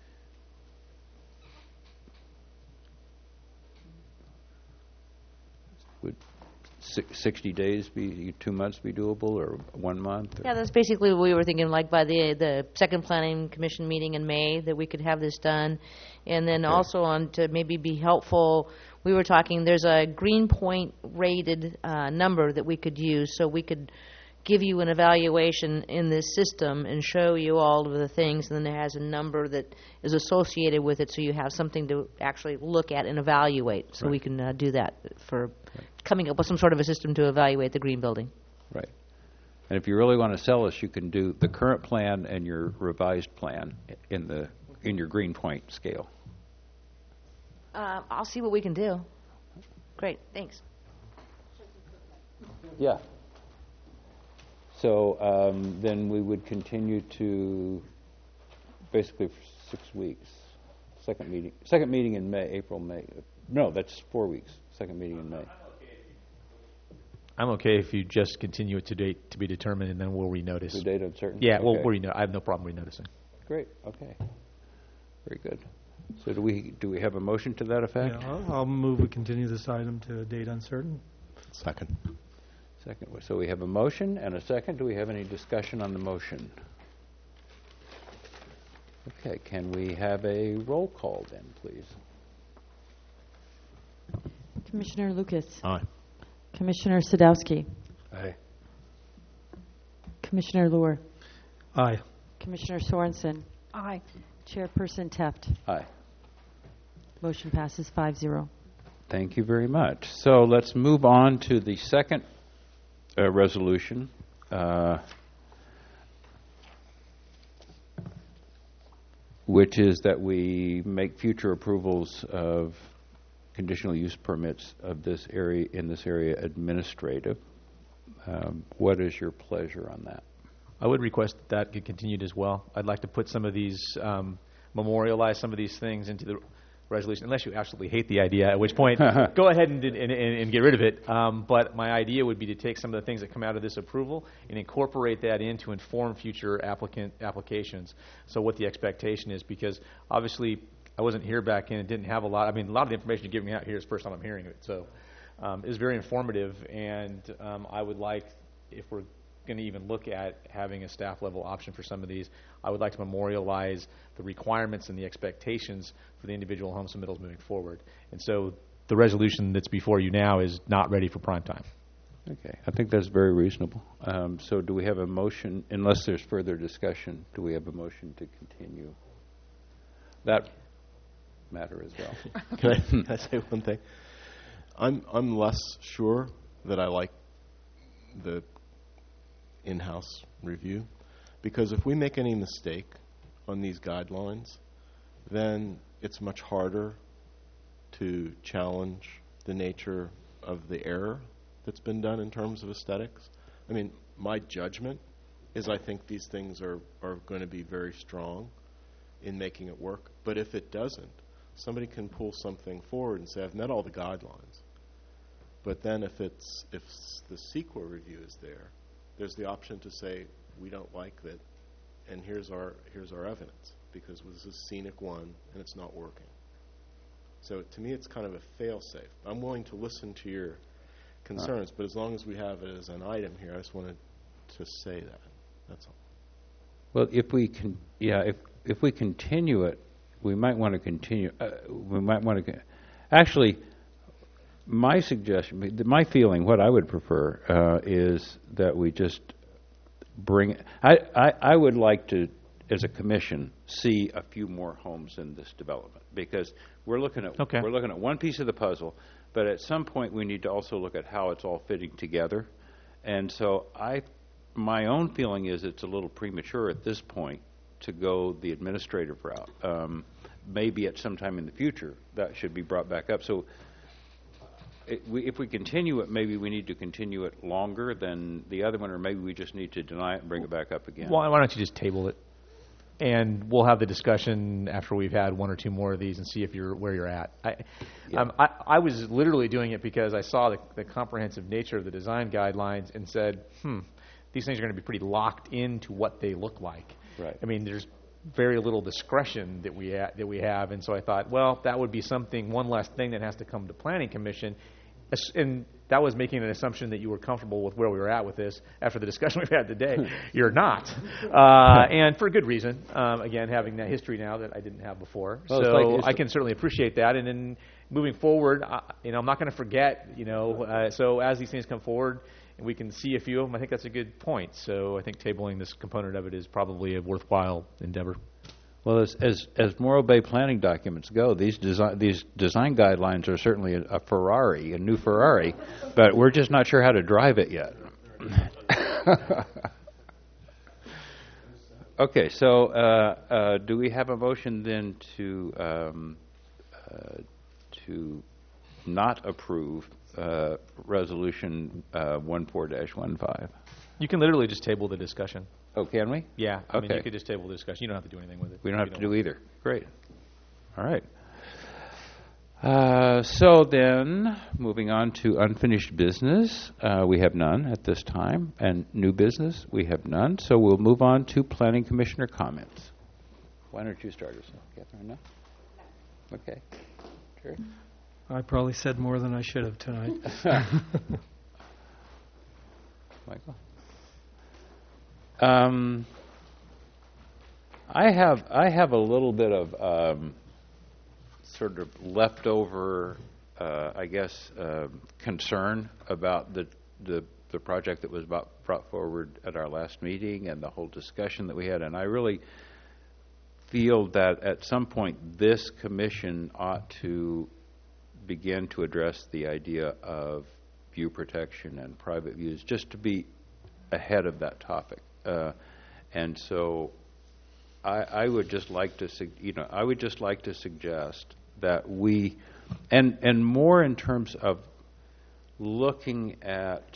Speaker 1: would si- sixty days be, two months be doable, or one month? or-
Speaker 10: Yeah, that's basically what we were thinking, like by the, the second planning commission meeting in May, that we could have this done. And then
Speaker 1: Okay.
Speaker 10: also on, to maybe be helpful, we were talking, there's a Green Point rated uh, number that we could use, so we could give you an evaluation in this system and show you all of the things, and then it has a number that is associated with it, so you have something to actually look at and evaluate. So we
Speaker 1: Right.
Speaker 10: can uh, do that for coming up with some sort of a system to evaluate the green building.
Speaker 1: Right. And if you really want to sell us, you can do the current plan and your revised plan in the, in your Green Point scale.
Speaker 10: Uh, I'll see what we can do. Great, thanks.
Speaker 1: Yeah. So um, then we would continue to, basically for six weeks. Second meeting, second meeting in May, April, May. No, that's four weeks. Second meeting in May.
Speaker 4: I'm okay if you just continue it to date to be determined, and then we'll renotice.
Speaker 1: The date uncertain?
Speaker 4: Yeah, well,
Speaker 1: Okay.
Speaker 4: we'll reno- I have no problem renoticing.
Speaker 1: Great, okay. Very good. So do we, do we have a motion to that effect?
Speaker 7: Yeah, I'll, I'll move we continue this item to a date uncertain.
Speaker 5: Second.
Speaker 1: Second, so we have a motion and a second. Do we have any discussion on the motion? Okay, can we have a roll call then, please?
Speaker 9: Commissioner Lucas.
Speaker 5: Aye.
Speaker 9: Commissioner Sadowski.
Speaker 1: Aye.
Speaker 9: Commissioner Lohr.
Speaker 7: Aye.
Speaker 9: Commissioner Sorensen.
Speaker 3: Aye.
Speaker 9: Chairperson Teft.
Speaker 1: Aye.
Speaker 9: Motion passes five zero.
Speaker 1: Thank you very much. So let's move on to the second uh, resolution. Uh, which is that we make future approvals of conditional use permits of this area, in this area, administrative. Um, what is your pleasure on that?
Speaker 4: I would request that that get continued as well. I'd like to put some of these, um, memorialize some of these things into the resolution, unless you absolutely hate the idea, at which point go ahead and, and, and, and get rid of it. Um, but my idea would be to take some of the things that come out of this approval and incorporate that in to inform future applicant applications. So what the expectation is, because obviously I wasn't here back in and didn't have a lot. I mean, a lot of the information you're giving me out here is the first time I'm hearing it. So um, it's very informative, and um, I would like, if we're going to even look at having a staff level option for some of these, I would like to memorialize the requirements and the expectations for the individual home submittals moving forward. And so the resolution that's before you now is not ready for prime time.
Speaker 1: Okay, I think that's very reasonable. Um, so do we have a motion, unless there's further discussion, do we have a motion to continue that matter as well?
Speaker 5: Can I, can I say one thing? I'm I'm less sure that I like the in-house review, because if we make any mistake on these guidelines, then it's much harder to challenge the nature of the error that's been done in terms of aesthetics. I mean, my judgment is I think these things are, are going to be very strong in making it work. But if it doesn't, somebody can pull something forward and say, I've met all the guidelines. But then if it's if the CEQA review is there, there's the option to say, we don't like that, and here's our here's our evidence, because this is scenic one and it's not working. So to me, it's kind of a fail-safe. I'm willing to listen to your concerns, but as long as we have it as an item here, I just wanted to say that. That's all.
Speaker 1: Well, if we can, yeah, if if we continue it, we might want to continue. Uh, we might want to. Actually, my suggestion, my feeling, what I would prefer uh, is that we just bring. I, I I would like to, as a commission, see a few more homes in this development, because we're looking at
Speaker 4: Okay.
Speaker 1: we're looking at one piece of the puzzle, but at some point we need to also look at how it's all fitting together, and so I. My own feeling is it's a little premature at this point to go the administrative route. Um, maybe at some time in the future that should be brought back up. So it, we, if we continue it, maybe we need to continue it longer than the other one, or maybe we just need to deny it and bring it back up again.
Speaker 4: Why, why don't you just table it? And we'll have the discussion after we've had one or two more of these and see if you're where you're at. I,
Speaker 1: Yeah.
Speaker 4: um, I, I was literally doing it because I saw the, the comprehensive nature of the design guidelines and said, hmm, these things are going to be pretty locked into what they look like.
Speaker 1: Right.
Speaker 4: I mean, there's very little discretion that we ha- that we have, and so I thought, well, that would be something, one less thing that has to come to Planning Commission, As- and that was making an assumption that you were comfortable with where we were at with this after the discussion we've had today. You're not, uh, and for good reason. Um, again, having that history now that I didn't have before,
Speaker 1: Well, it's
Speaker 4: so
Speaker 1: like- it's
Speaker 4: I can certainly appreciate that. And then moving forward, I, you know, I'm not going to forget. You know, uh, so as these things come forward, and we can see a few of them, I think that's a good point. So I think tabling this component of it is probably a worthwhile endeavor.
Speaker 1: Well, as, as as Morro Bay planning documents go, these design these design guidelines are certainly a, a Ferrari, a new Ferrari, but we're just not sure how to drive it yet. Okay, so uh, uh, do we have a motion then to um, uh, to not approve uh, resolution uh, fourteen dash fifteen?
Speaker 4: You can literally just table the discussion.
Speaker 1: Oh, can we?
Speaker 4: Yeah, I mean,
Speaker 1: Okay.
Speaker 4: you could just table the discussion. You don't have to do anything with it.
Speaker 1: We don't
Speaker 4: if
Speaker 1: have
Speaker 4: you
Speaker 1: to do
Speaker 4: want.
Speaker 1: either. Great. All right. Uh, so then, moving on to unfinished business, uh, we have none at this time, and new business, we have none. So we'll move on to Planning Commissioner comments. Why don't you start us off, Catherine? No? Okay. Jerry?
Speaker 7: I probably said more than I should have tonight.
Speaker 1: Michael? Um, I have I have a little bit of um, sort of leftover, uh, I guess, uh, concern about the, the the project that was about brought forward at our last meeting and the whole discussion that we had, and I really feel that at some point this commission ought to begin to address the idea of view protection and private views, just to be ahead of that topic. Uh, and so I, I would just like to, sug- you know, I would just like to suggest that we, and and more in terms of looking at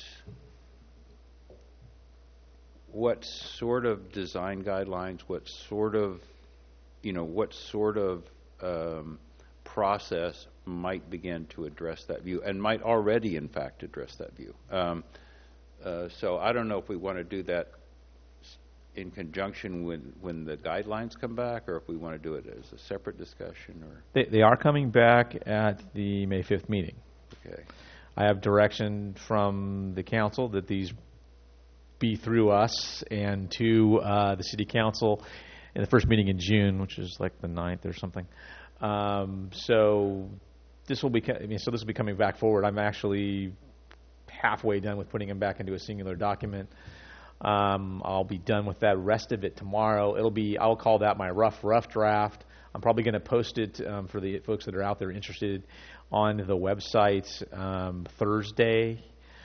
Speaker 1: what sort of design guidelines, what sort of, you know, what sort of um, process might begin to address that view, and might already, in fact, address that view. Um, uh, so I don't know if we want to do that in conjunction with when the guidelines come back, or if we want to do it as a separate discussion. Or
Speaker 4: They, they are coming back at the May fifth meeting.
Speaker 1: Okay.
Speaker 4: I have direction from the council that these be through us and to uh, the city council in the first meeting in June, which is like the ninth or something. Um, so this will be, I mean, so this will be coming back forward. I'm actually halfway done with putting them back into a singular document. Um, I'll be done with that rest of it tomorrow. It'll be, I'll call that my rough, rough draft. I'm probably going to post it um, for the folks that are out there interested on the website um, Thursday,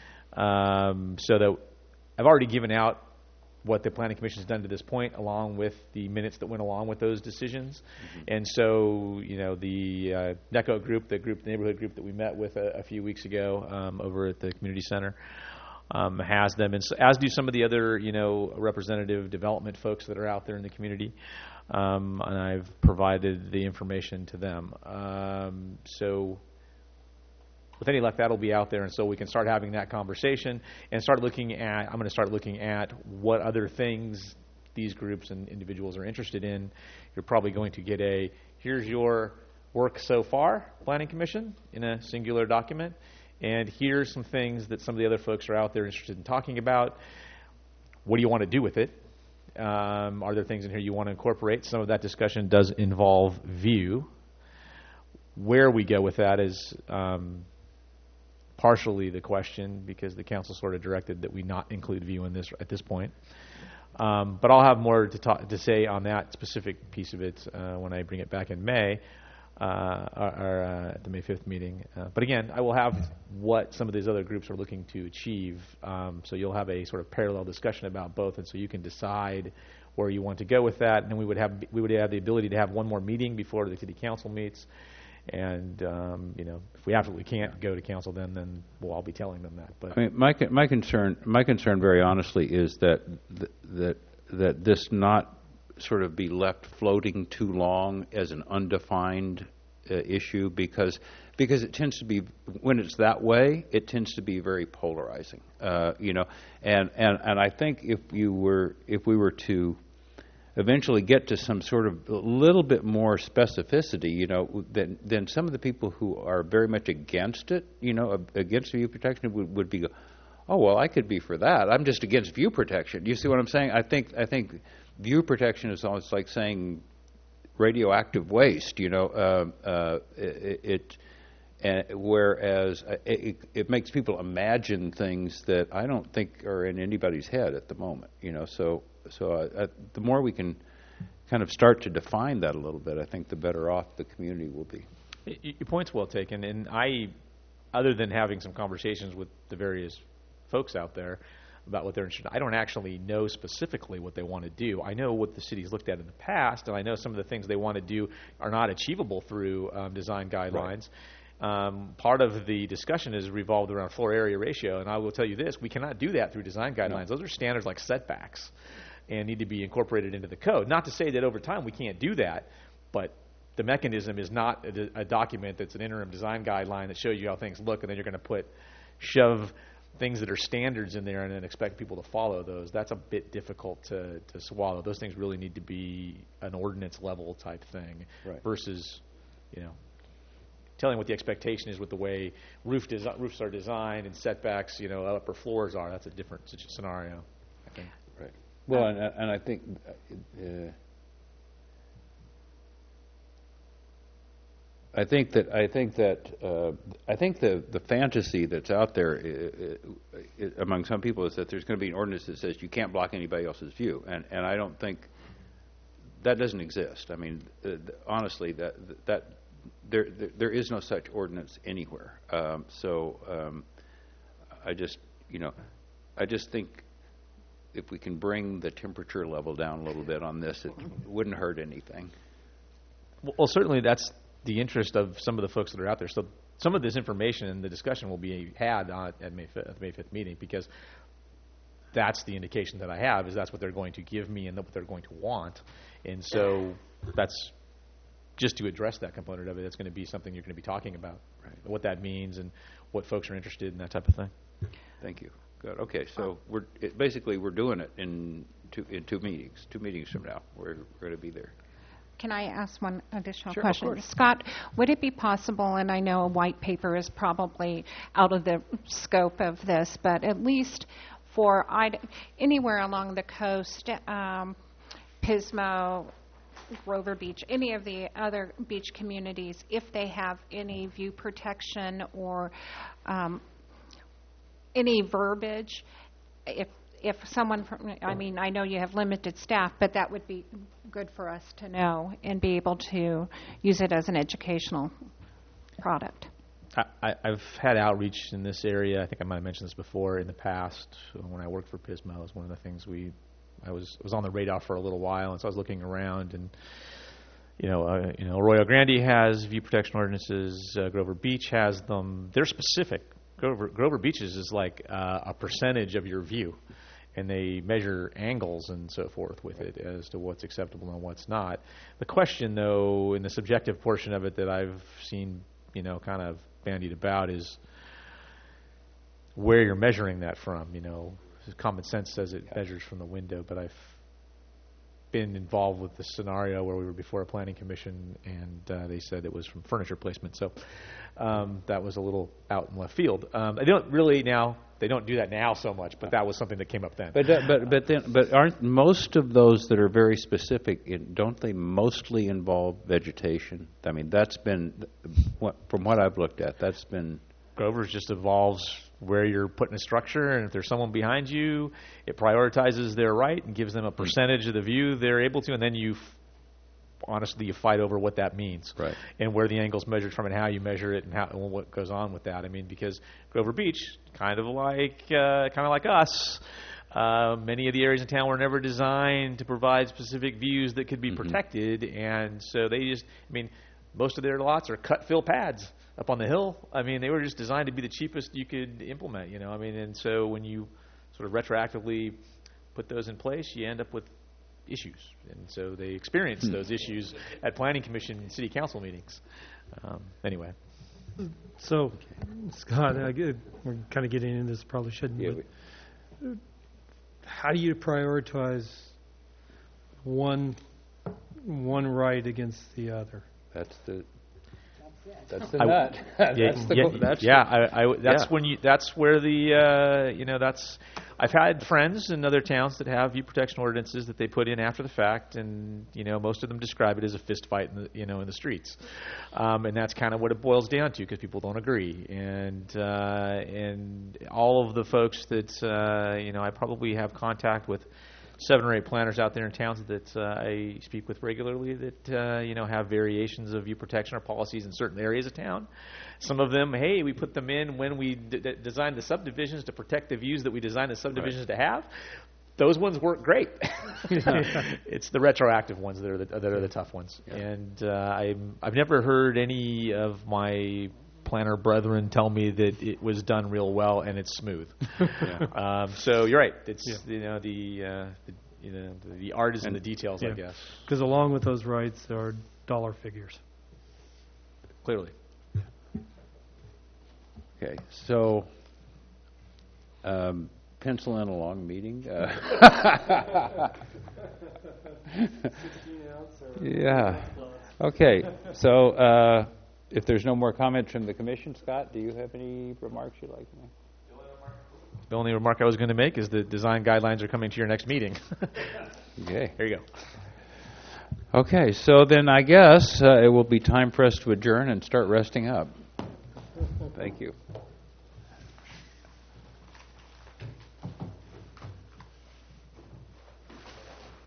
Speaker 4: um, so that I've already given out what the Planning Commission has done to this point, along with the minutes that went along with those decisions. Mm-hmm. And so, you know, the uh, NECO group, the group, the neighborhood group that we met with a, a few weeks ago um, over at the community center, um, has them, and so, as do some of the other, you know, representative development folks that are out there in the community. Um, and I've provided the information to them. Um, so with any luck, that'll be out there, and so we can start having that conversation and start looking at, I'm going to start looking at what other things these groups and individuals are interested in. You're probably going to get a, here's your work so far, Planning Commission, in a singular document, and here's some things that some of the other folks are out there interested in talking about. What do you want to do with it? Um, are there things in here you want to incorporate? Some of that discussion does involve view. Where we go with that is um, partially the question, because the council sort of directed that we not include view in this at this point. Um, but I'll have more to, talk, to say on that specific piece of it uh, when I bring it back in May, uh, or, or uh, at the May fifth meeting. Uh, but again, I will have what some of these other groups are looking to achieve, um, so you'll have a sort of parallel discussion about both, and so you can decide where you want to go with that. And then we would have we would have the ability to have one more meeting before the city council meets. And um, you know, if we absolutely can't go to council, then then we'll all be telling them that. But
Speaker 1: I mean, my my concern, my concern, very honestly, is that th- that that this not sort of be left floating too long as an undefined uh, issue, because because it tends to be, when it's that way, it tends to be very polarizing. Uh, you know, and, and and I think if you were if we were to eventually get to some sort of a little bit more specificity, you know, then then some of the people who are very much against it, you know, against view protection would, would be, oh well, I could be for that. I'm just against view protection. You see what I'm saying? I think I think view protection is almost like saying radioactive waste. You know, uh, uh, it. it and whereas it, it makes people imagine things that I don't think are in anybody's head at the moment. You know, so. So uh, uh, the more we can kind of start to define that a little bit, I think the better off the community will be.
Speaker 4: Your point's well taken, and I, other than having some conversations with the various folks out there about what they're interested in, I don't actually know specifically what they want to do. I know what the city's looked at in the past, and I know some of the things they want to do are not achievable through um, design guidelines. Right. Um, part of the discussion is revolved around floor area ratio, and I will tell you this, we cannot do that through design guidelines. No. Those are standards like setbacks and need to be incorporated into the code. Not to say that over time we can't do that, but the mechanism is not a, a document that's an interim design guideline that shows you how things look, and then you're going to put, shove things that are standards in there and then expect people to follow those. That's a bit difficult to, to swallow. Those things really need to be an ordinance level type thing, right, versus, you know, telling what the expectation is with the way roof desi- roofs are designed and setbacks, you know, upper floors are. That's a different scenario, I think.
Speaker 1: Right. Well, and, and I think uh, I think that I think that uh, I think the the fantasy that's out there uh, uh, among some people is that there's going to be an ordinance that says you can't block anybody else's view, and and I don't think that doesn't exist. I mean, uh, th- honestly, that that there, there there is no such ordinance anywhere. Um, so um, I just, you know, I just think if we can bring the temperature level down a little bit on this, it wouldn't hurt anything.
Speaker 4: Well, certainly that's the interest of some of the folks that are out there. So some of this information and the discussion will be had on, at May fifth, at the May fifth meeting, because that's the indication that I have, is that's what they're going to give me and what they're going to want. And so that's just to address that component of it. That's going to be something you're going to be talking about, right? What that means and what folks are interested in, that type of thing.
Speaker 1: Thank you. Good. Okay, so we're it, basically we're doing it in two in two meetings. Two meetings from now, we're, we're going to be there.
Speaker 3: Can I ask one additional
Speaker 1: Sure, of
Speaker 3: question?
Speaker 1: course.
Speaker 3: Scott, would it be possible, and I know a white paper is probably out of the scope of this, but at least for Ida, anywhere along the coast, um, Pismo, Grover Beach, any of the other beach communities, if they have any view protection or um, any verbiage, if if someone, from, I mean, I know you have limited staff, but that would be good for us to know and be able to use it as an educational product.
Speaker 4: I, I, I've had outreach in this area. I think I might have mentioned this before in the past. When I worked for Pismo, it was one of the things we, I was was on the radar for a little while, and so I was looking around, and you know, uh, you know, Arroyo Grande has view protection ordinances. Uh, Grover Beach has them. They're specific. Grover, Grover Beaches is like uh, a percentage of your view, and they measure angles and so forth with it as to what's acceptable and what's not. The question, though, in the subjective portion of it that I've seen, you know, kind of bandied about is where you're measuring that from. You know, common sense says it measures from the window, but I've been involved with the scenario where we were before a planning commission, and uh, they said it was from furniture placement. So um, that was a little out in left field. Um, they don't really now. They don't do that now so much, but that was something that came up then.
Speaker 1: But uh, but but then but aren't most of those that are very specific? In, don't they mostly involve vegetation? I mean, that's been what, from what I've looked at. That's been
Speaker 4: Grover's just evolves where you're putting a structure, and if there's someone behind you, it prioritizes their right and gives them a percentage of the view they're able to, and then you, f- honestly, you fight over what that means,
Speaker 1: right?
Speaker 4: And where the angle's measured from, and how you measure it, and how and what goes on with that. I mean, because Grover Beach, kind of like uh, kind of like us, uh, many of the areas in town were never designed to provide specific views that could be mm-hmm. protected, and so they just, I mean, most of their lots are cut-fill pads up on the hill. I mean, they were just designed to be the cheapest you could implement, you know. I mean, and so when you sort of retroactively put those in place, you end up with issues. And so they experience hmm. those issues at planning commission and city council meetings. Um, anyway.
Speaker 7: So, Scott, I get, we're kind of getting into this, probably shouldn't.
Speaker 1: Yeah,
Speaker 7: but how do you prioritize one one right against the other?
Speaker 1: That's the That's the
Speaker 4: I,
Speaker 1: nut.
Speaker 4: yeah,
Speaker 1: that's the,
Speaker 4: yeah,
Speaker 1: that's
Speaker 4: yeah,
Speaker 1: the,
Speaker 4: I, I, that's
Speaker 1: yeah.
Speaker 4: when you. That's where the uh, you know that's. I've had friends in other towns that have view protection ordinances that they put in after the fact, and you know most of them describe it as a fist fight in the you know in the streets, um, and that's kind of what it boils down to because people don't agree, and uh, and all of the folks that uh, you know I probably have contact with. Seven or eight planners out there in towns that uh, I speak with regularly that uh, you know have variations of view protection or policies in certain areas of town. Some of them, hey, we put them in when we d- d- designed the subdivisions to protect the views that we designed the subdivisions right. to have. Those ones work great. It's the retroactive ones that are the, that are the tough ones. Yeah. And uh, I'm, I've never heard any of my planner brethren tell me that it was done real well and it's smooth. yeah. um, so you're right. It's yeah. you know the, uh, the you know the, the art is and in the details, yeah. I guess.
Speaker 7: Because along with those rights, there are dollar figures.
Speaker 4: Clearly.
Speaker 7: Yeah.
Speaker 1: Okay. So. Um, pencil in a long meeting. Uh, yeah. Okay. So. Uh, If there's no more comments from the commission, Scott, do you have any remarks you'd like to make?
Speaker 4: The only remark I was going to make is the design guidelines are coming to your next meeting.
Speaker 1: Okay.
Speaker 4: There you go.
Speaker 1: Okay, so then I guess uh, it will be time for us to adjourn and start resting up. Thank you.